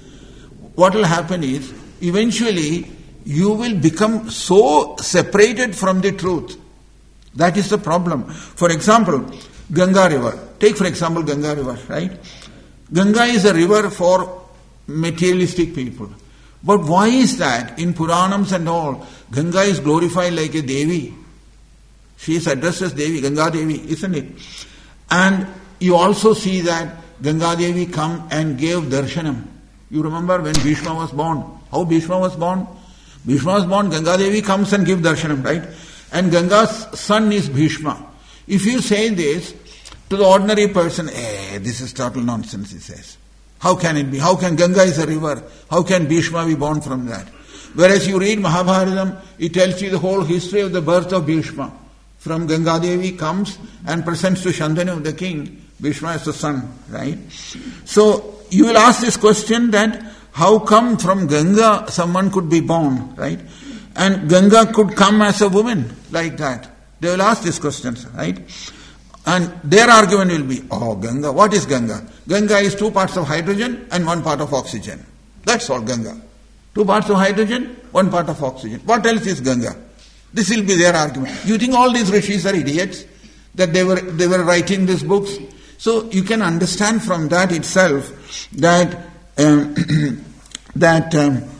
eventually you will become so separated from the truth. That is the problem. For example, Ganga river. Take for example Ganga river, right? Ganga is a river for materialistic people. But why is that? In Puranams and all, Ganga is glorified like a Devi. She is addressed as Devi, Ganga Devi, isn't it? And you also see that Ganga Devi come and gave darshanam. You remember when Bhishma was born? How Bhishma was born? Bhishma was born, Ganga Devi comes and gives darshanam, right? And Ganga's son is Bhishma. If you say this to the ordinary person, this is total nonsense, he says. How can it be? How can Ganga is a river? How can Bhishma be born from that? Whereas you read Mahabharatam, it tells you the whole history of the birth of Bhishma. From Ganga Devi comes and presents to Shantanu, the king, Bhishma is the son, right? So you will ask this question that how come from Ganga someone could be born, right? And Ganga could come as a woman like that. They will ask these questions, right? And their argument will be, Ganga, what is Ganga? Ganga is 2 parts of hydrogen and 1 part of oxygen. That's all Ganga. 2 parts of hydrogen, 1 part of oxygen. What else is Ganga? This will be their argument. You think all these rishis are idiots? That they were writing these books? So you can understand from that itself that that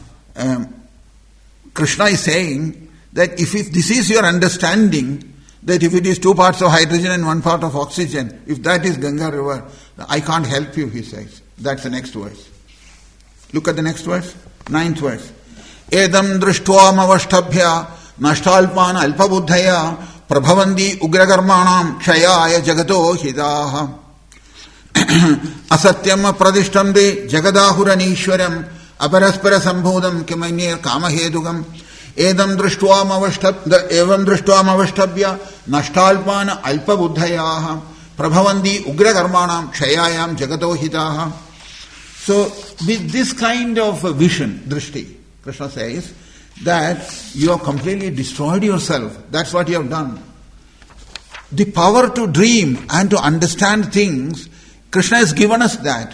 Krishna is saying that if this is your understanding, that if it is 2 parts of hydrogen and 1 part of oxygen, if that is Ganga river, I can't help you, he says. That's the next verse. Look at the next verse, 9th verse. Edam drishtvam avashtabhya nashtalpan alpabuddhaya prabhavandi ugrakarmanam kshayaya jagato hidaha asatyam pradishtamde jagadahuranishwaram aparaspara sambhodam kimanyir kamahedugam evam drishtvam avashtabhya nashtalpan alpabuddhaya prabhavandi ugrakarmanam kshayayam jagato hidaha. So, with this kind of vision, drishti, Krishna says that you have completely destroyed yourself. That's what you have done. The power to dream and to understand things, Krishna has given us that.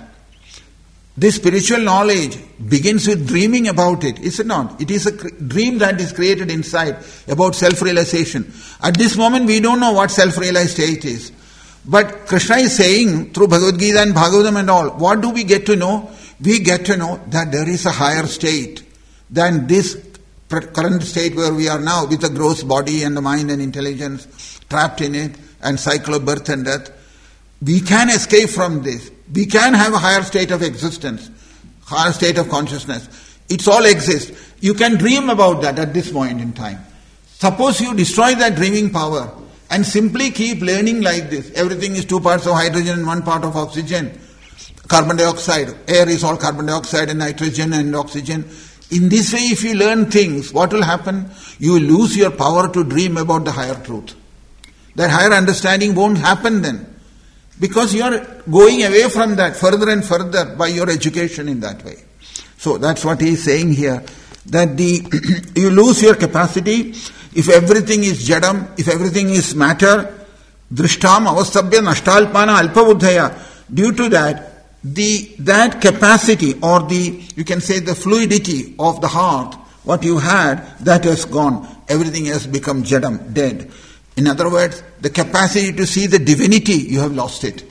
This spiritual knowledge begins with dreaming about it, is it not? It is a dream that is created inside about self-realization. At this moment, we don't know what self-realized state is. But Krishna is saying through Bhagavad Gita and Bhagavatam and all, what do we get to know? We get to know that there is a higher state than this current state where we are now, with a gross body and the mind and intelligence trapped in it and cycle of birth and death. We can escape from this. We can have a higher state of existence, higher state of consciousness. It's all exists. You can dream about that at this point in time. Suppose you destroy that dreaming power and simply keep learning like this. Everything is 2 parts of hydrogen and 1 part of oxygen. Carbon dioxide. Air is all carbon dioxide and nitrogen and oxygen. In this way, if you learn things, what will happen? You will lose your power to dream about the higher truth. That higher understanding won't happen then. Because you are going away from that further and further by your education in that way. So that's what he is saying here. That you lose your capacity. If everything is jadam, if everything is matter, drishtam avastabhya nashtalpana alpabuddhaya. Due to that, that capacity or you can say the fluidity of the heart, what you had, that has gone. Everything has become jadam, dead. In other words, the capacity to see the divinity, you have lost it.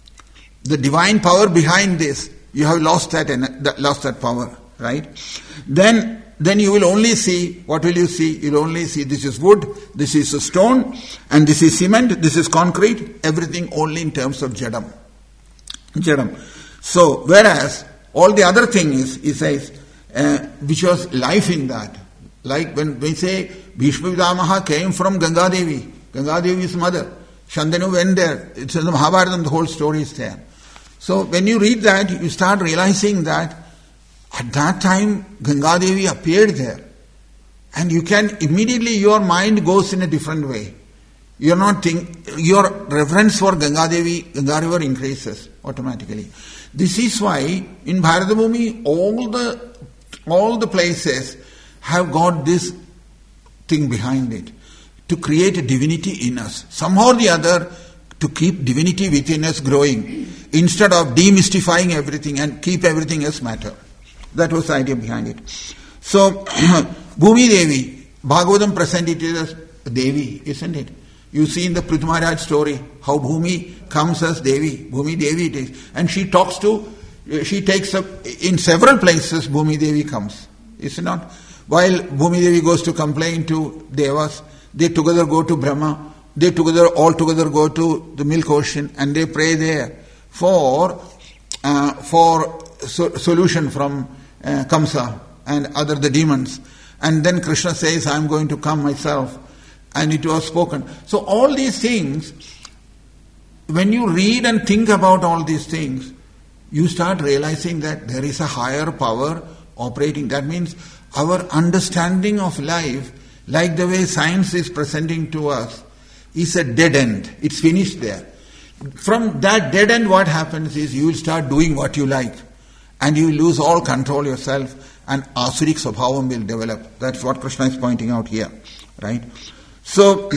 The divine power behind this, you have lost that power, right? Then you will only see, what will you see? You will only see this is wood, this is a stone, and this is cement, this is concrete, everything only in terms of jadam. So, whereas all the other thing is, he says, which was life in that. Like when we say Bhishma Pitamaha came from Ganga Devi, Ganga Devi's mother. Shantanu went there. It's in the Mahabharata, the whole story is there. So when you read that, you start realizing that at that time Ganga Devi appeared there. And you can immediately, your mind goes in a different way. Your reverence for Ganga Devi, Ganga river increases automatically. This is why in Bharatbhumi all the places have got this thing behind it, to create a divinity in us. Somehow or the other, to keep divinity within us growing, instead of demystifying everything and keep everything as matter. That was the idea behind it. So, Bhumi Devi, Bhagavatam presented it as Devi, isn't it? You see in the Prithu Maharaj story, how Bhumi comes as Devi. Bhumi Devi it is. And she takes up, in several places Bhumi Devi comes. Is it not? While Bhumi Devi goes to complain to Devas, they together go to Brahma, they all together go to the milk ocean and they pray there for solution from Kamsa and the demons. And then Krishna says, I am going to come myself. And it was spoken. So all these things, when you read and think about all these things, you start realizing that there is a higher power operating. That means our understanding of life, like the way science is presenting to us, is a dead end. It's finished there. From that dead end, what happens is you will start doing what you like. And you will lose all control yourself and Asurik Swabhavam will develop. That's what Krishna is pointing out here. Right? So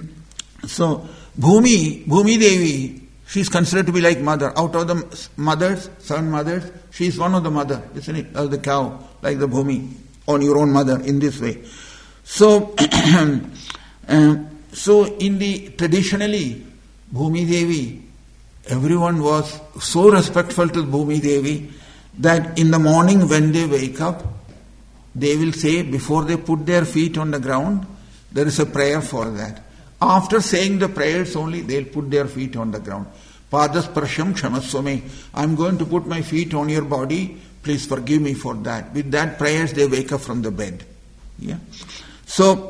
Bhumi Devi, she is considered to be like mother. Out of the mothers, 7 mothers, she is one of the mother, isn't it? The cow, like the Bhumi, on your own mother in this way. So, traditionally, Bhumi Devi, everyone was so respectful to Bhumi Devi that in the morning when they wake up, they will say, before they put their feet on the ground, there is a prayer for that. After saying the prayers only, they'll put their feet on the ground. Padasprasham kshamaswame. I'm going to put my feet on your body. Please forgive me for that. With that prayers, they wake up from the bed. Yeah. So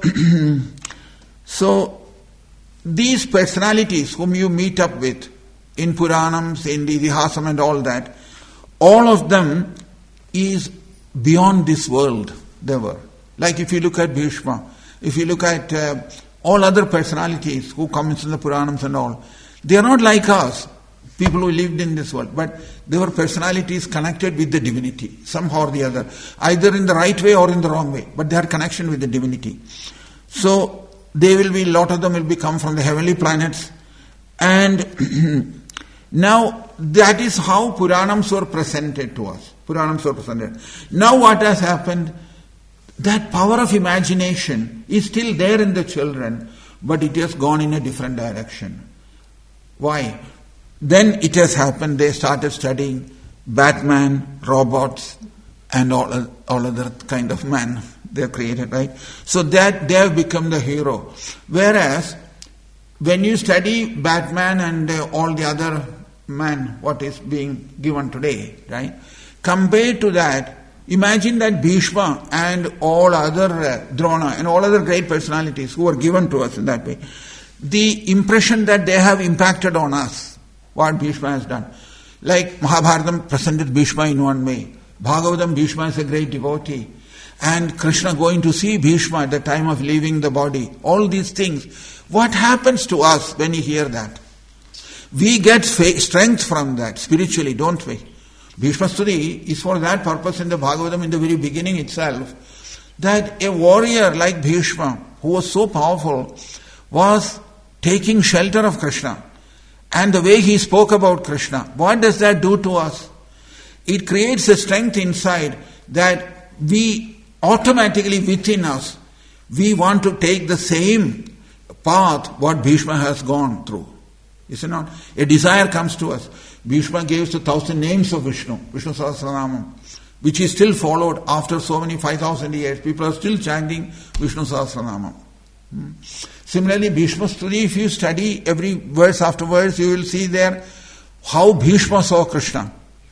these personalities whom you meet up with in Puranams, in the Itihasam and all that, all of them is beyond this world. They were. Like if you look at Bhishma, if you look at all other personalities who come in the Puranams and all, they are not like us, people who lived in this world, but they were personalities connected with the divinity, somehow or the other, either in the right way or in the wrong way, but they had connection with the divinity. So they will be, a lot of them will come from the heavenly planets, and now that is how Puranams were presented to us. Puranams were presented. Now what has happened? That power of imagination is still there in the children, but it has gone in a different direction. Why? Then it has happened, they started studying Batman, robots, and all other kind of man they have created, right? So that they have become the hero. Whereas, when you study Batman and all the other man, what is being given today, right? Compared to that, imagine that Bhishma and all other Drona and all other great personalities who were given to us in that way, the impression that they have impacted on us, what Bhishma has done. Like Mahabharatam presented Bhishma in one way. Bhagavatam, Bhishma is a great devotee. And Krishna going to see Bhishma at the time of leaving the body. All these things. What happens to us when we hear that? We get strength from that spiritually, don't we? Bhishma Stuti is for that purpose in the Bhagavatam in the very beginning itself, that a warrior like Bhishma, who was so powerful, was taking shelter of Krishna. And the way he spoke about Krishna, what does that do to us? It creates a strength inside that we automatically within us, we want to take the same path what Bhishma has gone through. Is it not? A desire comes to us. Bhishma gave us 1,000 names of Vishnu Sahasranamam, which is still followed after so many 5,000 years. People are still chanting Vishnu Sahasranamam. Similarly, Bhishma Stuti, if you study every verse after verse, you will see there how Bhishma saw Krishna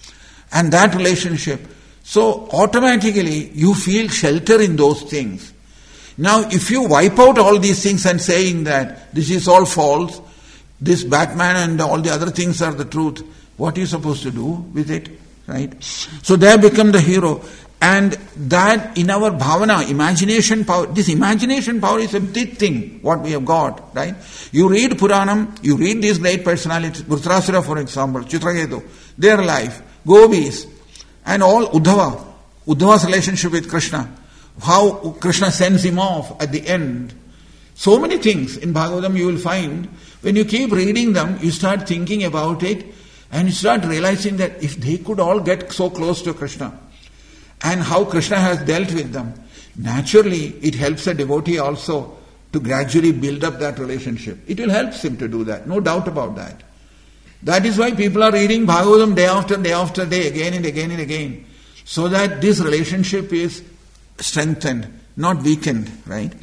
and that relationship. So automatically you feel shelter in those things. Now if you wipe out all these things and saying that this is all false, this Batman and all the other things are the truth, what are you supposed to do with it? Right? So they have become the hero. And that in our bhavana, imagination power, this imagination power is a big thing, what we have got, right? You read Puranam, you read these great personalities, Vritrasura for example, Chitraketu, their life, gopis, and all Uddhava's relationship with Krishna, how Krishna sends him off at the end. So many things in Bhagavatam you will find, when you keep reading them, you start thinking about it, and you start realizing that if they could all get so close to Krishna, and how Krishna has dealt with them, naturally it helps a devotee also to gradually build up that relationship. It will help him to do that, no doubt about that. That is why people are reading Bhagavatam day after day, again and again and again, so that this relationship is strengthened, not weakened, right?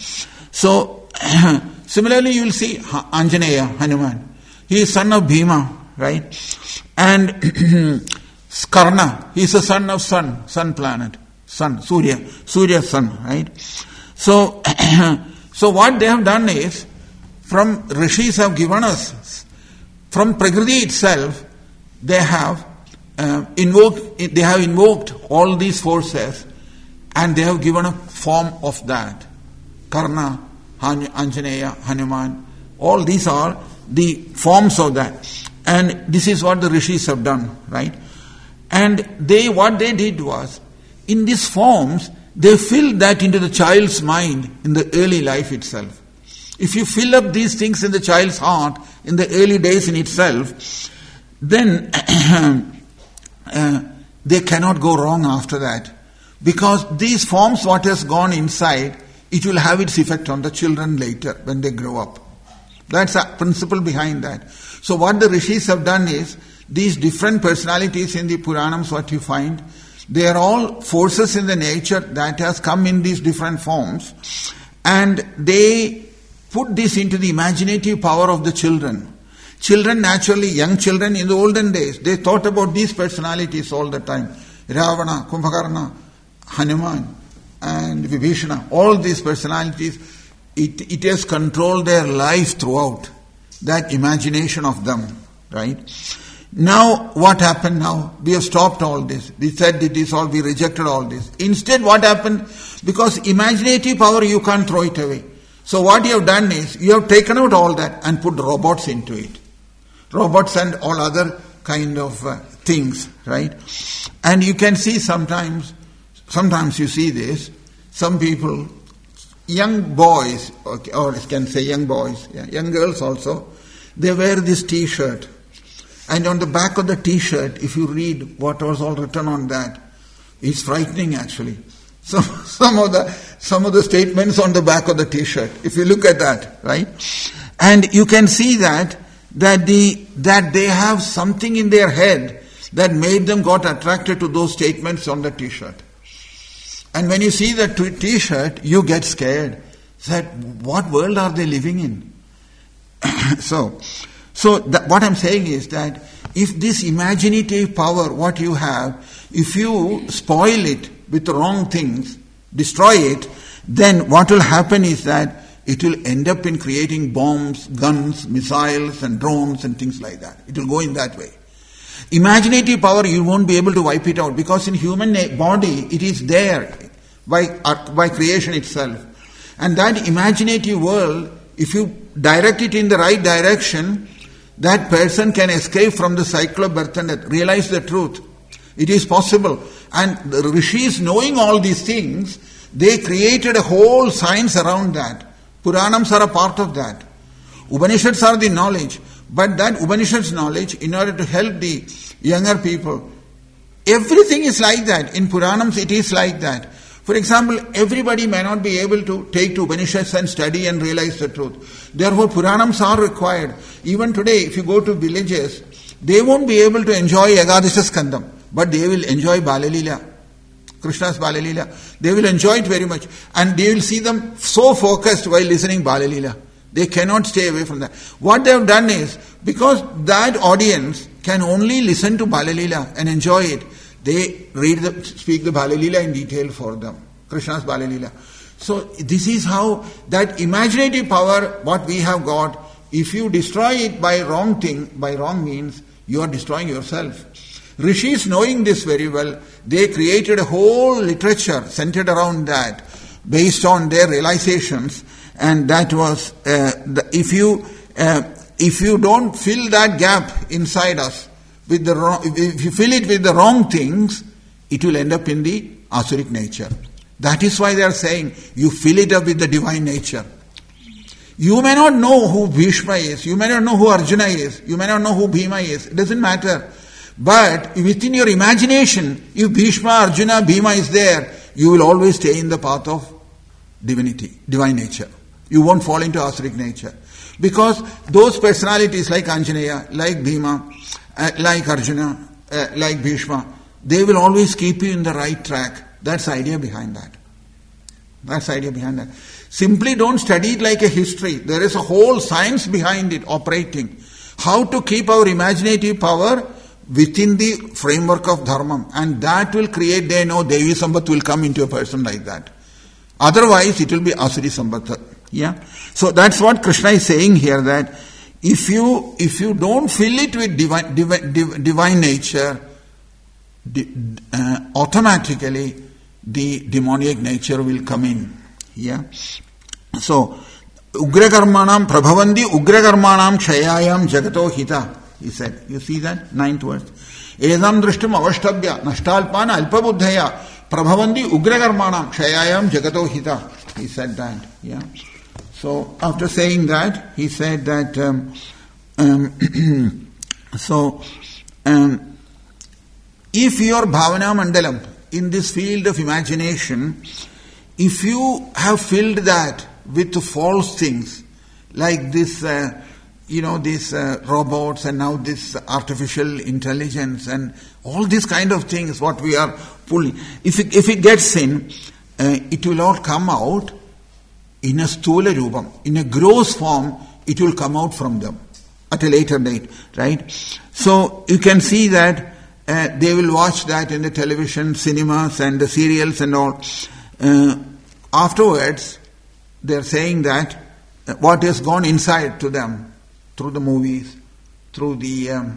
So, similarly you will see Anjaneya, Hanuman. He is son of Bhima, right? And Karna, he is a son of sun planet, Surya's son, right? So, so what they have done is, from Rishis have given us, from Prakriti itself, they have invoked all these forces, and they have given a form of that. Karna, Anjaneya, Hanuman, all these are the forms of that. And this is what the Rishis have done, right? And what they did was, in these forms, they filled that into the child's mind in the early life itself. If you fill up these things in the child's heart in the early days in itself, then they cannot go wrong after that. Because these forms, what has gone inside, it will have its effect on the children later when they grow up. That's a principle behind that. So what the Rishis have done is, these different personalities in the Puranams, what you find, They are all forces in the nature that has come in these different forms, and they put this into the imaginative power of the children. Children, naturally, young children in the olden days, they thought about these personalities all the time. Ravana, Kumbhakarna, Hanuman, and Vibhishana, all these personalities, it has controlled their life throughout. That imagination of them, right? Now, what happened now? We have stopped all this. We said it is all, we rejected all this. Instead, what happened? Because imaginative power, you can't throw it away. So what you have done is, you have taken out all that and put robots into it. Robots and all other kind of things, right? And you can see sometimes you see this, some people, young boys, or can say young boys, young girls also, they wear this t-shirt. And on the back of the t-shirt, if you read what was all written on that, it's frightening actually. Some of the statements on the back of the t-shirt, if you look at that, right? And you can see that they have something in their head that made them got attracted to those statements on the t-shirt. And when you see the t-shirt, you get scared. That what world are they living in? So what I'm saying is that if this imaginative power, what you have, if you spoil it with the wrong things, destroy it, then what will happen is that it will end up in creating bombs, guns, missiles and drones and things like that. It will go in that way. Imaginative power, you won't be able to wipe it out, because in human body it is there by creation itself. And that imaginative world, if you direct it in the right direction, that person can escape from the cycle of birth and death, realize the truth. It is possible. And the rishis, knowing all these things, they created a whole science around that. Puranams are a part of that. Upanishads are the knowledge. But that Upanishads knowledge, in order to help the younger people, everything is like that. In Puranams it is like that. For example, everybody may not be able to take to Upanishads and study and realize the truth. Therefore, Puranams are required. Even today, if you go to villages, they won't be able to enjoy Egadasha Skandam, but they will enjoy Balalila, Krishna's Balalila. They will enjoy it very much. And they will see them so focused while listening Balalila. They cannot stay away from that. What they have done is, because that audience can only listen to Balalila and enjoy it, they speak the Balalila in detail for them. Krishna's Balalila. So this is how that imaginative power, what we have got, if you destroy it by wrong means, you are destroying yourself. Rishis, knowing this very well, they created a whole literature centered around that, based on their realizations, and that was, if you don't fill that gap inside us, if you fill it with the wrong things, it will end up in the asuric nature. That is why they are saying, you fill it up with the divine nature. You may not know who Bhishma is, you may not know who Arjuna is, you may not know who Bhima is, it doesn't matter. But within your imagination, if Bhishma, Arjuna, Bhima is there, you will always stay in the path of divinity, divine nature. You won't fall into asuric nature. Because those personalities like Anjaneya, like Bhima, like Arjuna, like Bhishma, they will always keep you in the right track. That's the idea behind that. Simply don't study it like a history. There is a whole science behind it operating. How to keep our imaginative power within the framework of dharma. And that will create, they know, Devi Sambat will come into a person like that. Otherwise, it will be Asuri Sambat. Yeah. So that's what Krishna is saying here, that if you don't fill it with divine nature, automatically the demoniac nature will come in. Yeah. So, Ugrakarmanam prabhavandi ugrakarmanam kshayayam jagato hita, he said. You see that? 9th verse. Edam drishtam avashtabhya nashtalpana alpabuddhaya prabhavandi ugrakarmanam kshayayam jagato hita. He said that. Yeah. So, after saying that, he said that, if your bhavana mandalam, in this field of imagination, if you have filled that with false things, like this these robots and now this artificial intelligence and all these kind of things, what we are pulling. If it gets in, it will all come out in a stula rupam, in a gross form. It will come out from them at a later date, right? So you can see that they will watch that in the television, cinemas and the serials and all. Afterwards, they are saying that what has gone inside to them through the movies, through the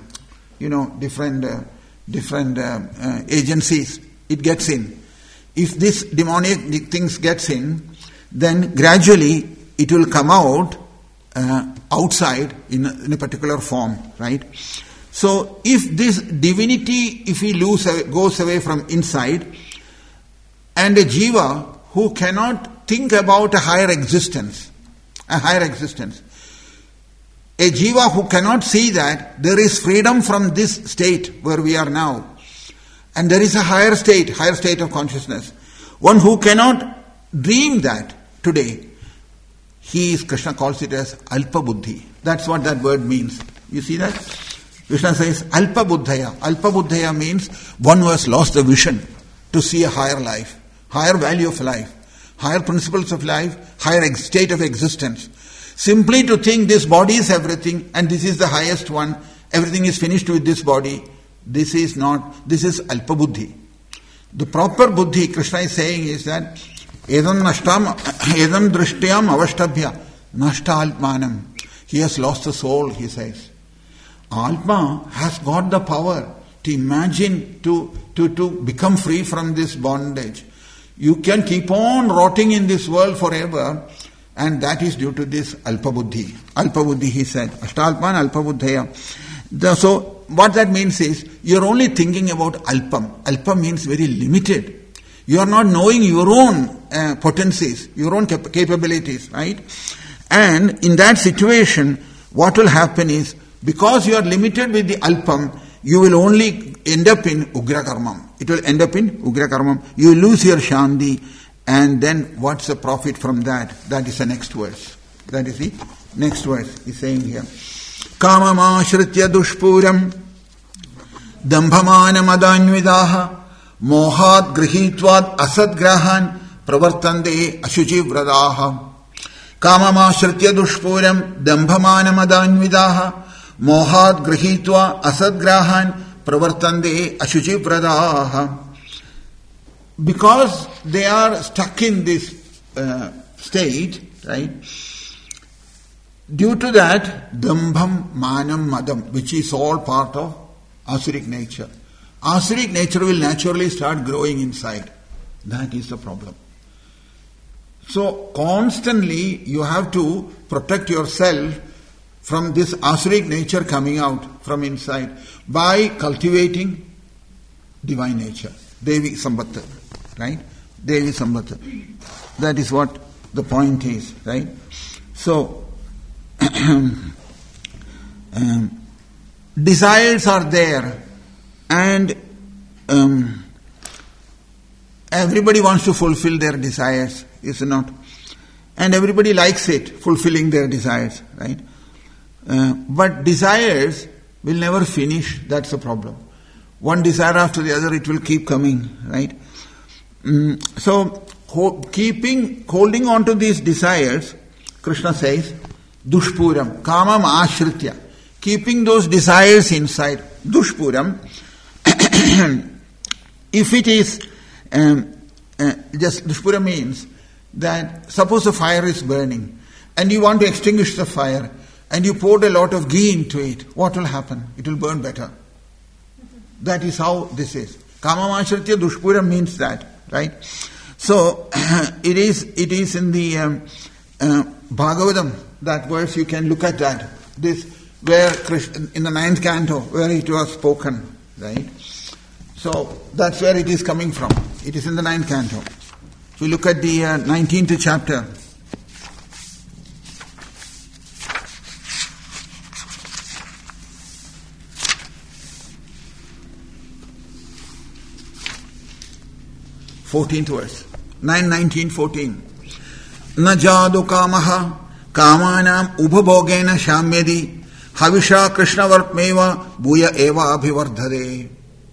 different agencies, it gets in. If this demonic things gets in, then gradually it will come out outside in a particular form, right? So if this divinity, if he goes away from inside, and a jiva who cannot think about a higher existence, a jiva who cannot see that there is freedom from this state where we are now, and there is a higher state of consciousness, one who cannot dream that today, Krishna calls it as Alpa Buddhi. That's what that word means. You see that? Krishna says Alpa Buddhaya. Alpa Buddhaya means one who has lost the vision to see a higher life, higher value of life, higher principles of life, higher state of existence. Simply to think this body is everything and this is the highest one, everything is finished with this body, this is Alpa Buddhi. The proper Buddhi, Krishna is saying, is that Edam drishtyam avashtabhya nashta alpmanam. He has lost the soul, he says. Alpa has got the power to imagine, to become free from this bondage. You can keep on rotting in this world forever, and that is due to this Alpa Buddhi. Alpa Buddhi, he said. Ashtalpan Alpa Buddhaya. So, what that means is, you're only thinking about Alpam. Alpam means very limited. You are not knowing your own potencies, your own capabilities, right? And in that situation, what will happen is, because you are limited with the Alpam, you will only end up in Ugra Karmam. It will end up in Ugra Karmam. You will lose your Shanti, and then what's the profit from that? That is the next verse. That is the next verse. He's saying here. Kamama Shritya Dushpuram Dambhamana Madanyvidaha Mohat Grihitvad Asadgrahan Pravartande Ashuchi Vradaha. Kamama Shritya Dushpuram Dambhamana Madanyvidaha Mohat Grihitva Asadgrahan Pravartande Ashuchi Vradaha. Because they are stuck in this state, right? Due to that, Dambham, Manam, Madam, which is all part of Asuric nature. Asuric nature will naturally start growing inside. That is the problem. So, constantly you have to protect yourself from this Asuric nature coming out from inside by cultivating divine nature. Devi Sambatta. Right? Devi Sambatta. That is what the point is, right? So, desires are there, and everybody wants to fulfill their desires, is it not? And everybody likes it, fulfilling their desires, right? But desires will never finish, that's the problem. One desire after the other, it will keep coming, right? So, holding on to these desires, Krishna says, Dushpuram, Kamam Ashritya, keeping those desires inside. Dushpuram, if it is, just Dushpuram means that suppose a fire is burning and you want to extinguish the fire and you poured a lot of ghee into it, what will happen? It will burn better. That is how this is. Kamam Ashritya Dushpuram means that, right? So, it is in the Bhagavatam, that verse, you can look at that. This, where Krishna, in the 9th canto, where it was spoken, right? So, that's where it is coming from. It is in the 9th canto. If we look at the 19th chapter, (14th verse), 9, 19, 14. Na jadu kamaha kamanam ubhabhogena shamyadi havisha krishnavartmeva bhuya eva abhivardhade.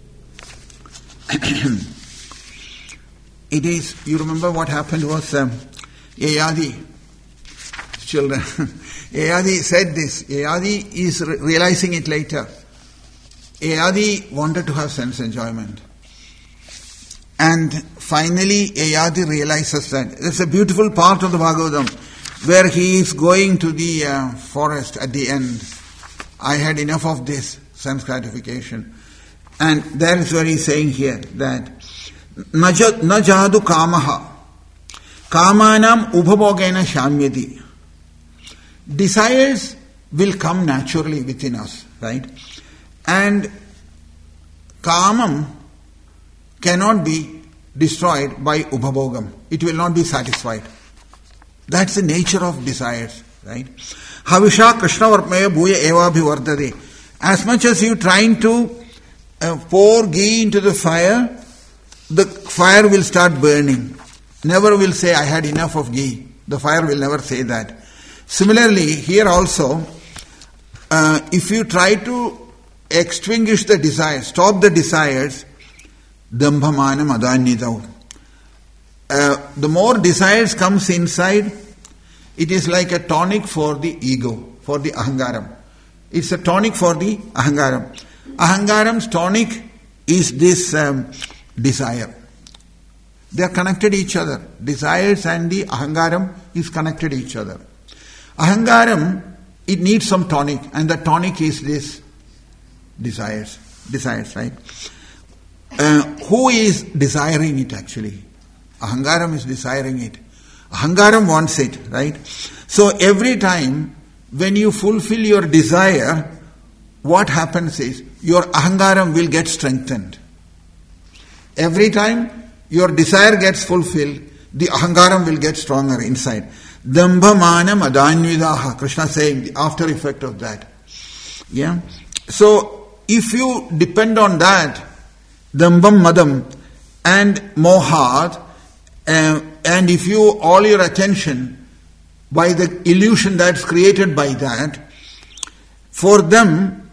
It is, you remember what happened was Yayadi, children. Yayadi said this. Yayadi is realizing it later. Yayadi wanted to have sense enjoyment. And finally Yayadi realizes that. There's a beautiful part of the Bhagavatam where he is going to the forest at the end. I had enough of this sense gratification. And that is what he is saying here, that na jadu kamaha kamanam ubhabhogena shamyati. Desires will come naturally within us, right? And kamam cannot be destroyed by ubhabhogam. It will not be satisfied. That's the nature of desires, right? Havisha krishna vartmaya bhuya eva bhivardade. As much as you trying to pour ghee into the fire will start burning. Never will say, I had enough of ghee. The fire will never say that. Similarly, here also, if you try to extinguish the desires, stop the desires, dambhamanam adanyitav. The more desires comes inside, it is like a tonic for the ego, for the ahangaram. It's a tonic for the ahangaram. Ahangaram's tonic is this desire. They are connected each other. Desires and the ahangaram is connected each other. Ahangaram, it needs some tonic, and the tonic is this desires. Desires, right? Who is desiring it actually? Ahangaram is desiring it. Ahangaram wants it, right? So every time when you fulfill your desire, what happens is your ahangaram will get strengthened. Every time your desire gets fulfilled, the ahangaram will get stronger inside. Dambhamanam adanyvidaha, Krishna saying the after effect of that. Yeah. So if you depend on that, dambham madam and mohat, and if you all your attention by the illusion that's created by that, for them,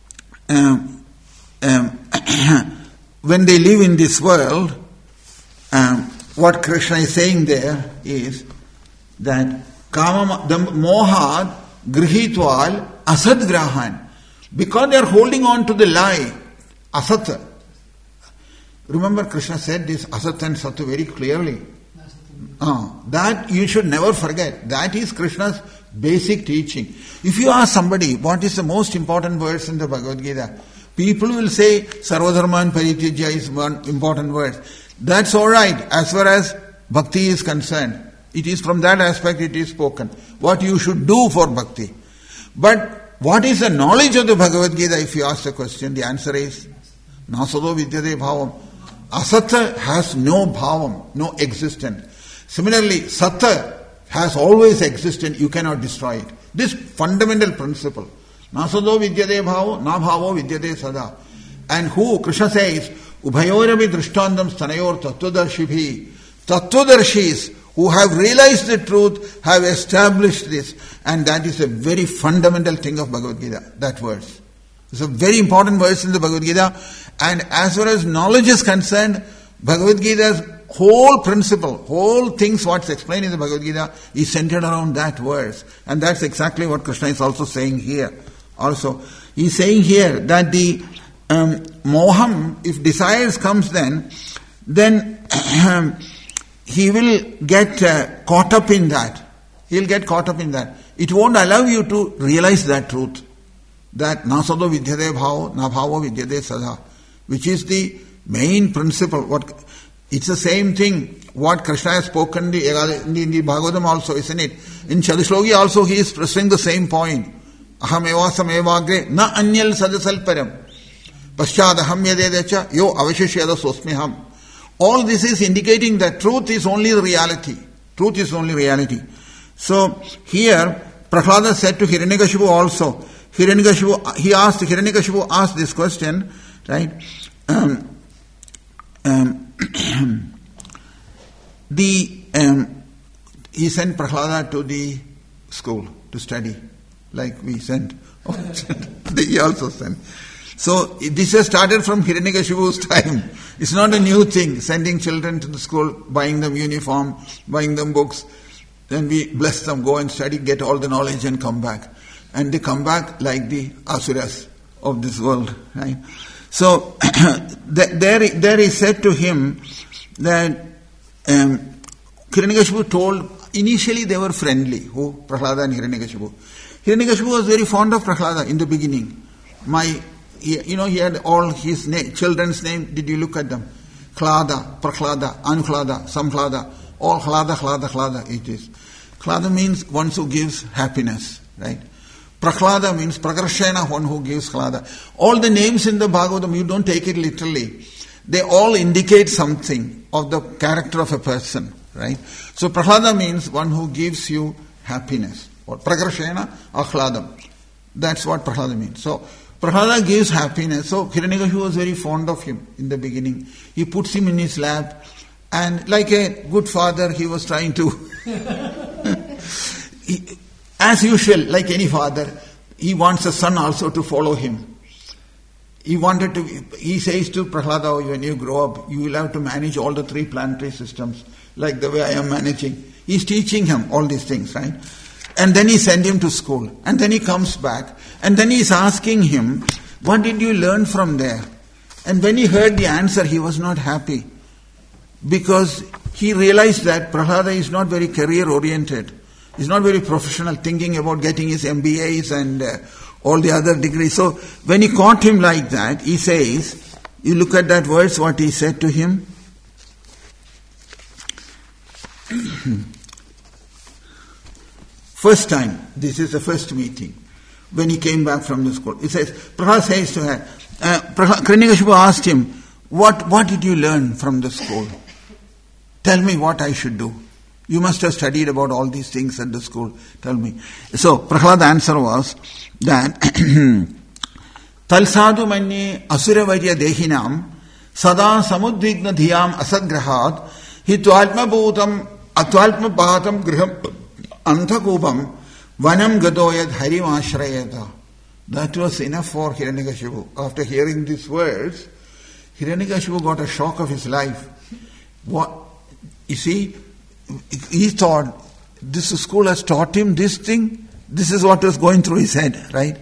when they live in this world, what Krishna is saying there is that kama mohat grihitval asad grahan, because they are holding on to the lie, asat. Remember Krishna said this asat and sat very clearly. That you should never forget. That is Krishna's basic teaching. If you ask somebody what is the most important verse in the Bhagavad Gita, people will say Sarvadharman Paritijya is one important verse. That's alright as far as bhakti is concerned. It is from that aspect it is spoken. What you should do for bhakti. But what is the knowledge of the Bhagavad Gita? If you ask the question, the answer is Nasado vidyate bhavam. Asatha has no bhavam, no existence. Similarly, Satta has always existed, you cannot destroy it. This fundamental principle. Nasado vidyate bhavo, na bhavo vidyate sada. And who, Krishna says, Ubhayorabi drishtandam stanayor tattvadarshibhi. Tattvadarshis who have realized the truth have established this. And that is a very fundamental thing of Bhagavad Gita, that verse. It's a very important verse in the Bhagavad Gita. And as far as knowledge is concerned, Bhagavad Gita's whole principle, whole things what's explained in the Bhagavad Gita is centered around that verse. And that's exactly what Krishna is also saying here. Also, he's saying here that the moham, if desires comes then he will get caught up in that. He'll get caught up in that. It won't allow you to realize that truth. That nasado vidyate bhavo, na bhavo vidyate sada. Which is the main principle. It's the same thing what Krishna has spoken in the Bhagavatam also, isn't it? In Chadishloki also he is stressing the same point. Aham evasam evagre na anyal sadasalparam. Paschad aham yadedacha yo avashishyada sosmiham. All this is indicating that truth is only the reality. Truth is only reality. So here Prahlada said to Hiranyakashipu also, Hiranyakashipu asked this question, right? He sent Prahlada to the school to study, like we sent. He also sent. So this has started from Hiranyakashipu's time. It's not a new thing, sending children to the school, buying them uniform, buying them books. Then we bless them, go and study, get all the knowledge and come back. And they come back like the asuras of this world. Right? So there he said to him that Hiranyakashipu told, initially they were friendly, who? Prahlada and Hiranyakashipu. Hiranyakashipu was very fond of Prahlada in the beginning. He had all his children's name. Did you look at them? Klada, Prahlada, Anuklada, Samklada, all Klada it is. Klada means one who gives happiness, right? Prahlada means Prakarshena, one who gives Klada. All the names in the Bhagavatam, you don't take it literally. They all indicate something of the character of a person, right? So Prahlada means one who gives you happiness. Or Prakarshena, Ahladam. That's what Prahlada means. So Prahlada gives happiness. So Hiranyakashipu was very fond of him in the beginning. He puts him in his lap, and like a good father, he was trying to, as usual, like any father, he wants a son also to follow him. He says to Prahlada, when you grow up, you will have to manage all the 3 planetary systems, like the way I am managing. He's teaching him all these things, right? And then he sent him to school. And then he comes back. And then he's asking him, what did you learn from there? And when he heard the answer, he was not happy. Because he realized that Prahlada is not very career-oriented. He's not very professional, thinking about getting his MBAs and all the other degrees. So when he caught him like that, he says, you look at that verse, what he said to him. First time, this is the first meeting, when he came back from the school. It says, Prahlada says to her, Hiranyakashipu asked him, what did you learn from the school? Tell me what I should do. You must have studied about all these things at the school. Tell me. So, Prahlada's answer was that, Talsadu manye asuravarya dehinam sada samudvigna dhiyam asadgrahad hitvalma bhutam atvalma bhatam griham Anthakupam vanam gadoyad harim ashrayata. That was enough for Hiranyakashipu. After hearing these words, Hiranyakashipu got a shock of his life. What? You see, he thought, this school has taught him this thing. This is what was going through his head, right?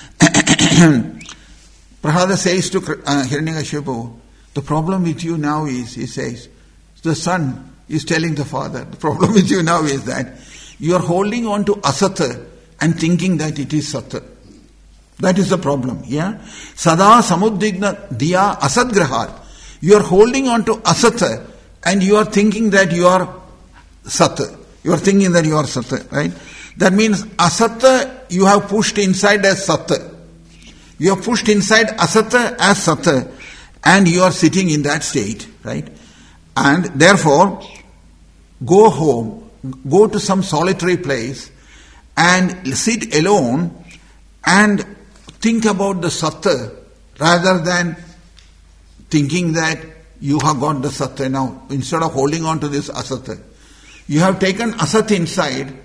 Prahlada says to Hiranyakashipu, the problem with you now is, he says, the son is telling the father, the problem with you now is that you are holding on to asata and thinking that it is sata. That is the problem, yeah? Sada samuddigna diya asadgrahad. You are holding on to asata and you are thinking that you are sata. You are thinking that you are sata, right? That means asata you have pushed inside as sata. You have pushed inside asata as sata and you are sitting in that state, right? And therefore, go home. Go to some solitary place and sit alone and think about the satta rather than thinking that you have got the satta now. Instead of holding on to this asata, you have taken asat inside.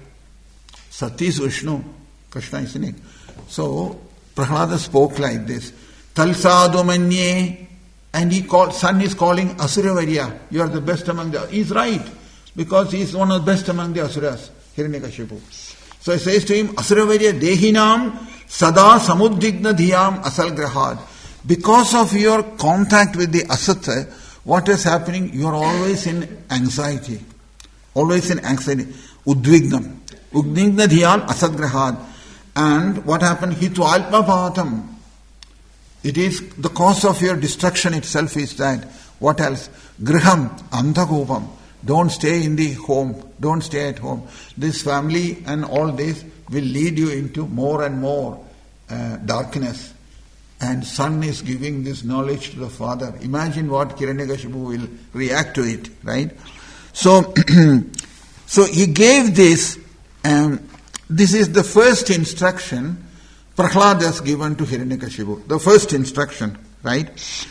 Sat is Vishnu, Krishna, isn't it? So Prahlada spoke like this. Talsadu manye, and son is calling Asuravarya. You are the best among the. He's right. Because he is one of the best among the asuras, Hiranyakashipu. So he says to him, Asuravarya dehinam sada samuddigna dhiyam asalgrahad. Because of your contact with the asata, what is happening? You are always in anxiety. Always in anxiety. Udvignam. Udvigna dhiyam asadgrahad. And what happened? Hitu alpa bhatam. It is the cause of your destruction itself is that. What else? Griham anthakupam. Don't stay in the home. Don't stay at home. This family and all this will lead you into more and more darkness. And son is giving this knowledge to the father. Imagine what Hiranyakashipu will react to it, right? So, so he gave this. This is the first instruction Prahlada has given to Hiranyakashipu. The first instruction, right?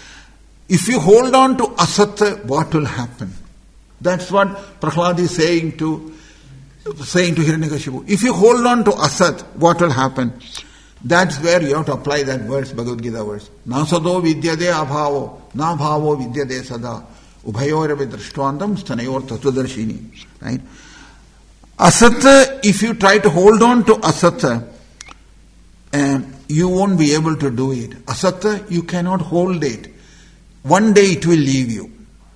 If you hold on to asata, what will happen? That's what Prahlada is saying to saying to Hiranyakashipu, if you hold on to asat, what will happen? That's where you have to apply that verse, Bhagavad Gita verse. Na sado vidyade abhavo, na bhavo vidyade sada, ubhayoravi drashtvantam stanayor tattvadarshini. Right? Asat, if you try to hold on to asat, you won't be able to do it. Asat, you cannot hold it. One day it will leave you.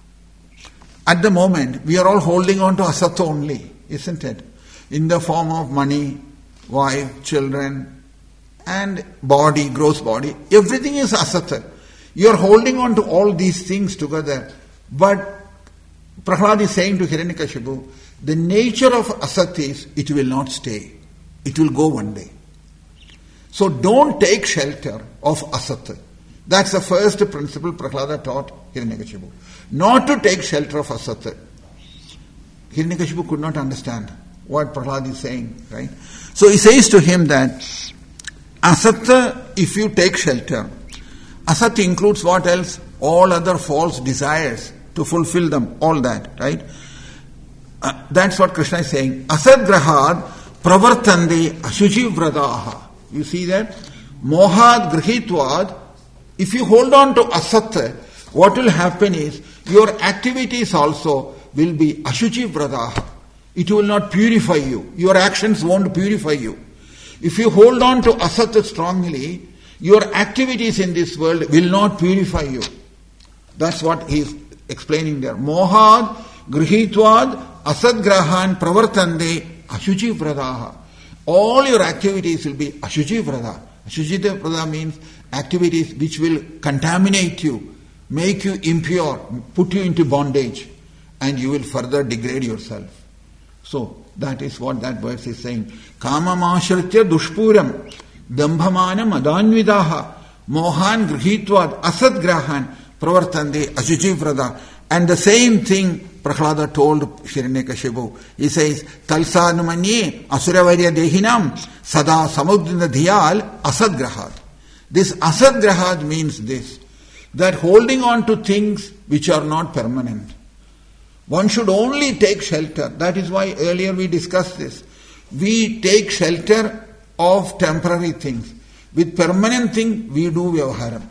At the moment, we are all holding on to asat only, isn't it? In the form of money, wife, children, and body, gross body. Everything is asat. You are holding on to all these things together. But Prahlad is saying to Hiranyakashipu, the nature of asat is, it will not stay. It will go one day. So don't take shelter of asat. That's the first principle Prahlada taught Hiranyakashipu. Not to take shelter of asat. Hiranyakashipu could not understand what Prahlad is saying, right? So he says to him that asat, if you take shelter, asat includes what else? All other false desires to fulfill them, all that, right? That's what Krishna is saying. Asat grahad pravartande ashuchi vradaha. You see that? Mohad grihitvad. If you hold on to asat, what will happen is your activities also will be ashuchi vradaha. It will not purify you. Your actions won't purify you. If you hold on to asat strongly, your activities in this world will not purify you. That's what he is explaining there. Mohad grihitvad asat grahan pravartande ashuchi vradaha. All your activities will be ashuchi vrada. Ashuchi vrada means activities which will contaminate you, make you impure, put you into bondage, and you will further degrade yourself. So, that is what that verse is saying. Kamamashritya dushpuram dambhamanam adanvidaha mohan grihitvad asad grahan pravartande ashuchi vrada. And the same thing Prahlada told Hiranyakashipu. He says, Talsadumanye asuravarya dehinam sada samudrina dhyal asad grahad. This asad grahad means this, that holding on to things which are not permanent. One should only take shelter. That is why earlier we discussed this. We take shelter of temporary things. With permanent thing, we do vyavaharam.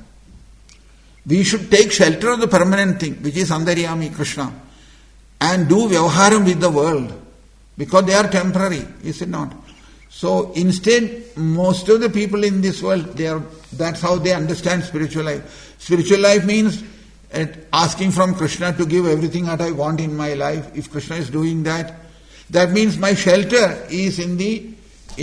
We should take shelter of the permanent thing, which is Antaryami Krishna, and do vyavaharam with the world, because they are temporary, is it not? So instead, most of the people in this world, that's how they understand spiritual life. Spiritual life means asking from Krishna to give everything that I want in my life. If Krishna is doing that, that means my shelter is in the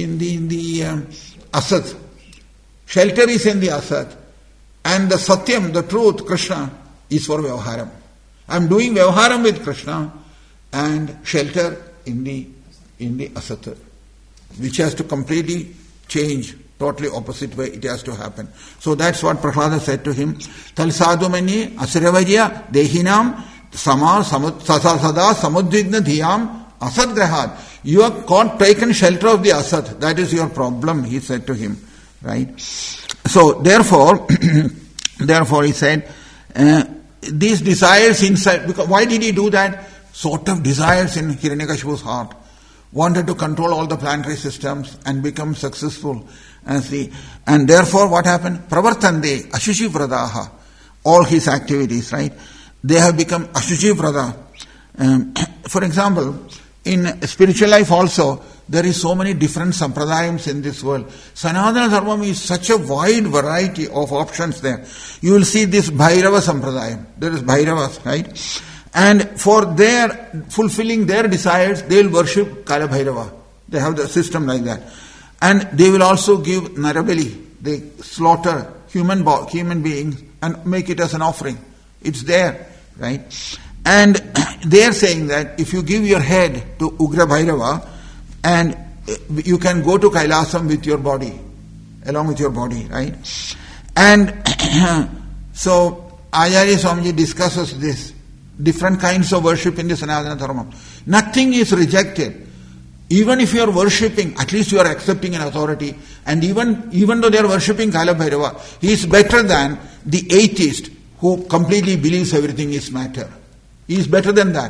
asat. Shelter is in the asat. And the satyam, the truth, Krishna, is for vyavaharam. I am doing vyavaharam with Krishna and shelter in the asat, which has to completely change, totally opposite way it has to happen. So that's what Prahlada said to him. Tal sadhu manye asuravarya dehinam sada samudvidna dhyam asad grahad. You have taken shelter of the asat. That is your problem, he said to him. Right? So therefore he said, these desires inside, because why did he do that? Sort of desires in Hiranyakashipu's heart. Wanted to control all the planetary systems and become successful. And therefore what happened? Pravartande ashuchi vradaha. All his activities, right? They have become ashuchi vrada. For example, in spiritual life also, there is so many different sampradayams in this world. Sanatana Dharma is such a wide variety of options there. You will see this Bhairava sampradayam. There is Bhairavas, right? And for their fulfilling their desires, they will worship Kala Bhairava. They have the system like that. And they will also give Narabali. They slaughter human beings and make it as an offering. It's there, right? And they are saying that if you give your head to Ugra Bhairava, and you can go to Kailasam with your body, along with your body, right? And so Acharya Swamiji discusses this, different kinds of worship in the Sanatana Dharma. Nothing is rejected. Even if you are worshipping, at least you are accepting an authority, and even though they are worshipping Kala Bhairava, he is better than the atheist who completely believes everything is matter. He is better than that.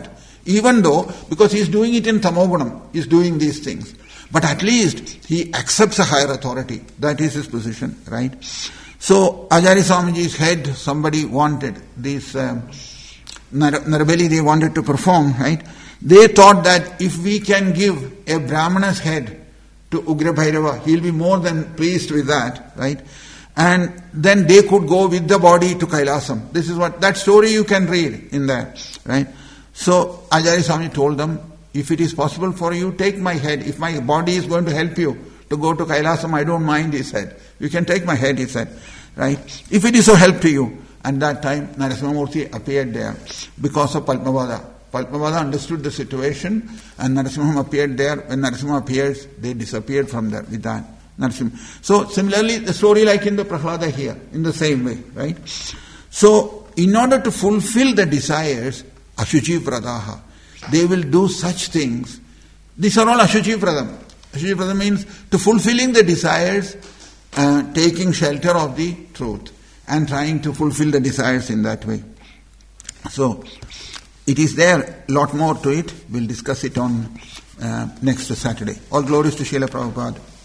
Even though, because he is doing it in Tamogunam, he is doing these things. But at least he accepts a higher authority. That is his position, right? So, Acharya Swamiji's head, somebody wanted, this Narabali they wanted to perform, right? They thought that if we can give a Brahmana's head to Ugra Bhairava, he'll be more than pleased with that, right? And then they could go with the body to Kailasam. This is what, that story you can read in there, right? So Acharya Swami told them, if it is possible for you, take my head. If my body is going to help you to go to Kailasam, I don't mind, he said. You can take my head, he said, right? If it is so help to you. And that time Narasimhamurti appeared there because of Padmavada. Padmavada understood the situation and Narasimham appeared there. When Narasimha appears, they disappeared from there with that. Narasimha. So similarly, the story like in the Prahlada here, in the same way, right? So in order to fulfill the desires, Ashuchi Pradaha, they will do such things. These are all Ashuchi Pradam. Ashuchi Pradam means to fulfilling the desires, taking shelter of the truth and trying to fulfill the desires in that way. So it is there, a lot more to it. We'll discuss it on next Saturday. All glories to Srila Prabhupada.